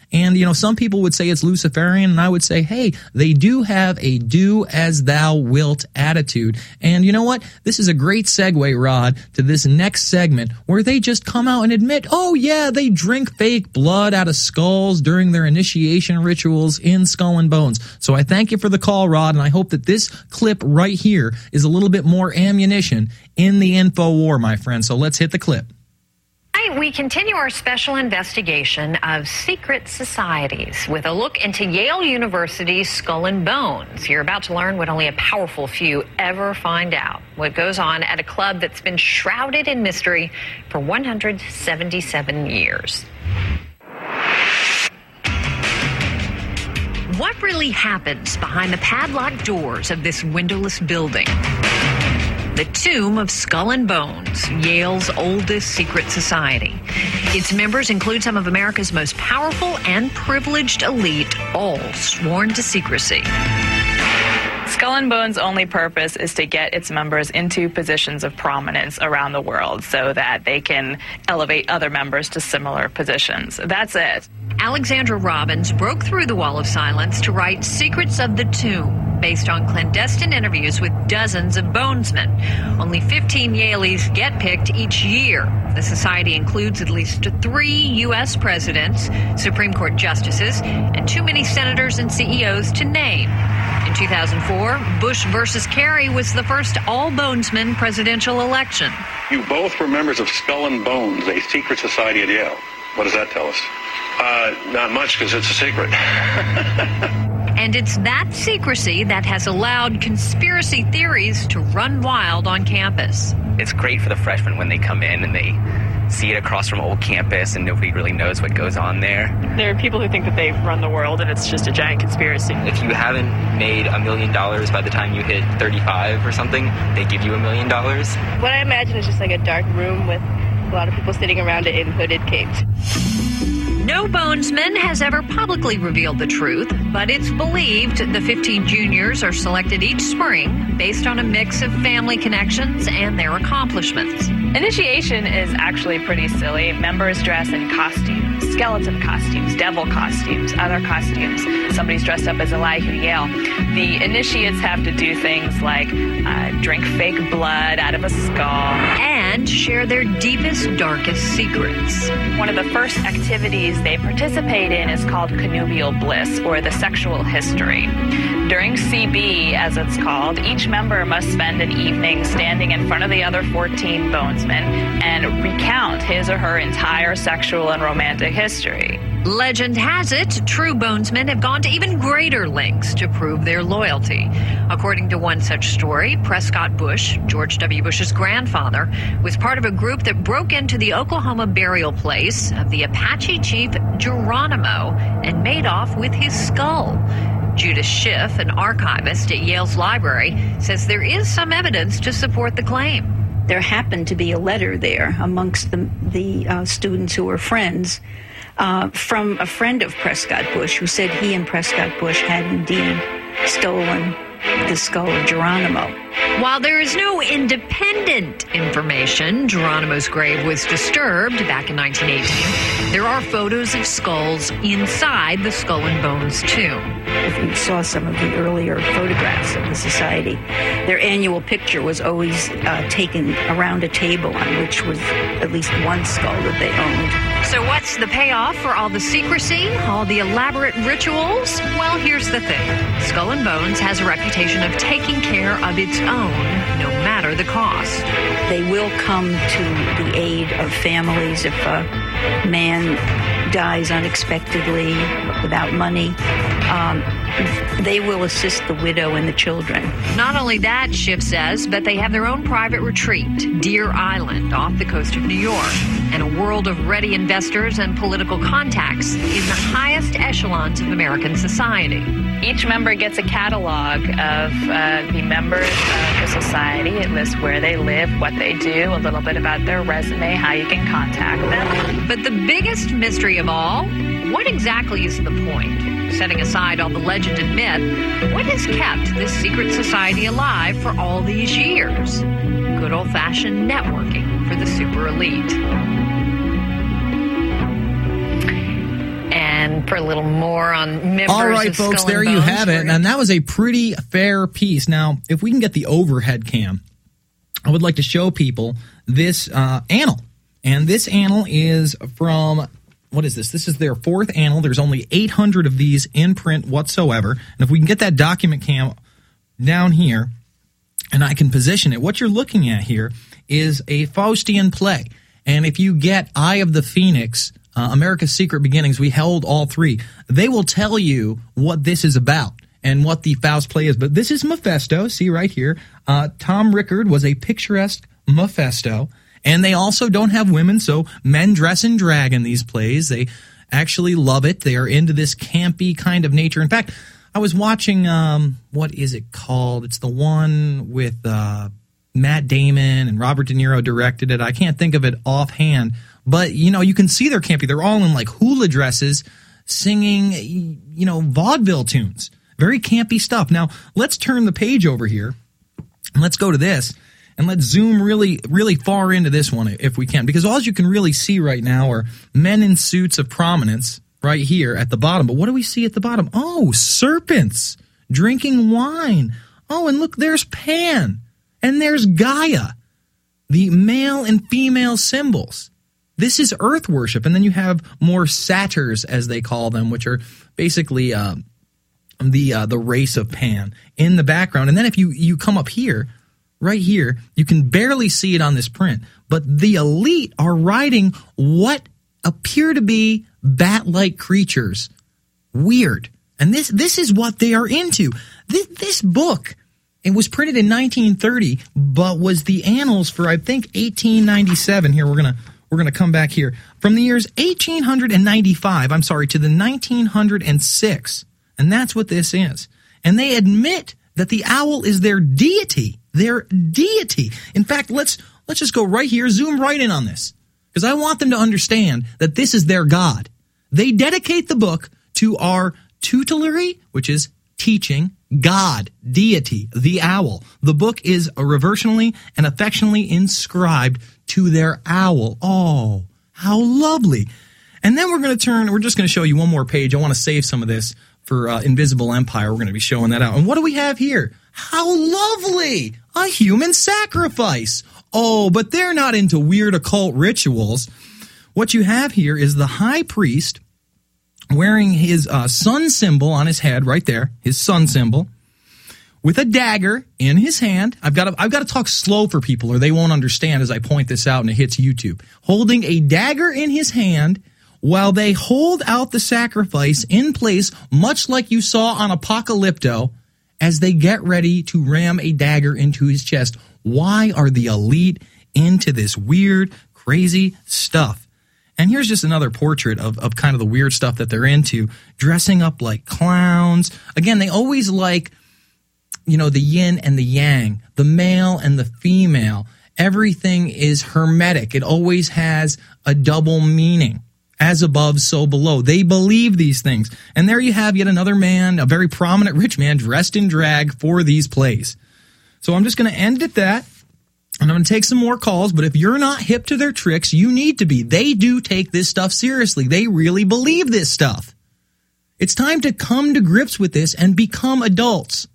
And, you know, some people would say it's Luciferian, and I would say, hey, they do have a do as thou wilt attitude. And you know what? This is a great segue, Rod, to this next segment where they just come out and admit, oh, yeah, they drink fake blood out of skulls during their initiation rituals in Skull and Bones. So I thank you for the call, Rod, and I hope that this clip right here is a little bit more ammunition in the info war, my friend. So let's hit the clip. Tonight, we continue our special investigation of secret societies with a look into Yale University's Skull and Bones. You're about to learn what only a powerful few ever find out. What goes on at a club that's been shrouded in mystery for one hundred seventy-seven years. What really happens behind the padlocked doors of this windowless building? The Tomb of Skull and Bones, Yale's oldest secret society. Its members include some of America's most powerful and privileged elite, all sworn to secrecy. Skull and Bones' only purpose is to get its members into positions of prominence around the world so that they can elevate other members to similar positions. That's it. Alexandra Robbins broke through the wall of silence to write Secrets of the Tomb, based on clandestine interviews with dozens of bonesmen. Only fifteen Yaleys get picked each year. The society includes at least three U S presidents, Supreme Court justices, and too many senators and C E Os to name. In two thousand four, Bush versus Kerry was the first all-bonesman presidential election. You both were members of Skull and Bones, a secret society at Yale. What does that tell us? Uh, not much, because it's a secret. And it's that secrecy that has allowed conspiracy theories to run wild on campus. It's great for the freshmen when they come in and they see it across from old campus and nobody really knows what goes on there. There are people who think that they run the world and it's just a giant conspiracy. If you haven't made a million dollars by the time you hit thirty-five or something, they give you a million dollars. What I imagine is just like a dark room with a lot of people sitting around it in hooded capes. No bonesman has ever publicly revealed the truth, but it's believed the fifteen juniors are selected each spring based on a mix of family connections and their accomplishments. Initiation is actually pretty silly. Members dress in costumes, skeleton costumes, devil costumes, other costumes. Somebody's dressed up as Elihu Yale. The initiates have to do things like uh, drink fake blood out of a skull. And share their deepest, darkest secrets. One of the first activities they participate in is called connubial bliss, or the sexual history. During C B, as it's called, each member must spend an evening standing in front of the other fourteen bonesmen and recount his or her entire sexual and romantic history. Legend has it, true bonesmen have gone to even greater lengths to prove their loyalty. According to one such story, Prescott Bush, George W. Bush's grandfather, was part of a group that broke into the Oklahoma burial place of the Apache chief Geronimo and made off with his skull. Judith Schiff, an archivist at Yale's library, says there is some evidence to support the claim. There happened to be a letter there amongst the, the uh, students who were friends uh, from a friend of Prescott Bush who said he and Prescott Bush had indeed stolen the skull of Geronimo. While there is no independent information, Geronimo's grave was disturbed back in nineteen eighteen. There are photos of skulls inside the Skull and Bones tomb. If you saw some of the earlier photographs of the society, their annual picture was always uh, taken around a table on which was at least one skull that they owned. So what's the payoff for all the secrecy, all the elaborate rituals? Well, here's the thing. Skull and Bones has a reputation of taking care of its own, no matter the cost. They will come to the aid of families if a man dies unexpectedly without money. Um, they will assist the widow and the children. Not only that, Schiff says, but they have their own private retreat, Deer Island, off the coast of New York, and a world of ready investors and political contacts in the highest echelons of American society. Each member gets a catalog of uh, the members of the society. It lists where they live, what they do, a little bit about their resume, how you can contact them. But the biggest mystery of all, what exactly is the point? Setting aside all the legend and myth, what has kept this secret society alive for all these years? Good old-fashioned networking for the super elite. And for a little more on members All right, of folks, Skull there and you Bones, have we're it. gonna- And that was a pretty fair piece. Now, if we can get the overhead cam, I would like to show people this uh, annal. And this annal is from, what is this? This is their fourth annal. There's only eight hundred of these in print whatsoever. And if we can get that document cam down here, and I can position it, what you're looking at here is a Faustian play. And if you get Eye of the Phoenix, uh, America's Secret Beginnings, we held all three. They will tell you what this is about and what the Faust play is. But this is Mephisto. See right here. Uh, Tom Rickard was a picturesque Mephisto. And they also don't have women, so men dress in drag in these plays. They actually love it. They are into this campy kind of nature. In fact, I was watching, um, what is it called? It's the one with uh, Matt Damon and Robert De Niro directed it. I can't think of it offhand. But, you know, you can see they're campy. They're all in, like, hula dresses singing, you know, vaudeville tunes. Very campy stuff. Now, let's turn the page over here, and let's go to this. And let's zoom really, really far into this one if we can. Because all you can really see right now are men in suits of prominence right here at the bottom. But what do we see at the bottom? Oh, serpents drinking wine. Oh, and look, there's Pan. And there's Gaia. The male and female symbols. This is earth worship. And then you have more satyrs, as they call them, which are basically uh, the uh, the race of Pan in the background. And then if you, you come up here, right here, you can barely see it on this print, but the elite are riding what appear to be bat-like creatures. Weird. And this this is what they are into. This, this book, it was printed in nineteen thirty, but was the annals for, I think, eighteen ninety-seven. Here, we're gonna we're gonna come back here. From the years eighteen ninety-five, I'm sorry, to the nineteen oh six. And that's what this is. And they admit that the owl is their deity. Their deity. In fact, let's let's just go right here, zoom right in on this, because I want them to understand that this is their God. They dedicate the book to our tutelary, which is teaching, God, deity, the owl. The book is reversionally and affectionately inscribed to their owl. Oh, how lovely. And then we're going to turn, we're just going to show you one more page. I want to save some of this for uh, Invisible Empire. We're going to be showing that out. And what do we have here? How lovely! A human sacrifice. Oh, but they're not into weird occult rituals. What you have here is the high priest wearing his uh, sun symbol on his head right there, his sun symbol, with a dagger in his hand. I've got to, I've got to talk slow for people or they won't understand as I point this out and it hits YouTube. Holding a dagger in his hand while they hold out the sacrifice in place, much like you saw on Apocalypto, as they get ready to ram a dagger into his chest. Why are the elite into this weird, crazy stuff? And here's just another portrait of, of kind of the weird stuff that they're into, dressing up like clowns. Again, they always like, you know, the yin and the yang, the male and the female. Everything is hermetic. It always has a double meaning. As above, so below. They believe these things. And there you have yet another man, a very prominent rich man, dressed in drag for these plays. So I'm just going to end at that. And I'm going to take some more calls. But if you're not hip to their tricks, you need to be. They do take this stuff seriously. They really believe this stuff. It's time to come to grips with this and become adults.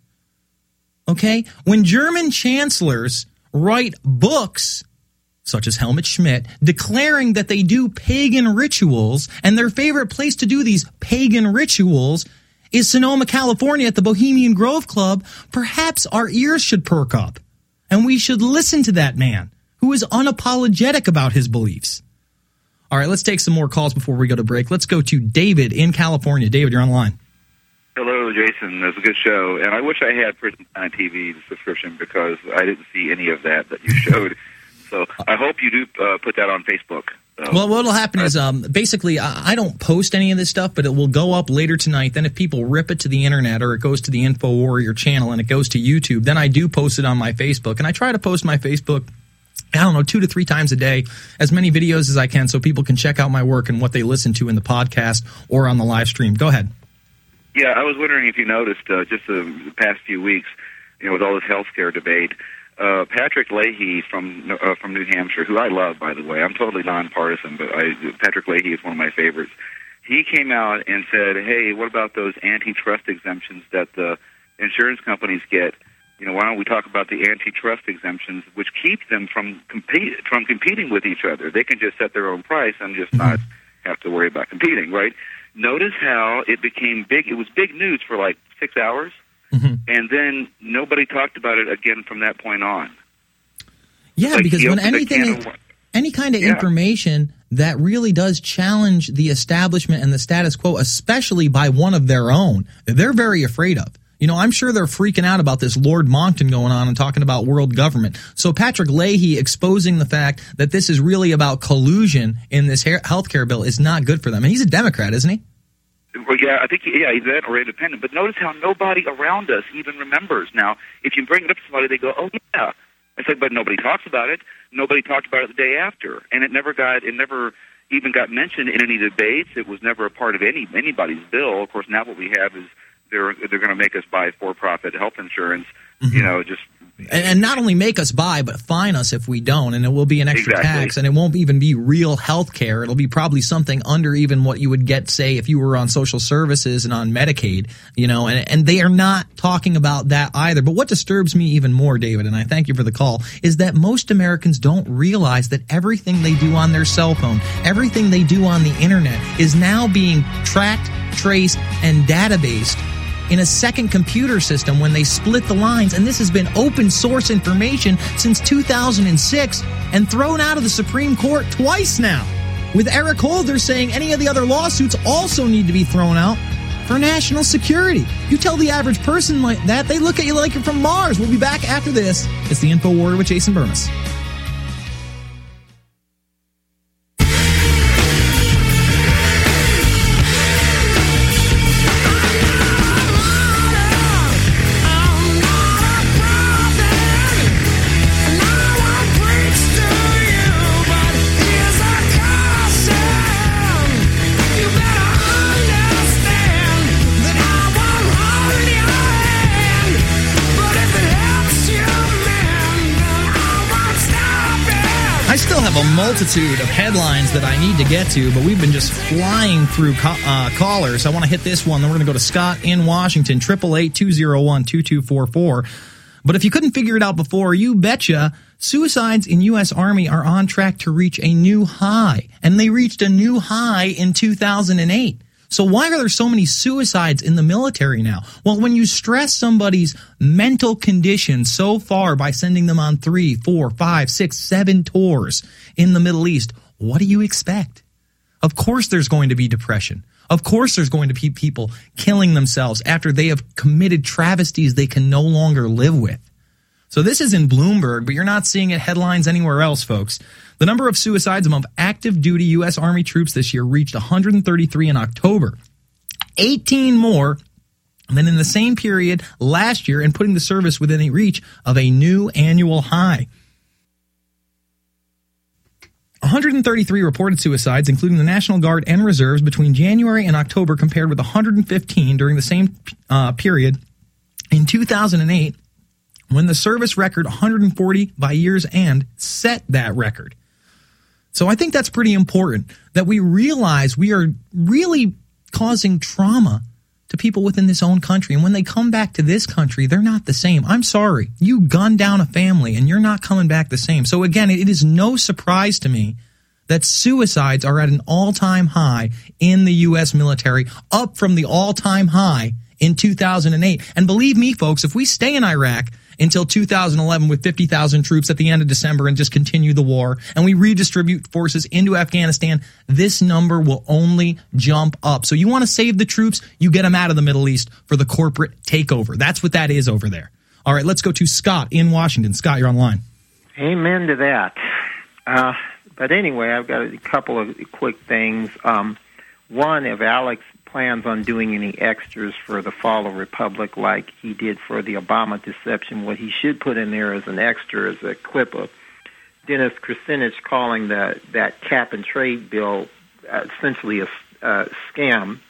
Okay? When German chancellors write books, such as Helmut Schmidt, declaring that they do pagan rituals, and their favorite place to do these pagan rituals is Sonoma, California at the Bohemian Grove Club, perhaps our ears should perk up, and we should listen to that man who is unapologetic about his beliefs. All right, let's take some more calls before we go to break. Let's go to David in California. David, you're on the line. Hello, Jason. It's a good show, and I wish I had Prison Time T V subscription because I didn't see any of that that you showed. So I hope you do uh, put that on Facebook. So. Well, what will happen is um, basically I, I don't post any of this stuff, but it will go up later tonight. Then if people rip it to the internet or it goes to the Info Warrior channel and it goes to YouTube, then I do post it on my Facebook. And I try to post my Facebook, I don't know, two to three times a day, as many videos as I can so people can check out my work and what they listen to in the podcast or on the live stream. Go ahead. Yeah, I was wondering if you noticed uh, just the, the past few weeks, you know, with all this healthcare debate, Uh, Patrick Leahy from uh, from New Hampshire, who I love, by the way. I'm totally nonpartisan, but I, Patrick Leahy is one of my favorites. he came out and said, hey, what about those antitrust exemptions that the insurance companies get? You know, why don't we talk about the antitrust exemptions, which keep them from compete from competing with each other? They can just set their own price and just mm-hmm. not have to worry about competing, right? Notice how it became big. It was big news for like six hours, mm-hmm. and then nobody talked about it again from that point on. Yeah, like because when anything, any kind of yeah. information that really does challenge the establishment and the status quo, especially by one of their own, they're very afraid of. You know, I'm sure they're freaking out about this Lord Monckton going on and talking about world government. So Patrick Leahy exposing the fact that this is really about collusion in this health care bill is not good for them. And he's a Democrat, isn't he? Well, yeah, I think, yeah, he's that or independent. But notice how nobody around us even remembers. Now, if you bring it up to somebody, they go, oh, yeah. I said, but nobody talks about it. Nobody talked about it the day after. And it never got, it never even got mentioned in any debates. It was never a part of any anybody's bill. Of course, now what we have is they're they're going to make us buy for-profit health insurance, mm-hmm. you know, just... And, and not only make us buy, but fine us if we don't, and it will be an extra exactly. tax, and it won't even be real health care. It'll be probably something under even what you would get, say, if you were on social services and on Medicaid, you know, and, and they are not talking about that either. But what disturbs me even more, David, and I thank you for the call, is that most Americans don't realize that everything they do on their cell phone, everything they do on the internet is now being tracked, traced, and databased in a second computer system when they split the lines. And this has been open source information since two thousand six and thrown out of the Supreme Court twice now. With Eric Holder saying any of the other lawsuits also need to be thrown out for national security. You tell the average person like that, they look at you like you're from Mars. We'll be back after this. It's the InfoWarrior with Jason Bermas. A multitude of headlines that I need to get to, but we've been just flying through co- uh, callers. I want to hit this one, then we're going to go to Scott in Washington, eight eight eight, two oh one, two two four four. But if you couldn't figure it out before, you betcha suicides in U S Army are on track to reach a new high, and they reached a new high in two thousand eight. So why are there so many suicides in the military now? Well, when you stress somebody's mental condition so far by sending them on three, four, five, six, seven tours in the Middle East, what do you expect? Of course there's going to be depression. Of course there's going to be people killing themselves after they have committed travesties they can no longer live with. So this is in Bloomberg, but you're not seeing it headlines anywhere else, folks. The number of suicides among active duty U S Army troops this year reached one hundred thirty-three in October. eighteen more than in the same period last year, and putting the service within a reach of a new annual high. one hundred thirty-three reported suicides, including the National Guard and reserves, between January and October, compared with one hundred fifteen during the same uh, period in two thousand eight, when the service record one hundred forty by year's end set that record. So I think that's pretty important, that we realize we are really causing trauma to people within this own country. And when they come back to this country, they're not the same. I'm sorry. You gunned down a family and you're not coming back the same. So again, it is no surprise to me that suicides are at an all-time high in the U S military, up from the all-time high in two thousand eight. And believe me, folks, if we stay in Iraq until two thousand eleven with fifty thousand troops at the end of December and just continue the war, and we redistribute forces into Afghanistan, this number will only jump up. So you want to save the troops, you get them out of the Middle East for the corporate takeover. That's what that is over there. All right, let's go to Scott in Washington. Scott, you're online. Amen to that. Uh, but anyway, I've got a couple of quick things. Um, one, if Alex plans on doing any extras for the Fall of Republic like he did for the Obama deception, what he should put in there as an extra is a clip of Dennis Kucinich calling the, that cap and trade bill uh, essentially a uh, scam,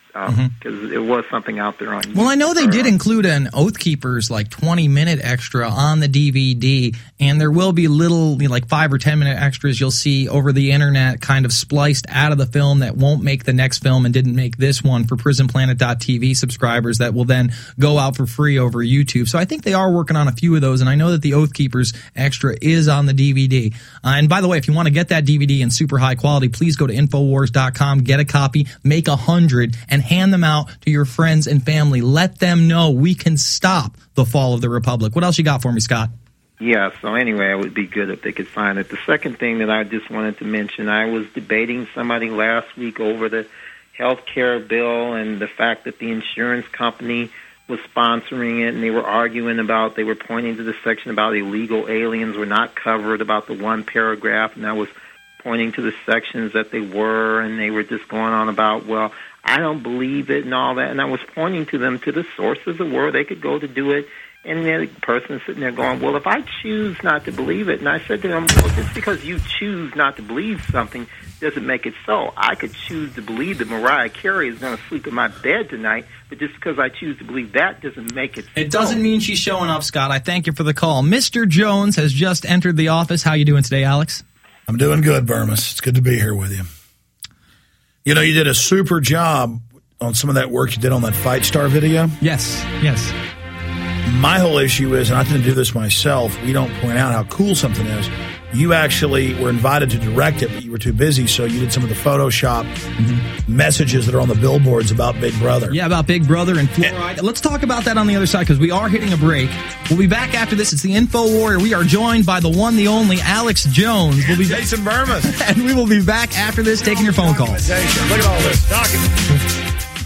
because um, mm-hmm. it was something out there on YouTube. Well, I know they did include an Oath Keepers like twenty minute extra on the D V D, and there will be little, you know, like five or ten minute extras you'll see over the internet kind of spliced out of the film that won't make the next film and didn't make this one for prison planet dot t v subscribers that will then go out for free over YouTube. So I think they are working on a few of those, and I know that the Oath Keepers extra is on the D V D. Uh, and by the way, if you want to get that D V D in super high quality, please go to infowars dot com, get a copy, make a hundred, and hand them out to your friends and family. Let them know we can stop the fall of the Republic. What else you got for me, Scott? Yeah, so anyway, it would be good if they could find it. The second thing that I just wanted to mention, I was debating somebody last week over the health care bill and the fact that the insurance company was sponsoring it, and they were arguing about, they were pointing to the section about illegal aliens were not covered, about the one paragraph, and I was pointing to the sections that they were, and they were just going on about, well, I don't believe it and all that, and I was pointing to them to the sources of where they could go to do it, and the person sitting there going, well, if I choose not to believe it, and I said to them, well, just because you choose not to believe something doesn't make it so. I could choose to believe that Mariah Carey is going to sleep in my bed tonight, but just because I choose to believe that doesn't make it so. It doesn't mean she's showing up, Scott. I thank you for the call. Mister Jones has just entered the office. How you doing today, Alex? I'm doing good, Burmis. It's good to be here with you. You know, you did a super job on some of that work you did on that Fight Star video. Yes, yes. My whole issue is, and I didn't do this myself, we don't point out how cool something is. You actually were invited to direct it, but you were too busy, so you did some of the Photoshop mm-hmm. messages that are on the billboards about Big Brother. Yeah, about Big Brother and fluoride. And let's talk about that on the other side, because we are hitting a break. We'll be back after this. It's the Info Warrior. We are joined by the one, the only, Alex Jones. We'll be Jason Burmis. And we will be back after this, taking your phone calls. Look at all this. Talking.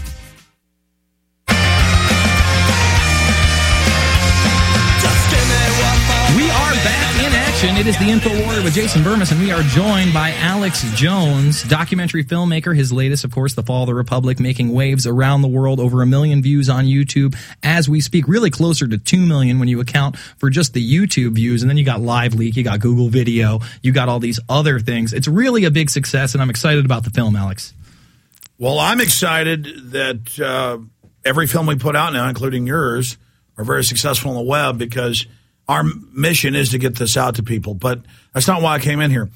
It is the Info Warrior with Jason Burmis, and we are joined by Alex Jones, documentary filmmaker. His latest, of course, The Fall of the Republic, making waves around the world, over a million views on YouTube as we speak, really closer to two million when you account for just the YouTube views. And then you got Live Leak, you got Google Video, you got all these other things. It's really a big success, and I'm excited about the film, Alex. Well, I'm excited that uh, every film we put out now, including yours, are very successful on the web, because our mission is to get this out to people, but that's not why I came in here.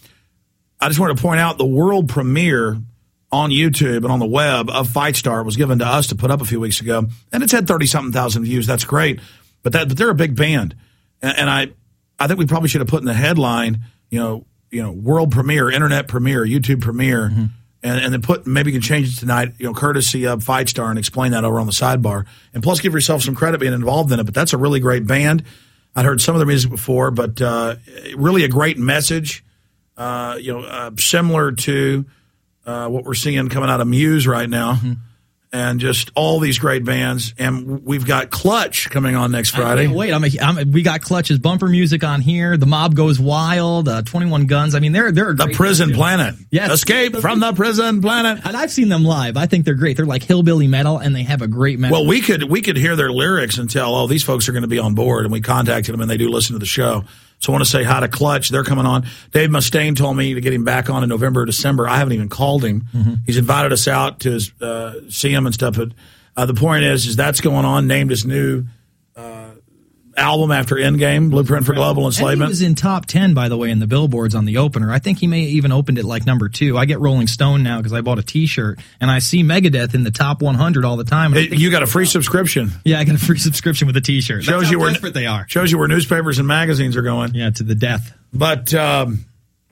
I just wanted to point out the world premiere on YouTube and on the web of Fight Star was given to us to put up a few weeks ago, and it's had thirty-something thousand views. That's great, but that but they're a big band, and, and I I think we probably should have put in the headline, you know, you know, world premiere, internet premiere, YouTube premiere, mm-hmm. and, and then put, maybe you can change it tonight, you know, courtesy of Fight Star, and explain that over on the sidebar, and plus give yourself some credit being involved in it. But that's a really great band. I'd heard some of their music before, but uh, really a great message, uh, you know, uh, similar to uh, what we're seeing coming out of Muse right now, mm-hmm. and just all these great bands. And we've got Clutch coming on next Friday. Wait, I'm a, I'm a, we got Clutch's bumper music on here. The Mob Goes Wild, uh, twenty-one Guns. I mean, they're they're a the great Prison Planet. Yes, Escape from the Prison Planet. And I've seen them live. I think they're great. They're like hillbilly metal, and they have a great message. Well, we could we could hear their lyrics and tell, oh, these folks are going to be on board. And we contacted them, and they do listen to the show. So I want to say hi to Clutch. They're coming on. Dave Mustaine told me to get him back on in November or December. I haven't even called him. Mm-hmm. He's invited us out to his, uh, see him and stuff. But uh, the point is, is that's going on. Named his new uh, album after Endgame, Blueprint for Global Enslavement. And he was in top ten, by the way, in the billboards on the opener. I think he may have even opened it like number two. I get Rolling Stone now because I bought a T-shirt, and I see Megadeth in the top one hundred all the time. Hey, you got a free subscription. Yeah, I got a free subscription with a T-shirt. Shows That's you how where desperate they are. Shows you where newspapers and magazines are going. Yeah, to the death. But um,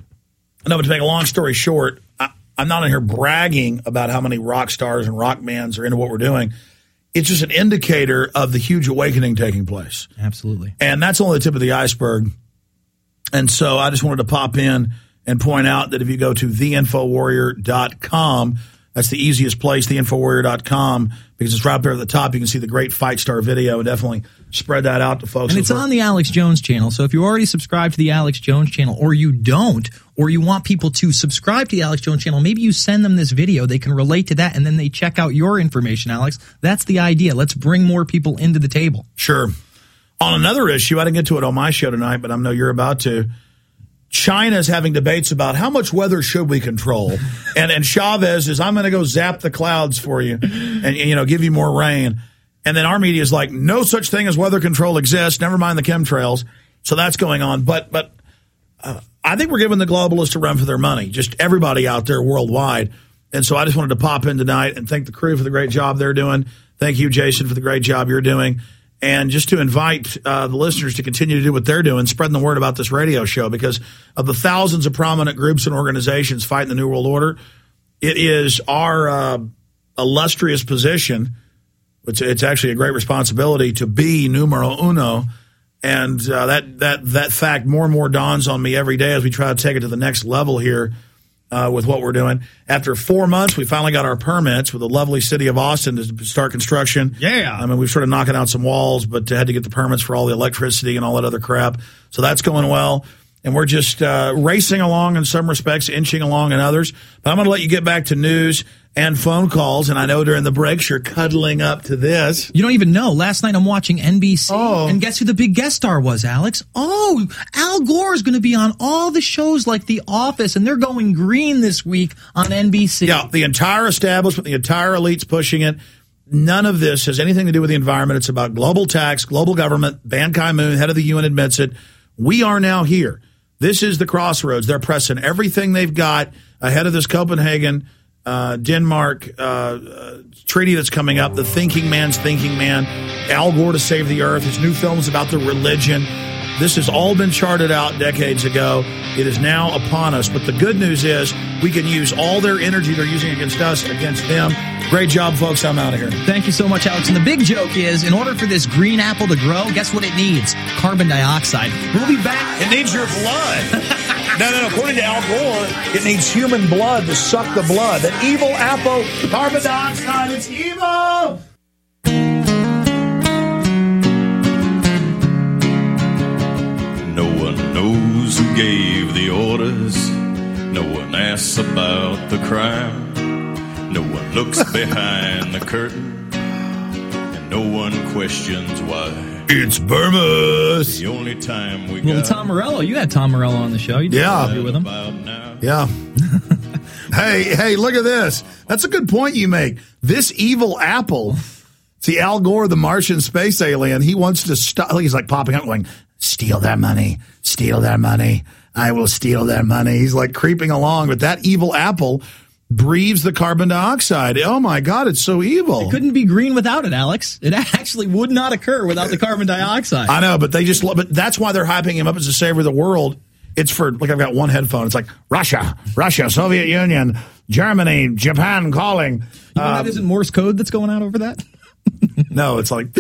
no, but to make a long story short, I, I'm not in here bragging about how many rock stars and rock bands are into what we're doing. It's just an indicator of the huge awakening taking place. Absolutely. And that's only the tip of the iceberg. And so I just wanted to pop in and point out that if you go to the info warrior dot com, that's the easiest place, the info warrior dot com, because it's right up there at the top. You can see the great Fight Star video, and definitely spread that out to folks. And it's on the Alex Jones channel. So if you already subscribe to the Alex Jones channel, or you don't, or you want people to subscribe to the Alex Jones channel, maybe you send them this video. They can relate to that, and then they check out your information, Alex. That's the idea. Let's bring more people into the table. Sure. On another issue, I didn't get to it on my show tonight, but I know you're about to. China's having debates about how much weather should we control, and and Chavez is, I'm going to go zap the clouds for you, and you know, give you more rain. And then our media is like, no such thing as weather control exists. Never mind the chemtrails. So that's going on. But but uh, I think we're giving the globalists a run for their money. Just everybody out there worldwide. And so I just wanted to pop in tonight and thank the crew for the great job they're doing. Thank you, Jason, for the great job you're doing. And just to invite uh, the listeners to continue to do what they're doing, spreading the word about this radio show, because of the thousands of prominent groups and organizations fighting the New World Order, it is our uh, illustrious position. It's, it's actually a great responsibility to be numero uno. And uh, that, that, that fact more and more dawns on me every day as we try to take it to the next level here uh, with what we're doing. After four months, we finally got our permits with the lovely city of Austin to start construction. Yeah. I mean, we've sort of knocking out some walls, but had to get the permits for all the electricity and all that other crap. So that's going well. And we're just uh, racing along in some respects, inching along in others. But I'm going to let you get back to news and phone calls. And I know during the breaks you're cuddling up to this. You don't even know. Last night I'm watching N B C. Oh. And guess who the big guest star was, Alex? Oh, Al Gore is going to be on all the shows like The Office. And they're going green this week on N B C. Yeah, the entire establishment, the entire elite's pushing it. None of this has anything to do with the environment. It's about global tax, global government. Ban Ki-moon, head of the U N, admits it. We are now here. This is the crossroads. They're pressing everything they've got ahead of this Copenhagen, uh, Denmark uh, uh, treaty that's coming up, the thinking man's thinking man, Al Gore to save the earth, his new films about the religion. This has all been charted out decades ago. It is now upon us. But the good news is we can use all their energy they're using against us, against them. Great job, folks. I'm out of here. Thank you so much, Alex. And the big joke is, in order for this green apple to grow, guess what it needs? Carbon dioxide. We'll be back. It needs your blood. No, no, no. According to Al Gore, it needs human blood to suck the blood. That evil apple, carbon dioxide, it's evil! No one knows who gave the orders. No one asks about the crime. No one looks behind the curtain. And no one questions why. It's Burmese. The only time we Well, got... Tom Morello. You had Tom Morello on the show. You did Yeah. an interview with him. Yeah. hey, hey, look at this. That's a good point you make. This evil apple, see, Al Gore, the Martian space alien, he wants to stop. He's like popping up going, steal their money, steal their money. I will steal their money. He's like creeping along, but that evil apple breathes the carbon dioxide. Oh, my God, it's so evil. It couldn't be green without it, Alex. It actually would not occur without the carbon dioxide. I know, but they just, but that's why they're hyping him up as the savior of the world. It's for, like, I've got one headphone. It's like Russia, Russia, Soviet Union, Germany, Japan calling. You know um, that isn't Morse code that's going out over that? No, it's like...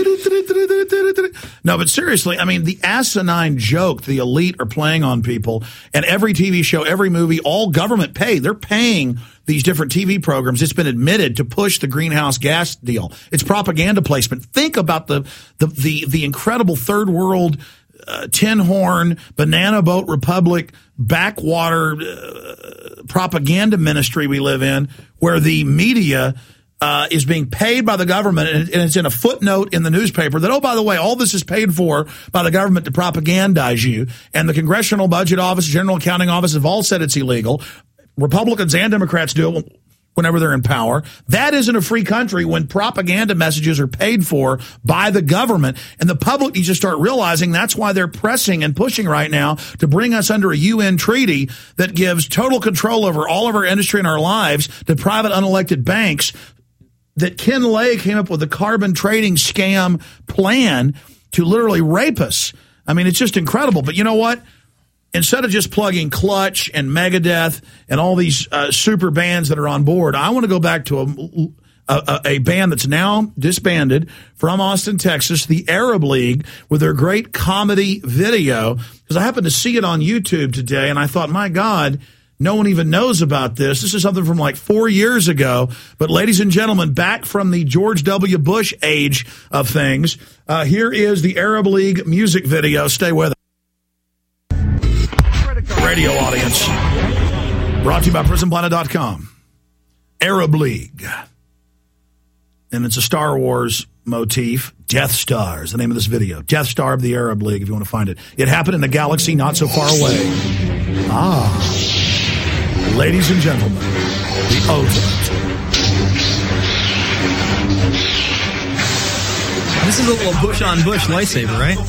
No, but seriously, I mean, the asinine joke the elite are playing on people, and every T V show, every movie, all government pay. They're paying these different T V programs. It's been admitted to push the greenhouse gas deal. It's propaganda placement. Think about the the the, the incredible third world, uh, tin horn, banana boat republic, backwater uh, propaganda ministry we live in, where the media... Uh, is being paid by the government, and, and it's in a footnote in the newspaper that, oh, by the way, all this is paid for by the government to propagandize you. And the Congressional Budget Office, General Accounting Office have all said it's illegal. Republicans and Democrats do it whenever they're in power. That isn't a free country when propaganda messages are paid for by the government. And the public needs to start realizing that's why they're pressing and pushing right now to bring us under a U N treaty that gives total control over all of our industry and our lives to private unelected banks. That Ken Lay came up with a carbon trading scam plan to literally rape us. I mean, it's just incredible. But you know what? Instead of just plugging Clutch and Megadeth and all these uh, super bands that are on board, I want to go back to a, a, a band that's now disbanded from Austin, Texas, the Arab League, with their great comedy video. Because I happened to see it on YouTube today, and I thought, my God, no one even knows about this. This is something from like four years ago. But ladies and gentlemen, back from the George W. Bush age of things, uh, here is the Arab League music video. Stay with us. Radio audience. Brought to you by prison planet dot com. Arab League. And it's a Star Wars motif. Death Star is the name of this video. Death Star of the Arab League, if you want to find it. It happened in a galaxy not so far away. Ah. Ladies and gentlemen, the ultimate. This is a little Bush on Bush lightsaber, right?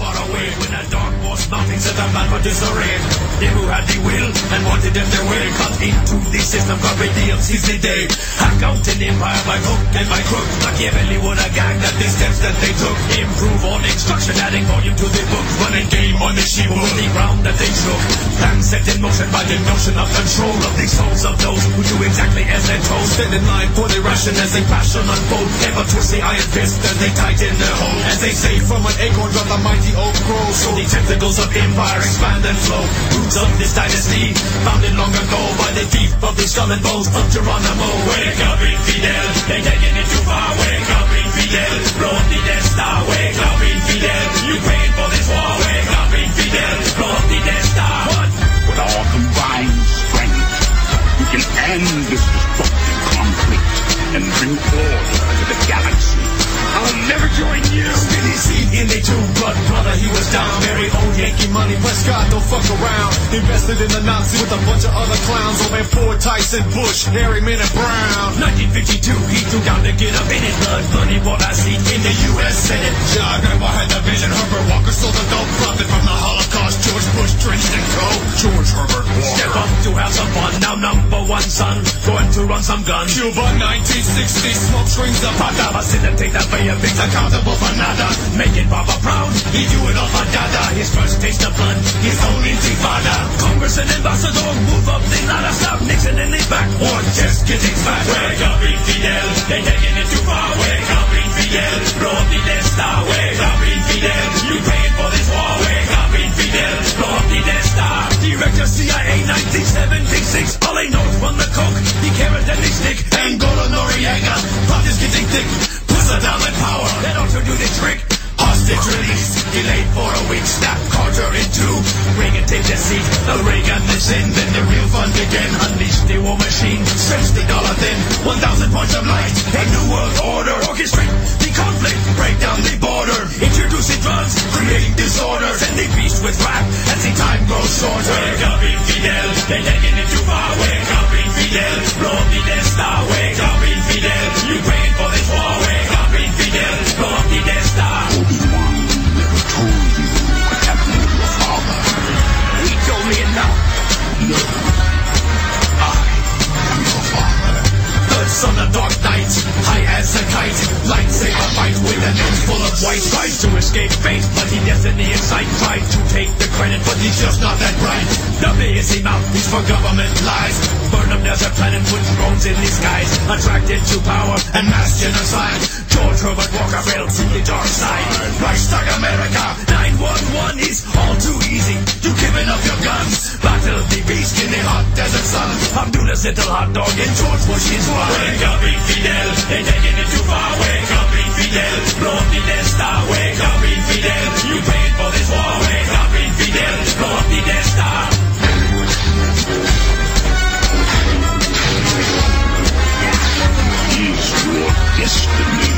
Mountains of the man were disarrayed. They who had the will and wanted them their way. Cut into the system, got radium, seize the day. Hack out an empire by hook and by crook. Machiavelli would have gagged at the steps that they took. Improve on instruction, adding volume to the book. Running game on the sheep over the ground that they shook. Plans set in motion by the notion of control of the souls of those who do exactly as they're told. Stand in line for the ration as they passion unfold. Ever twist the iron fist as they tighten their hold. As they say from an acorn drop the mighty oak grows. So the tentacles of empire expand and flow. Roots of this dynasty founded long ago by the thief of the skull and bones of Geronimo. Wake up, infidel, they taking it too far. Wake up, infidel, blow up the Death Star. Wake up, infidel, you paying for this war. Wake up, infidel, blow up the Death Star. What? With our combined strength, we can end this destructive conflict and bring order to the galaxy. I'll never join you. Spinny seed in the two blood brother, he was down. Very old Yankee money, Prescott don't fuck around. Invested in the Nazi with a bunch of other clowns. Old man Ford, Tyson, Bush, Harriman, and Brown. nineteen fifty-two, he threw down to get up in his blood money. Bought a seat in the U S Senate. John Grandma had the vision. Herbert Walker sold a dope profit from the Holocaust. George Bush drenched in coke. George Herbert Walker. Step up to have some fun. Now number one son, going to run some guns. Cuba, nineteen sixty, smoke screens of Pata. Facilitate that for your bigs accountable for nada. Making Papa proud, he do it all for dada. His first taste of blood, his own intifada. Congress and ambassador, move up the ladder. Stop Nixon in the back, or just getting fat. Wake up, infidel, they taking it too far. Wake up, infidel, blow up the Death Star. Wake up, infidel, you paying for this war. Wake up, infidel, blow up the Death Star. Director C I A nineteen seventy-six. All they know is from the coke, the carrot and the stick. Angola, Noriega, plot is getting thick. Puzzle down in power, that ought to do the trick. Hostage release, delayed for a week. Snap Carter in two. Reagan take the seat, the Reagan is in. Then the real fun began. Unleash the war machine, stretch the dollar thin. One thousand points of light, a new world order. Orchestrate the conflict, break down the border. Introducing drugs, creating disorder. Send the beast with rap as the time grows shorter. Wake up, infidel, they taking it too far. Wake up, infidel, blow up the Death Star. Wake up, infidel, you paying for this war. Wake up, infidel, blow up the Death Star. Obi-Wan never told you what happened with your father. He told me enough. No. I am your father. The son of Dark Knight, high as a kite. Lightsaber fight with an end full of white. Tries to escape fate, but he destiny in sight. Tried to take the credit, but he's just not that bright. The busy mouthpiece for government lies. Burn up desert planet, put drones in the skies. Attracted to power and mass genocide. George Herbert Walker fell to the dark side. Reichstag America, nine one one is all too easy. You giving up your guns. Battle the beast in the hot desert sun. Abdullah's little hot dog in George Bush's wife. Wake up, infidel, they taking it too far. Wake up, infidel, blow up the Death Star. Wake up, infidel, you paid for this war. Wake up, infidel, blow up the Death Star. Is your destiny.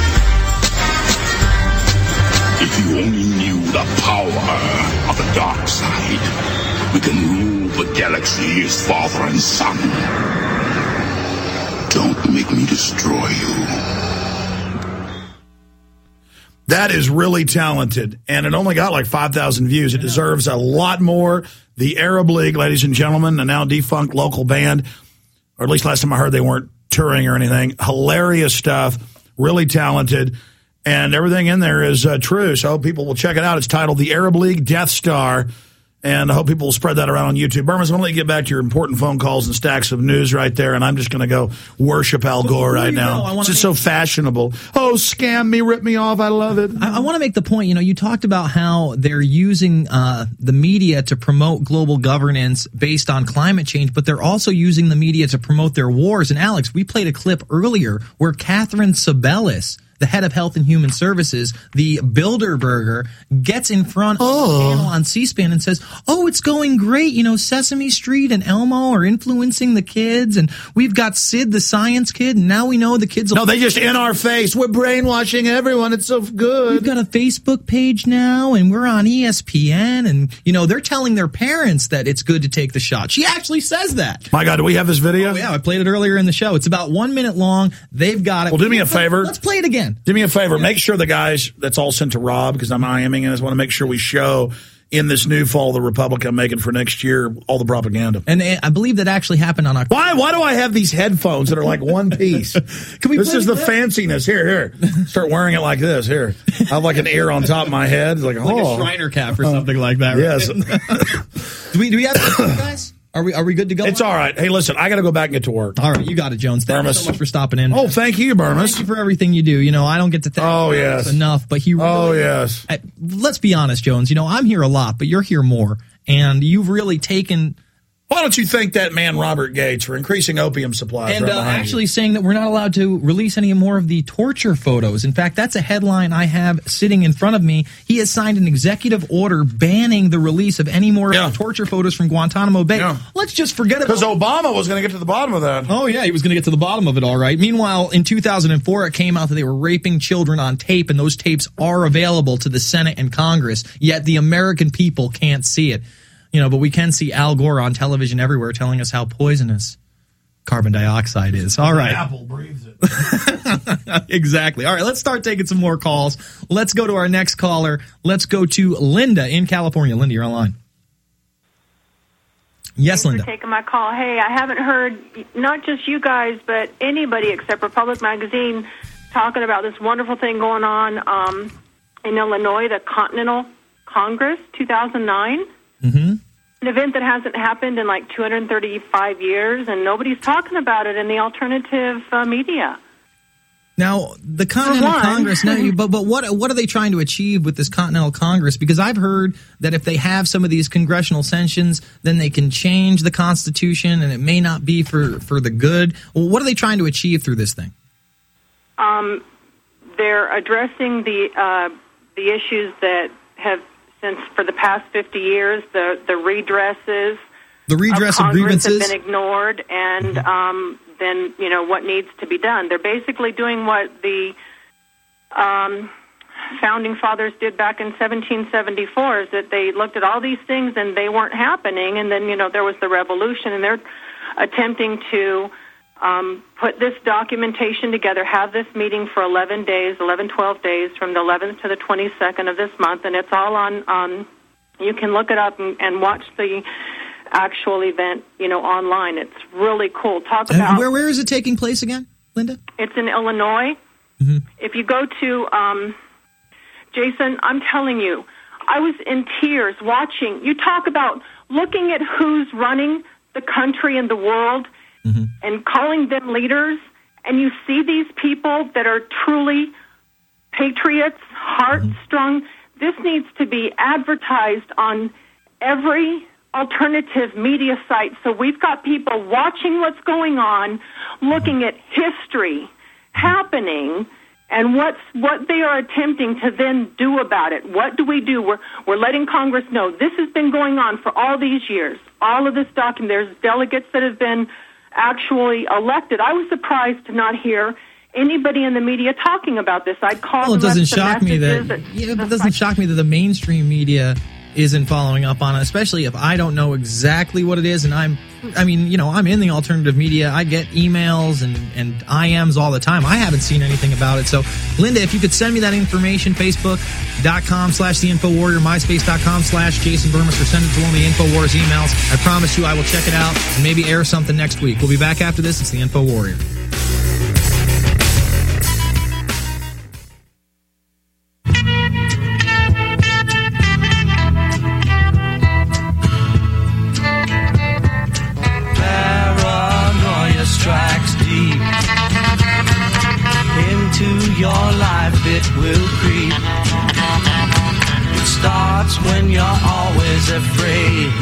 If you only knew the power of the dark side, we can rule the galaxy as father and son. Don't make me destroy you. That is really talented, and it only got like five thousand views. It deserves a lot more. The Arab League, ladies and gentlemen, a now defunct local band, or at least last time I heard they weren't touring or anything. Hilarious stuff, really talented, and everything in there is uh, true, so I hope people will check it out. It's titled The Arab League Death Star, and I hope people will spread that around on YouTube. Burmans, I'm going to let you get back to your important phone calls and stacks of news right there, and I'm just going to go worship Al Gore right now. It's just so fashionable. Oh, scam me, rip me off. I love it. I, I want to make the point, you know, you talked about how they're using uh, the media to promote global governance based on climate change, but they're also using the media to promote their wars. And Alex, we played a clip earlier where Catherine Sebelius, the head of Health and Human Services, the Bilderberger, gets in front of Oh. a panel on C-SPAN and says, oh, it's going great. You know, Sesame Street and Elmo are influencing the kids, and we've got Sid, the science kid, and now we know the kids will... No, they just in our face. We're brainwashing everyone. It's so good. We've got a Facebook page now, and we're on E S P N, and, you know, they're telling their parents that it's good to take the shot. She actually says that. My God, do we have this video? Oh, yeah, I played it earlier in the show. It's about one minute long. They've got it. Well, do me a favor. Let's play it again. Do me a favor. Make sure the guys, that's all sent to Rob, because I'm IMing, and I just want to make sure we show in this new fall the Republic I'm making for next year all the propaganda. And I believe that actually happened on October. Why Why do I have these headphones that are like one piece? Can we this play is the that? fanciness. Here, here. Start wearing it like this. Here. I have like an ear on top of my head. It's like, Like oh. a Shriner cap or something like that. Right? Yes. do we do we have questions, guys? Are we are we good to go? It's all right. Hey, listen, I got to go back and get to work. All right, you got it, Jones. Thank you Burmis. so much for stopping in. Oh, thank you, Burmis. Thank you for everything you do. You know, I don't get to thank Oh, you yes. enough, but he really, Oh, yes. I, let's be honest, Jones. You know, I'm here a lot, but you're here more, and you've really taken. Why don't you thank that man, Robert Gates, for increasing opium supplies And right uh, behind you? actually saying that we're not allowed to release any more of the torture photos. In fact, that's a headline I have sitting in front of me. He has signed an executive order banning the release of any more Yeah. of the torture photos from Guantanamo Bay. Yeah. Let's just forget about Because Obama was going to get to the bottom of that. Oh, yeah, he was going to get to the bottom of it, all right. Meanwhile, in two thousand four, it came out that they were raping children on tape, and those tapes are available to the Senate and Congress, yet the American people can't see it. You know, but we can see Al Gore on television everywhere telling us how poisonous carbon dioxide is. All right. Apple breathes it. Exactly. All right, let's start taking some more calls. Let's go to our next caller. Let's go to Linda in California. Linda, you're online. Yes, Thanks Linda. for taking my call. Hey, I haven't heard not just you guys, but anybody except Republic Magazine talking about this wonderful thing going on um, in Illinois, the Continental Congress, two thousand nine. Mm-hmm. An event that hasn't happened in like two hundred thirty-five years, and nobody's talking about it in the alternative uh, media. Now, the Continental one. Congress, now you, but but what what are they trying to achieve with this Continental Congress? Because I've heard that if they have some of these congressional sanctions, then they can change the Constitution, and it may not be for, for the good. Well, what are they trying to achieve through this thing? Um, they're addressing the uh, the issues that have, since for the past fifty years, the, the redresses The redress of of Congress grievances? have been ignored, and um, then, you know, what needs to be done. They're basically doing what the um, Founding Fathers did back in seventeen seventy-four, is that they looked at all these things and they weren't happening, and then, you know, there was the revolution, and they're attempting to um, put this documentation together, have this meeting for eleven days, eleven, twelve days, from the eleventh to the twenty-second of this month, and it's all on, um, you can look it up and, and watch the actual event, you know, online. It's really cool. Talk And about... where where is it taking place again, Linda? It's in Illinois. Mm-hmm. If you go to, um, Jason, I'm telling you, I was in tears watching. You talk about looking at who's running the country and the world Mm-hmm. and calling them leaders, and you see these people that are truly patriots, heart-strong. This needs to be advertised on every alternative media site. So we've got people watching what's going on, looking at history happening, and what's what they are attempting to then do about it. What do we do? We're we're letting Congress know this has been going on for all these years. All of this document. There's delegates that have been actually elected. I was surprised to not hear anybody in the media talking about this. I'd call Well, it them, doesn't left some shock me that messages. yeah, it doesn't shock me that the mainstream media isn't following up on it, especially if I don't know exactly what it is. And I'm, I mean, you know, I'm in the alternative media. I get emails and, and I Ms all the time. I haven't seen anything about it. So, Linda, if you could send me that information, Facebook.com slash The Info Warrior, MySpace.com slash Jason Burmis, or send it to one of the InfoWars emails. I promise you I will check it out and maybe air something next week. We'll be back after this. It's The Info Warrior. Paranoia strikes deep into your life, it will creep. It starts when you're always afraid.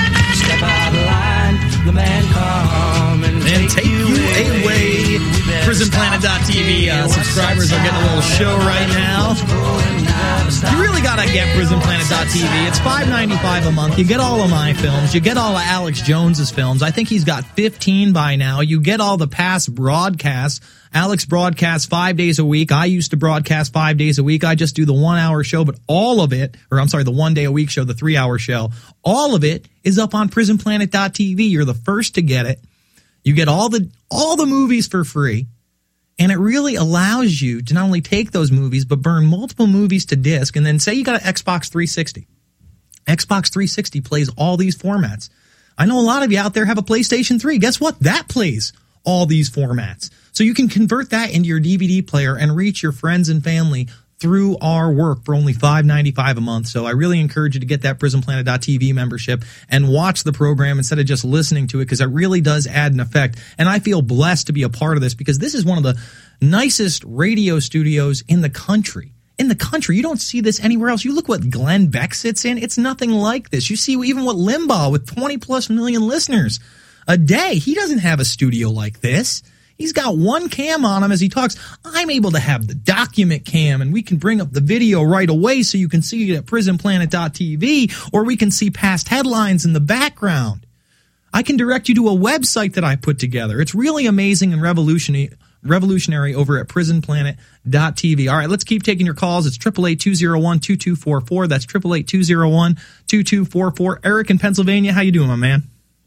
Step out of line, the man come and, And take you away. We better Prison Planet dot T V uh, subscribers are getting a little show right now. You really got to get Prison Planet dot T V. It's five dollars and ninety-five cents a month. You get all of my films. You get all of Alex Jones's films. I think he's got fifteen by now. You get all the past broadcasts. Alex broadcasts five days a week. I used to broadcast five days a week. I just do the one-hour show, but all of it, or I'm sorry, the one-day-a-week show, the three-hour show, all of it is up on Prison Planet dot T V. You're the first to get it. You get all the all the movies for free, and it really allows you to not only take those movies, but burn multiple movies to disc, and then say you got an Xbox three sixty. Xbox three sixty plays all these formats. I know a lot of you out there have a PlayStation three. Guess what? That plays all these formats. So you can convert that into your D V D player and reach your friends and family through our work for only five dollars and ninety-five cents a month. So I really encourage you to get that Prison Planet dot T V membership and watch the program instead of just listening to it, because it really does add an effect. And I feel blessed to be a part of this, because this is one of the nicest radio studios in the country. In the country. You don't see this anywhere else. You look what Glenn Beck sits in. It's nothing like this. You see even what Limbaugh, with twenty plus million listeners a day, he doesn't have a studio like this. He's got one cam on him as he talks. I'm able to have the document cam, and we can bring up the video right away so you can see it at Prison Planet dot T V, or we can see past headlines in the background. I can direct you to a website that I put together. It's really amazing and revolutionary revolutionary over at Prison Planet dot T V. All right, let's keep taking your calls. It's eight eight eight, two oh one, two two four four. That's eight eight eight, two oh one, two two four four. Eric in Pennsylvania, how you doing, my man?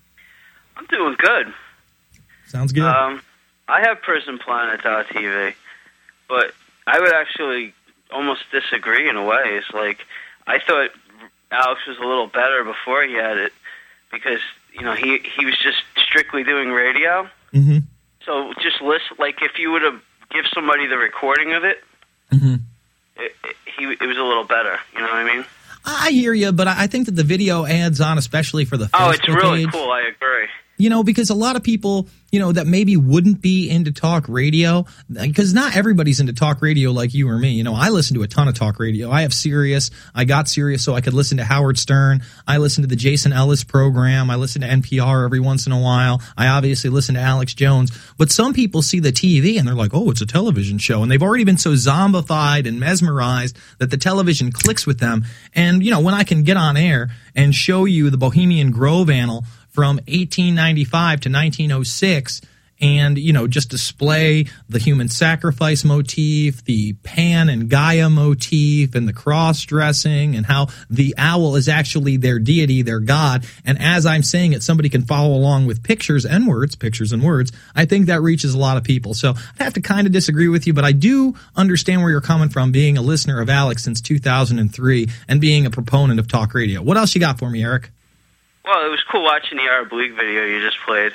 I'm doing good. Sounds good. Um, I have Prison Planet dot T V, but I would actually almost disagree in a way. It's like, I thought Alex was a little better before he had it, because, you know, he, he was just strictly doing radio. Mm-hmm. So just listen, like if you were to give somebody the recording of it, mm-hmm. it, it, he, it was a little better. You know what I mean? I hear you, but I think that the video adds on, especially for the Facebook Oh, it's really page. cool. I agree. You know, because a lot of people, you know, that maybe wouldn't be into talk radio, because not everybody's into talk radio like you or me. You know, I listen to a ton of talk radio. I have Sirius. I got Sirius so I could listen to Howard Stern. I listen to the Jason Ellis program. I listen to N P R every once in a while. I obviously listen to Alex Jones. But some people see the T V and they're like, oh, it's a television show. And they've already been so zombified and mesmerized that the television clicks with them. And, you know, when I can get on air and show you the Bohemian Grove annal from eighteen ninety-five to nineteen oh six, and, you know, just display the human sacrifice motif, the Pan and Gaia motif, and the cross-dressing, and how the owl is actually their deity, their god. And as I'm saying it, somebody can follow along with pictures and words, pictures and words. I think that reaches a lot of people. So I have to kind of disagree with you, but I do understand where you're coming from, being a listener of Alex since two thousand three and being a proponent of talk radio. What else you got for me, Eric? Well, it was cool watching the Arab League video you just played.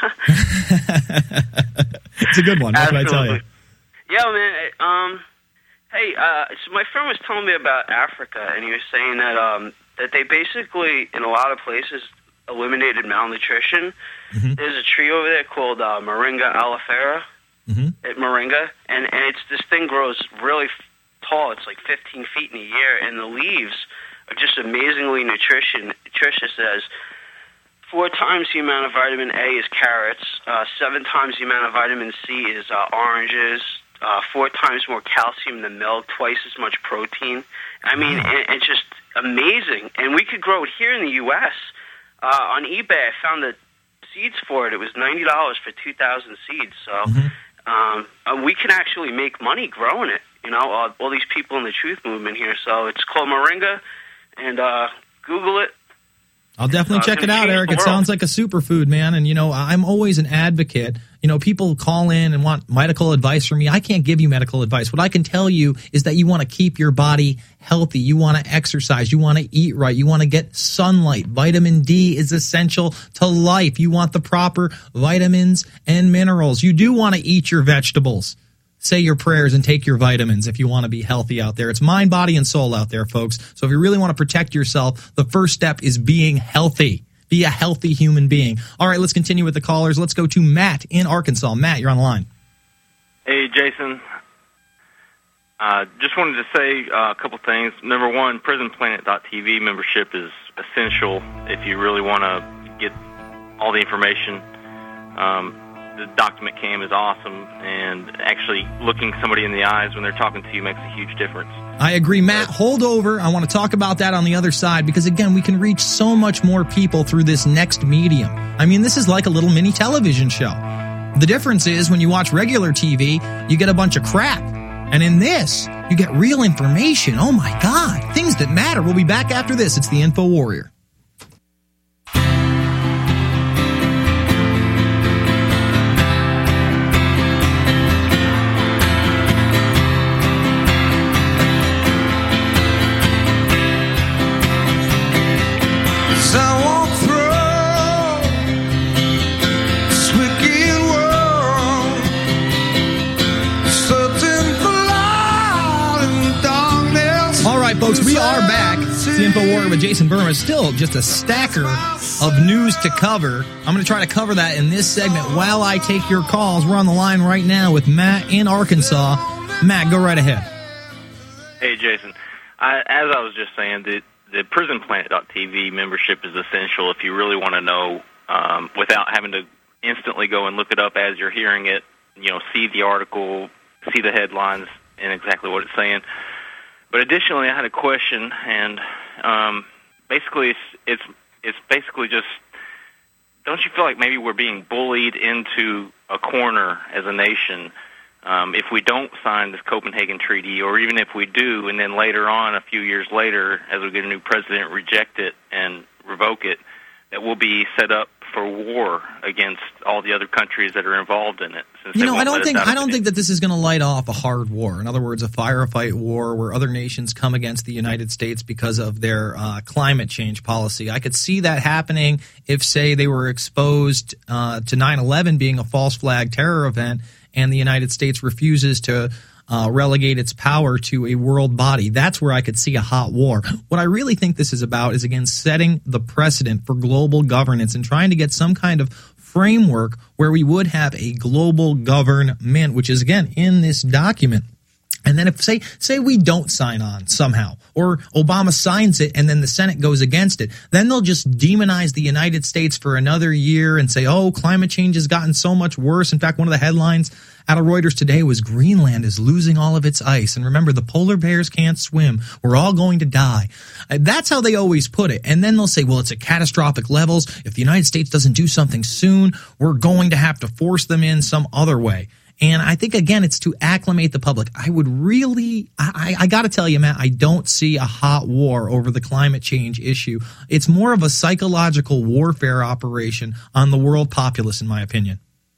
It's a good one. What can I tell you? Yeah, man. Um, hey, uh, so my friend was telling me about Africa, and he was saying that um, that they basically, in a lot of places, eliminated malnutrition. Mm-hmm. There's a tree over there called uh, Moringa alifera, mm-hmm. at Moringa, and, and it's this thing grows really tall. It's like fifteen feet in a year, and the leaves are just amazingly nutrition, nutritious. As four times the amount of vitamin A is carrots, uh, seven times the amount of vitamin C is uh, oranges, uh, four times more calcium than milk, twice as much protein. I mean, it, it's just amazing. And we could grow it here in the U S Uh, on eBay, I found the seeds for it. It was ninety dollars for two thousand seeds. So Mm-hmm. um, uh, we can actually make money growing it. You know, uh, all these people in the truth movement here. So it's called Moringa. And uh, Google it. I'll definitely Uh, check it out, change Eric. the It world. sounds like a superfood, man. And, you know, I'm always an advocate. You know, people call in and want medical advice from me. I can't give you medical advice. What I can tell you is that you want to keep your body healthy. You want to exercise. You want to eat right. You want to get sunlight. Vitamin D is essential to life. You want the proper vitamins and minerals. You do want to eat your vegetables. Say your prayers and take your vitamins if you want to be healthy out there. It's mind, body, and soul out there, folks. So if you really want to protect yourself, the first step is being healthy. Be a healthy human being. All right, let's continue with the callers. Let's go to Matt in Arkansas. Matt, you're on the line. Hey, Jason. Uh, just wanted to say uh, a couple things. Number one, Prison Planet dot T V membership is essential if you really want to get all the information. Um, the document cam is awesome, and actually looking somebody in the eyes when they're talking to you makes a huge difference. I agree. Matt, hold over. I want to talk about that on the other side because, again, we can reach so much more people through this next medium. I mean, this is like a little mini television show. The difference is when you watch regular T V, you get a bunch of crap. And in this, you get real information. Oh, my God. Things that matter. We'll be back after this. It's the Info Warrior. Folks, we are back. It's the Info Warrior with Jason Burma. Still just a stacker of news to cover. I'm going to try to cover that in this segment while I take your calls. We're on the line right now with Matt in Arkansas. Matt, go right ahead. Hey, Jason. I, as I was just saying, the, the prison planet dot t v membership is essential if you really want to know um, without having to instantly go and look it up as you're hearing it, you know, see the article, see the headlines and exactly what it's saying. But additionally, I had a question, and um, basically, it's it's it's basically just, don't you feel like maybe we're being bullied into a corner as a nation um, if we don't sign this Copenhagen Treaty, or even if we do, and then later on, a few years later, as we get a new president, reject it and revoke it, that we'll be set up for war against all the other countries that are involved in it. You know, I don't think I don't think that this is going to light off a hard war. In other words, a firefight war where other nations come against the United States because of their uh, climate change policy. I could see that happening if, say, they were exposed uh, to nine eleven being a false flag terror event and the United States refuses to Uh, relegate its power to a world body. That's where I could see a hot war. What I really think this is about is, again, setting the precedent for global governance and trying to get some kind of framework where we would have a global government, which is, again, in this document. And then if, say, say we don't sign on somehow, or Obama signs it and then the Senate goes against it, then they'll just demonize the United States for another year and say, oh, climate change has gotten so much worse. In fact, one of the headlines out of Reuters today was Greenland is losing all of its ice. And remember, the polar bears can't swim. We're all going to die. That's how they always put it. And then they'll say, well, it's at catastrophic levels. If the United States doesn't do something soon, we're going to have to force them in some other way. And I think, again, it's to acclimate the public. I would really, I, I got to tell you, Matt, I don't see a hot war over the climate change issue. It's more of a psychological warfare operation on the world populace, in my opinion.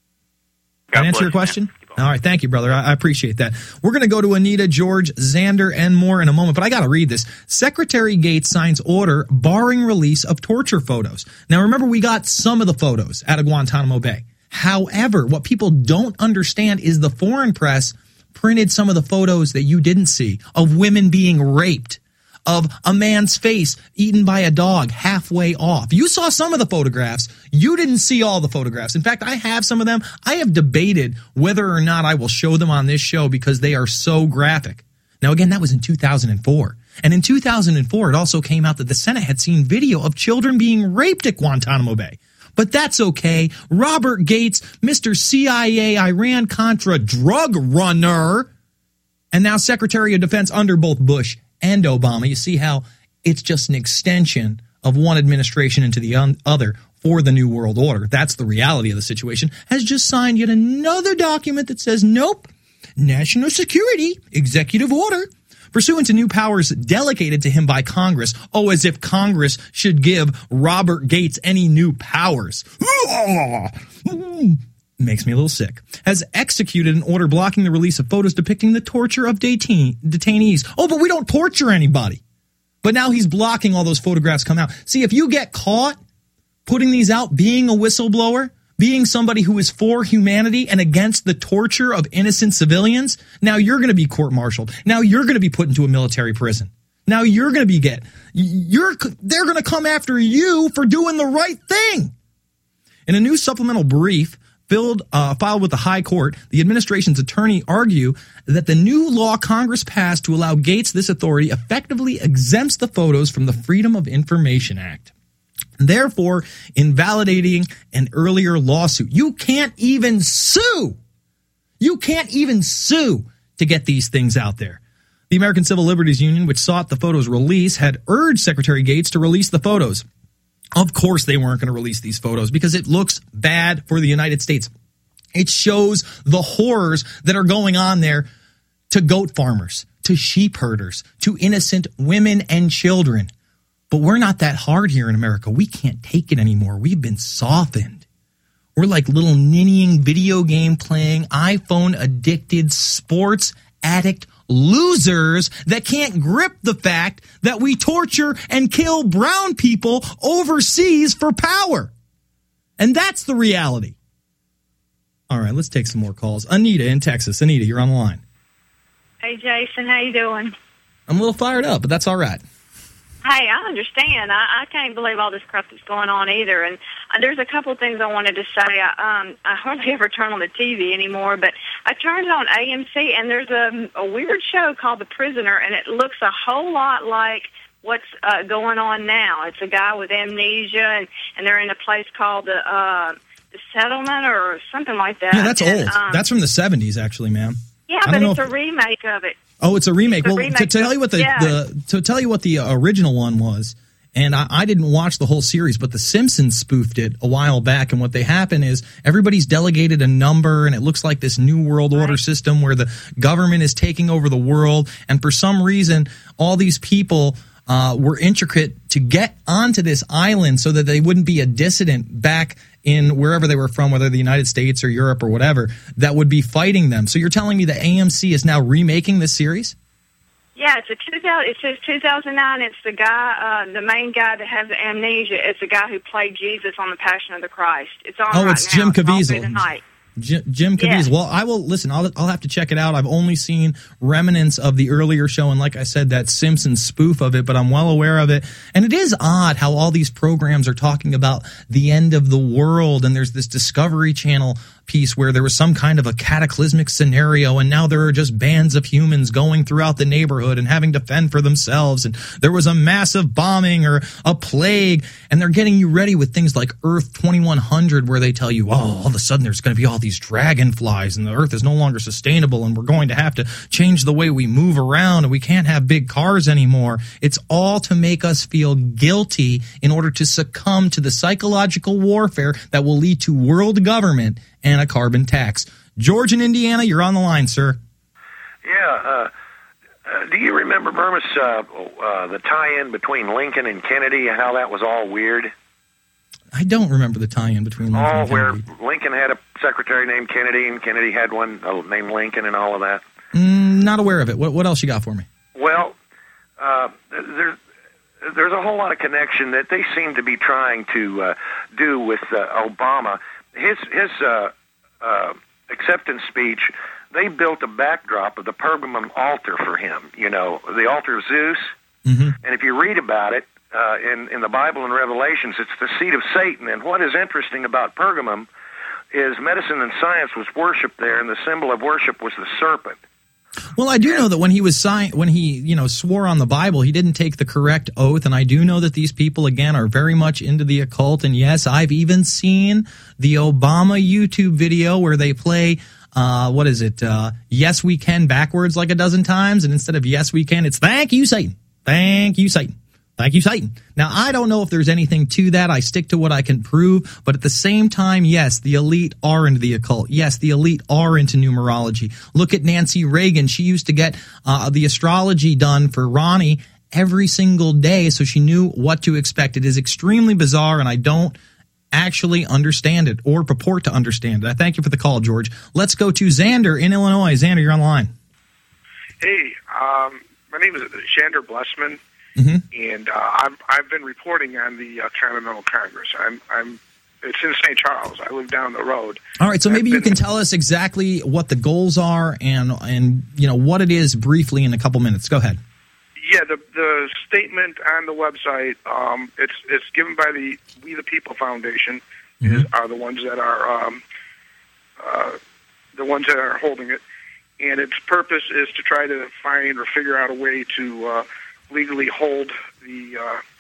Can I answer your question? All right. Thank you, brother. I, I appreciate that. We're going to go to Anita, George, Xander, and more in a moment, but I got to read this. Secretary Gates signs order barring release of torture photos. Now, remember, we got some of the photos out of Guantanamo Bay. However, what people don't understand is the foreign press printed some of the photos that you didn't see of women being raped, of a man's face eaten by a dog halfway off. You saw some of the photographs. You didn't see all the photographs. In fact, I have some of them. I have debated whether or not I will show them on this show because they are so graphic. Now, again, that was in two thousand four. And in two thousand four, it also came out that the Senate had seen video of children being raped at Guantanamo Bay. But that's okay. Robert Gates, Mister C I A, Iran-Contra drug runner, and now Secretary of Defense under both Bush and Obama. You see how it's just an extension of one administration into the other for the New World Order. That's the reality of the situation. Has just signed yet another document that says, nope, national security, executive order, pursuant to new powers delegated to him by Congress. Oh, as if Congress should give Robert Gates any new powers. Makes me a little sick. Has executed an order blocking the release of photos depicting the torture of detain- detainees. Oh, but we don't torture anybody. But now he's blocking all those photographs come out. See, if you get caught putting these out, being a whistleblower, being somebody who is for humanity and against the torture of innocent civilians, now you're going to be court-martialed. Now you're going to be put into a military prison. Now you're going to be get, you're, they're going to come after you for doing the right thing. In a new supplemental brief filled, uh, filed with the High Court, the administration's attorney argue that the new law Congress passed to allow Gates this authority effectively exempts the photos from the Freedom of Information Act. therefore invalidating an earlier lawsuit. You can't even sue. You can't even sue to get these things out there. The American Civil Liberties Union, which sought the photos release, had urged Secretary Gates to release the photos. Of course they weren't going to release these photos because it looks bad for the United States. It shows the horrors that are going on there to goat farmers, to sheep herders, to innocent women and children. But we're not that hard here in America. We can't take it anymore. We've been softened. We're like little ninnying, video game playing, iPhone addicted, sports addict losers that can't grip the fact that we torture and kill brown people overseas for power. And that's the reality. All right, let's take some more calls. Anita in Texas. Anita, you're on the line. Hey, Jason, how you doing? I'm a little fired up, but that's all right. Hey, I understand. I, I can't believe all this crap that's going on either. And uh, there's a couple of things I wanted to say. I, um, I hardly ever turn on the T V anymore, but I turned on A M C, and there's a, a weird show called The Prisoner, and it looks a whole lot like what's uh, going on now. It's a guy with amnesia, and, and they're in a place called the, uh, the Settlement or something like that. Yeah, that's and, old. Um, That's from the seventies, actually, ma'am. yeah, I but don't it's know a if- remake of it. Oh, it's a remake. It's a well, remake. to tell you what the, Yeah. the to tell you what the uh, original one was, and I, I didn't watch the whole series, but The Simpsons spoofed it a while back. And what they happen is everybody's delegated a number, and it looks like this new world order system where the government is taking over the world. And for some reason, all these people uh, were intricate to get onto this island so that they wouldn't be a dissident back in wherever they were from, whether the United States or Europe or whatever, that would be fighting them. So you're telling me that A M C is now remaking this series? Yeah, it's a two thousand. It says two thousand nine. It's the guy, uh, the main guy that has amnesia. It's the guy who played Jesus on the Passion of the Christ. It's on. Oh, right it's now. Jim It's all Caviezel. through the night. Jim, Jim Caviezel. Yes. Well, I will listen. I'll I'll have to check it out. I've only seen remnants of the earlier show, and like I said, that Simpsons spoof of it. But I'm well aware of it, and it is odd how all these programs are talking about the end of the world. And there's this Discovery Channel piece where there was some kind of a cataclysmic scenario, and now there are just bands of humans going throughout the neighborhood and having to fend for themselves. And there was a massive bombing or a plague, and they're getting you ready with things like Earth twenty-one hundred, where they tell you, oh, all of a sudden there's going to be all these dragonflies, and the Earth is no longer sustainable, and we're going to have to change the way we move around, and we can't have big cars anymore. It's all to make us feel guilty in order to succumb to the psychological warfare that will lead to world government and a carbon tax. George in Indiana, you're on the line, sir. Yeah. Uh, uh, do you remember, Burmis, uh, uh, the tie-in between Lincoln and Kennedy, how that was all weird? I don't remember the tie-in between Lincoln Oh, and where Kennedy. Lincoln had a secretary named Kennedy, and Kennedy had one uh, named Lincoln, and all of that. Mm, not aware of it. What, what else you got for me? Well, uh, there's there's a whole lot of connection that they seem to be trying to uh, do with uh, Obama. His his uh, uh, acceptance speech, they built a backdrop of the Pergamum altar for him. You know, the altar of Zeus. Mm-hmm. And if you read about it uh, in in the Bible and Revelations, it's the seat of Satan. And what is interesting about Pergamum is medicine and science was worshipped there, and the symbol of worship was the serpent. Well, I do know that when he was sign- when he, you know, swore on the Bible, he didn't take the correct oath, and I do know that these people again are very much into the occult. And yes, I've even seen the Obama YouTube video where they play uh what is it? Uh yes we can backwards like a dozen times, and instead of yes we can, it's thank you Satan. Thank you Satan. Thank you, Satan. Now, I don't know if there's anything to that. I stick to what I can prove. But at the same time, yes, the elite are into the occult. Yes, the elite are into numerology. Look at Nancy Reagan. She used to get uh, the astrology done for Ronnie every single day, so she knew what to expect. It is extremely bizarre, and I don't actually understand it or purport to understand it. I thank you for the call, George. Let's go to Xander in Illinois. Xander, you're on the line. Hey, um, my name is Xander Blessman. Mm-hmm. And uh, I've I've been reporting on the uh, Continental Congress. I'm I'm it's in Saint Charles. I live down the road. All right, so I've maybe you been- can tell us exactly what the goals are and and you know what it is briefly in a couple minutes. Go ahead. Yeah, the the statement on the website. Um, it's it's given by the We the People Foundation. Mm-hmm. Is, are the ones that are um, uh, the ones that are holding it, and its purpose is to try to find or figure out a way to uh, legally hold the uh,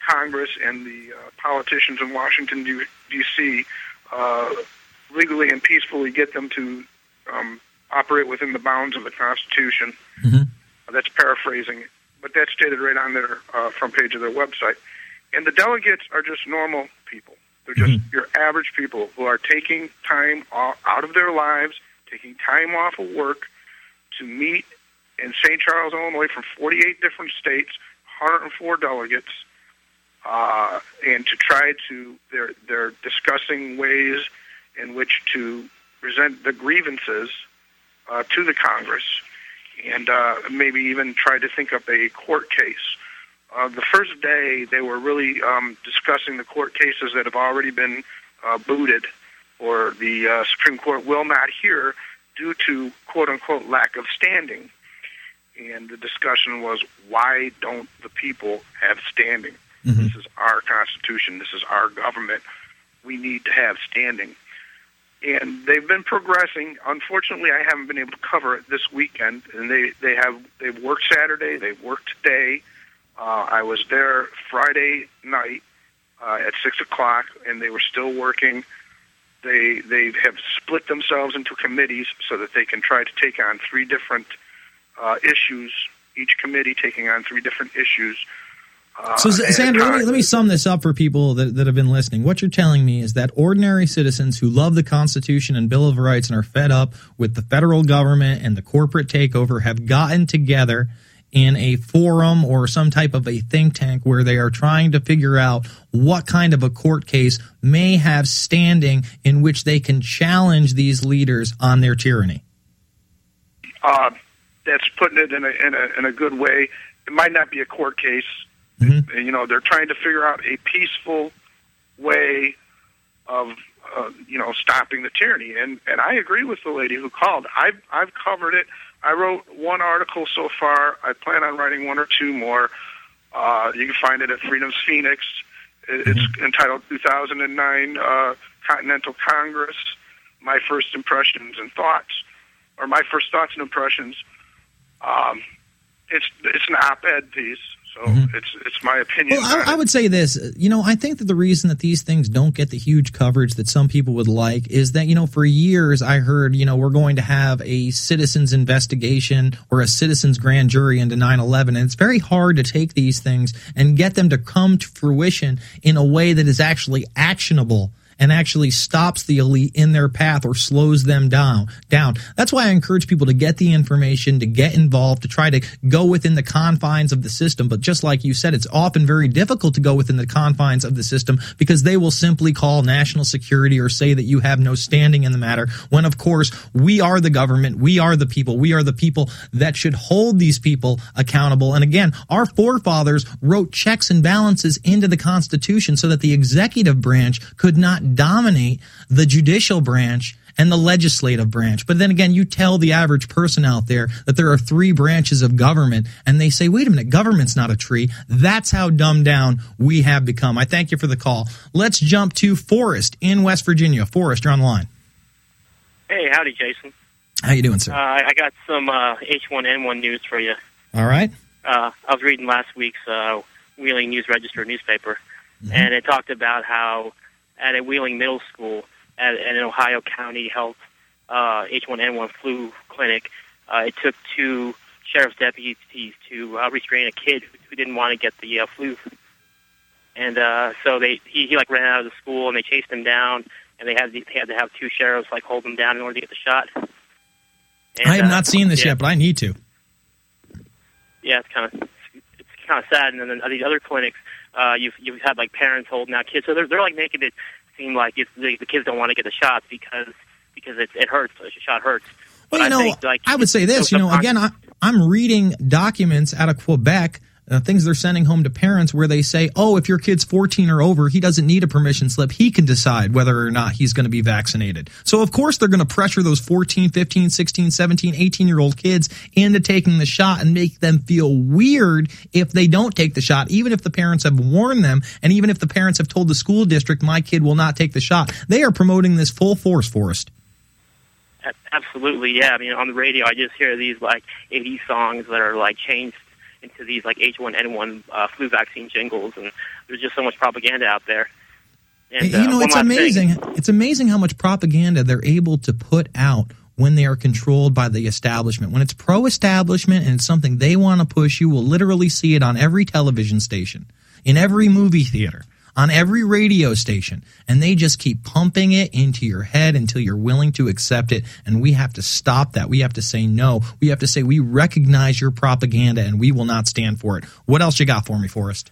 Congress and the uh, politicians in Washington, D C Uh, legally and peacefully get them to um, operate within the bounds of the Constitution. Mm-hmm. Uh, that's paraphrasing, but that's stated right on their uh, front page of their website. And the delegates are just normal people. They're just Mm-hmm. your average people who are taking time off, out of their lives, taking time off of work to meet in Saint Charles, Illinois, from forty-eight different states, one hundred four delegates, uh, and to try to, they're, they're discussing ways in which to present the grievances uh, to the Congress, and uh, maybe even try to think up a court case. Uh, the first day, they were really um, discussing the court cases that have already been uh, booted, or the uh, Supreme Court will not hear due to, quote-unquote, lack of standing. And the discussion was, why don't the people have standing? Mm-hmm. This is our Constitution. This is our government. We need to have standing. And they've been progressing. Unfortunately, I haven't been able to cover it this weekend. And they, they have they've worked Saturday. They've worked today. Uh, I was there Friday night uh, at six o'clock, and they were still working. They they have split themselves into committees so that they can try to take on three different uh, issues. Each committee taking on three different issues. Uh, So, Sandra, let me, let me sum this up for people that, that have been listening. What you're telling me is that ordinary citizens who love the Constitution and Bill of Rights and are fed up with the federal government and the corporate takeover have gotten together in a forum or some type of a think tank where they are trying to figure out what kind of a court case may have standing in which they can challenge these leaders on their tyranny. Uh, that's putting it in a, in a in a good way. It might not be a court case. Mm-hmm. You know, they're trying to figure out a peaceful way of, uh, you know, stopping the tyranny. And and I agree with the lady who called. I've I've covered it. I wrote one article so far. I plan on writing one or two more. Uh, you can find it at Freedom's Phoenix. It's mm-hmm. entitled two thousand nine uh, Continental Congress, My First Impressions and Thoughts, or My First Thoughts and Impressions. Um, it's it's an op-ed piece. So mm-hmm. it's it's my opinion. Well, I, I would say this. You know, I think that the reason that these things don't get the huge coverage that some people would like is that, you know, for years I heard, you know, we're going to have a citizens investigation or a citizens grand jury into nine eleven. And it's very hard to take these things and get them to come to fruition in a way that is actually actionable and actually stops the elite in their path or slows them down. Down. That's why I encourage people to get the information, to get involved, to try to go within the confines of the system. But just like you said, it's often very difficult to go within the confines of the system because they will simply call national security or say that you have no standing in the matter, when, of course, we are the government, we are the people, we are the people that should hold these people accountable. And again, our forefathers wrote checks and balances into the Constitution so that the executive branch could not dominate the judicial branch and the legislative branch. But then again, you tell the average person out there that there are three branches of government, and they say, wait a minute, government's not a tree. That's how dumbed down we have become. I thank you for the call. Let's jump to Forrest in West Virginia. Forrest, you're on the line. Hey, howdy, Jason. How you doing, sir? Uh, I got some uh, H one N one news for you. All right. Uh, I was reading last week's uh, Wheeling News Register newspaper, mm-hmm. and it talked about how at a Wheeling Middle School, at, at an Ohio County Health uh, H one N one flu clinic, uh, it took two sheriff's deputies to uh, restrain a kid who, who didn't want to get the uh, flu. And uh, so they he, he like ran out of the school, and they chased him down, and they had they had to have two sheriffs like hold him down in order to get the shot. And, I have uh, not seen this yeah. yet, but I need to. Yeah, it's kind of it's kind of sad. And then these other clinics, uh, you've you've had like parents holding out kids, so they're they're like making it seem like it's, the, the kids don't want to get the shots because because it it hurts. The shot hurts. Well, but you I know, think, like, I would say this. You know, again, I, I'm reading documents out of Quebec. Uh, things they're sending home to parents where they say, oh, if your kid's fourteen or over, he doesn't need a permission slip. He can decide whether or not he's going to be vaccinated. So, of course, they're going to pressure those fourteen, fifteen, sixteen, seventeen, eighteen-year-old kids into taking the shot and make them feel weird if they don't take the shot, even if the parents have warned them and even if the parents have told the school district, my kid will not take the shot. They are promoting this full force, Forrest. Absolutely, yeah. I mean, on the radio, I just hear these like eighties songs that are like changed into these like H one N one uh, flu vaccine jingles, and there's just so much propaganda out there. And, you know, uh, it's one last amazing. thing. It's amazing how much propaganda they're able to put out when they are controlled by the establishment. When it's pro-establishment and it's something they want to push, you will literally see it on every television station, in every movie theater, on every radio station, and they just keep pumping it into your head until you're willing to accept it, and we have to stop that. We have to say no. We have to say we recognize your propaganda, and we will not stand for it. What else you got for me, Forrest?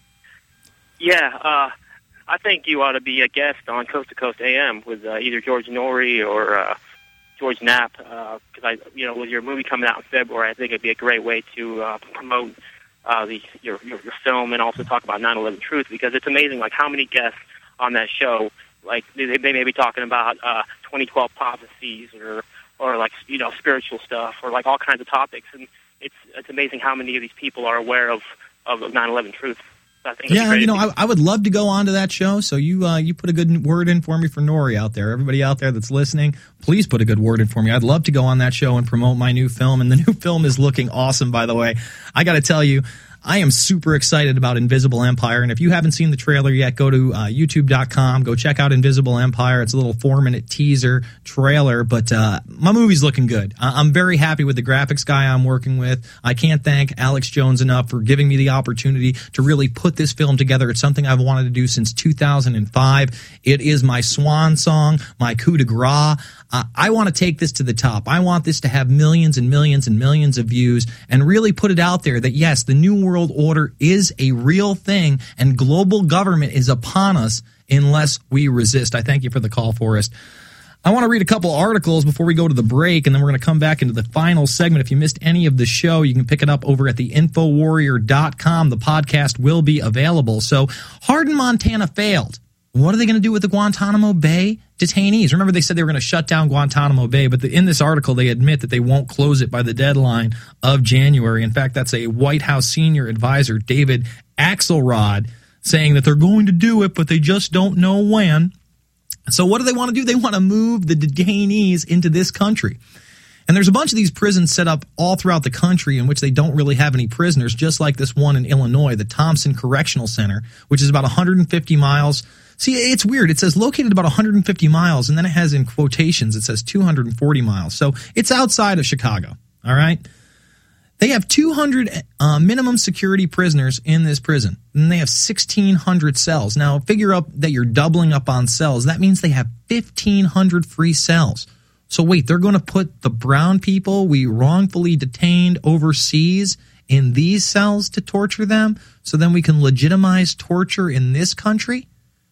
Yeah, uh, I think you ought to be a guest on Coast to Coast A M with uh, either George Norrie or uh, George Knapp, because I, you know, with your movie coming out in February, I think it'd be a great way to uh, promote uh, the your, your your film and also talk about nine eleven Truth, because it's amazing like how many guests on that show, like they, they may be talking about uh, twenty twelve prophecies or or like you know spiritual stuff or like all kinds of topics, and it's it's amazing how many of these people are aware of of nine eleven Truth. I think Yeah, you know, I, I would love to go on to that show. So you uh, you put a good word in for me for Nori out there. Everybody out there that's listening, please put a good word in for me. I'd love to go on that show and promote my new film. And the new film is looking awesome, by the way. I got to tell you, I am super excited about Invisible Empire. And if you haven't seen the trailer yet, go to uh, YouTube dot com. Go check out Invisible Empire. It's a little four-minute teaser trailer. But uh, my movie's looking good. I- I'm very happy with the graphics guy I'm working with. I can't thank Alex Jones enough for giving me the opportunity to really put this film together. It's something I've wanted to do since two thousand five. It is my swan song, my coup de grace. Uh, I want to take this to the top. I want this to have millions and millions and millions of views and really put it out there that, yes, the New World Order is a real thing and global government is upon us unless we resist. I thank you for the call, Forrest. I want to read a couple articles before we go to the break, and then we're going to come back into the final segment. If you missed any of the show, you can pick it up over at the info warrior dot com. The podcast will be available. So Hardin, Montana failed. What are they going to do with the Guantanamo Bay detainees? Remember, they said they were going to shut down Guantanamo Bay, but the, in this article, they admit that they won't close it by the deadline of January. In fact, that's a White House senior advisor, David Axelrod, saying that they're going to do it, but they just don't know when. So what do they want to do? They want to move the detainees into this country. And there's a bunch of these prisons set up all throughout the country in which they don't really have any prisoners, just like this one in Illinois, the Thompson Correctional Center, which is about one hundred fifty miles. See, it's weird. It says located about one hundred fifty miles, and then it has in quotations, it says two hundred forty miles. So it's outside of Chicago, all right? They have two hundred uh, minimum security prisoners in this prison, and they have sixteen hundred cells. Now, figure up that you're doubling up on cells. That means they have fifteen hundred free cells. So wait, they're going to put the brown people we wrongfully detained overseas in these cells to torture them so then we can legitimize torture in this country?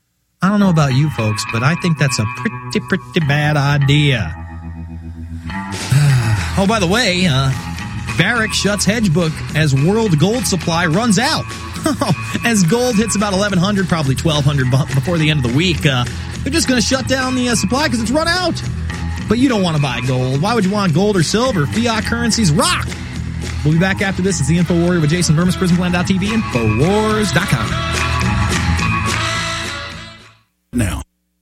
I don't know about you folks, but I think that's a pretty, pretty bad idea. Oh, by the way, uh, Barrick shuts hedge book as world gold supply runs out. As gold hits about eleven hundred, probably twelve hundred before the end of the week, uh, they're just going to shut down the uh, supply because it's run out. But you don't want to buy gold. Why would you want gold or silver? Fiat currencies rock. We'll be back after this. It's the Info Warrior with Jason Burmis, prison plan dot t v, info wars dot com. Now.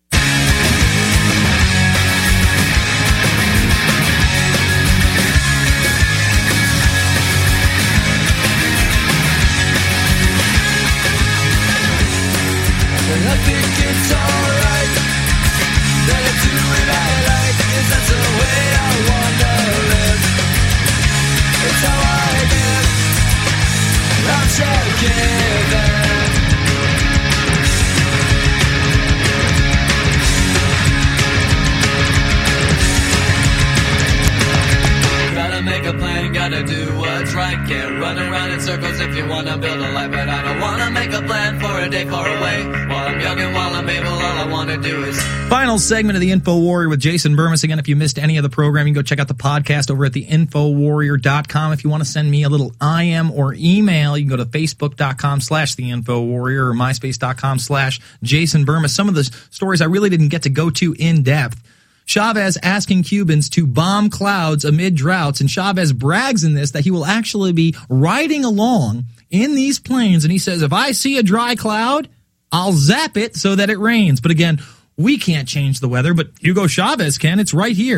Gotta do what's right. Can't run around in circles if you wanna build a life. But I don't wanna make a plan for a day far away. While I'm young and while I'm able, all I wanna do is... Final segment of the Info Warrior with Jason Burmis. Again, if you missed any of the program, you can go check out the podcast over at the info warrior dot com. If you want to send me a little I M or email, you can go to facebook dot com slash the info warrior or myspace dot com slash Jason Burmis. Some of the stories I really didn't get to go to in depth. Chavez asking Cubans to bomb clouds amid droughts, and Chavez brags in this that he will actually be riding along in these planes, and he says, if I see a dry cloud, I'll zap it so that it rains. But again, we can't change the weather, but Hugo Chavez can. It's right here.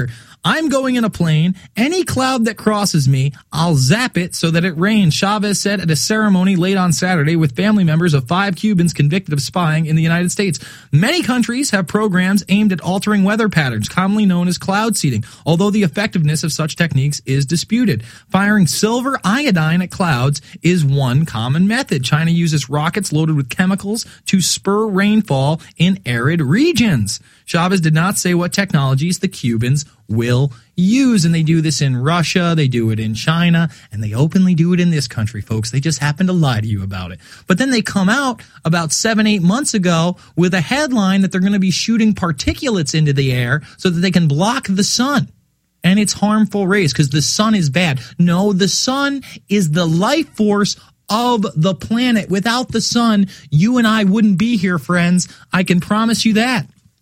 I'm going in a plane. Any cloud that crosses me, I'll zap it so that it rains, Chavez said at a ceremony late on Saturday with family members of five Cubans convicted of spying in the United States. Many countries have programs aimed at altering weather patterns, commonly known as cloud seeding, although the effectiveness of such techniques is disputed. Firing silver iodine at clouds is one common method. China uses rockets loaded with chemicals to spur rainfall in arid regions. Chavez did not say what technologies the Cubans will use, and they do this in Russia, they do it in China, and they openly do it in this country, folks. They just happen to lie to you about it. But then they come out about seven, eight months ago with a headline that they're going to be shooting particulates into the air so that they can block the sun and its harmful rays, because the sun is bad. No, the sun is the life force of the planet. Without the sun, you and I wouldn't be here, friends. I can promise you that.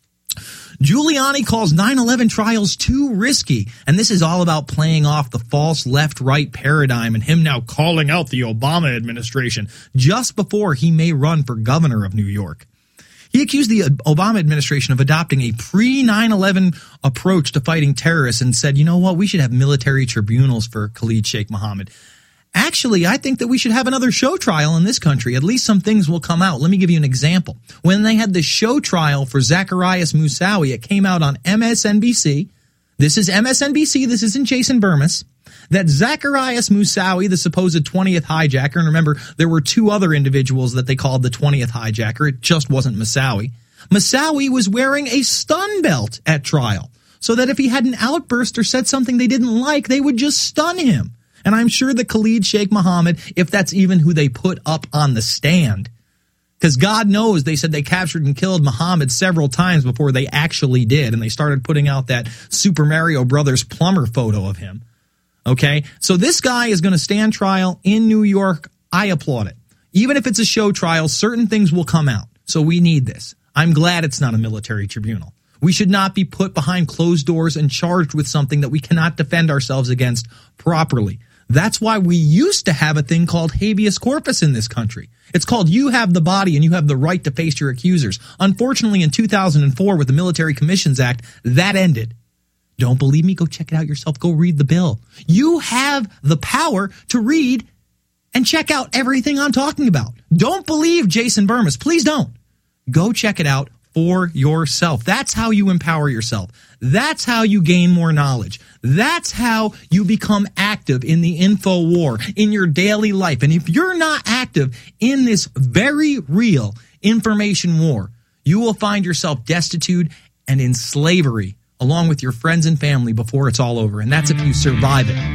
Giuliani calls nine eleven trials too risky, and this is all about playing off the false left-right paradigm and him now calling out the Obama administration just before he may run for governor of New York. He accused the Obama administration of adopting a pre nine eleven approach to fighting terrorists and said, you know what, we should have military tribunals for Khalid Sheikh Mohammed. Actually, I think that we should have another show trial in this country. At least some things will come out. Let me give you an example. When they had the show trial for Zacarias Moussaoui, it came out on M S N B C. This is M S N B C. This isn't Jason Burmis. That Zacarias Moussaoui, the supposed twentieth hijacker, and remember, there were two other individuals that they called the twentieth hijacker. It just wasn't Moussaoui. Moussaoui was wearing a stun belt at trial, so that if he had an outburst or said something they didn't like, they would just stun him. And I'm sure that Khalid Sheikh Mohammed, if that's even who they put up on the stand, because God knows they said they captured and killed Mohammed several times before they actually did, and they started putting out that Super Mario Brothers plumber photo of him. Okay, so this guy is going to stand trial in New York. I applaud it. Even if it's a show trial, certain things will come out. So we need this. I'm glad it's not a military tribunal. We should not be put behind closed doors and charged with something that we cannot defend ourselves against properly. That's why we used to have a thing called habeas corpus in this country. It's called you have the body and you have the right to face your accusers. Unfortunately, in two thousand four with the Military Commissions Act, that ended. Don't believe me? Go check it out yourself. Go read the bill. You have the power to read and check out everything I'm talking about. Don't believe Jason Burmis. Please don't. Go check it out for yourself. That's how you empower yourself. That's how you gain more knowledge. That's how you become active in the info war, in your daily life. And if you're not active in this very real information war, you will find yourself destitute and in slavery along with your friends and family before it's all over. And that's if you survive it.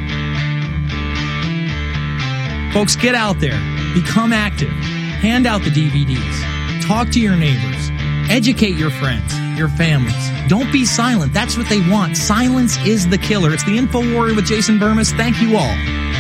Folks, get out there. Become active. Hand out the D V Ds. Talk to your neighbors. Educate your friends, your families. Don't be silent. That's what they want. Silence is the killer. It's the Info Warrior with Jason Burmis. Thank you all.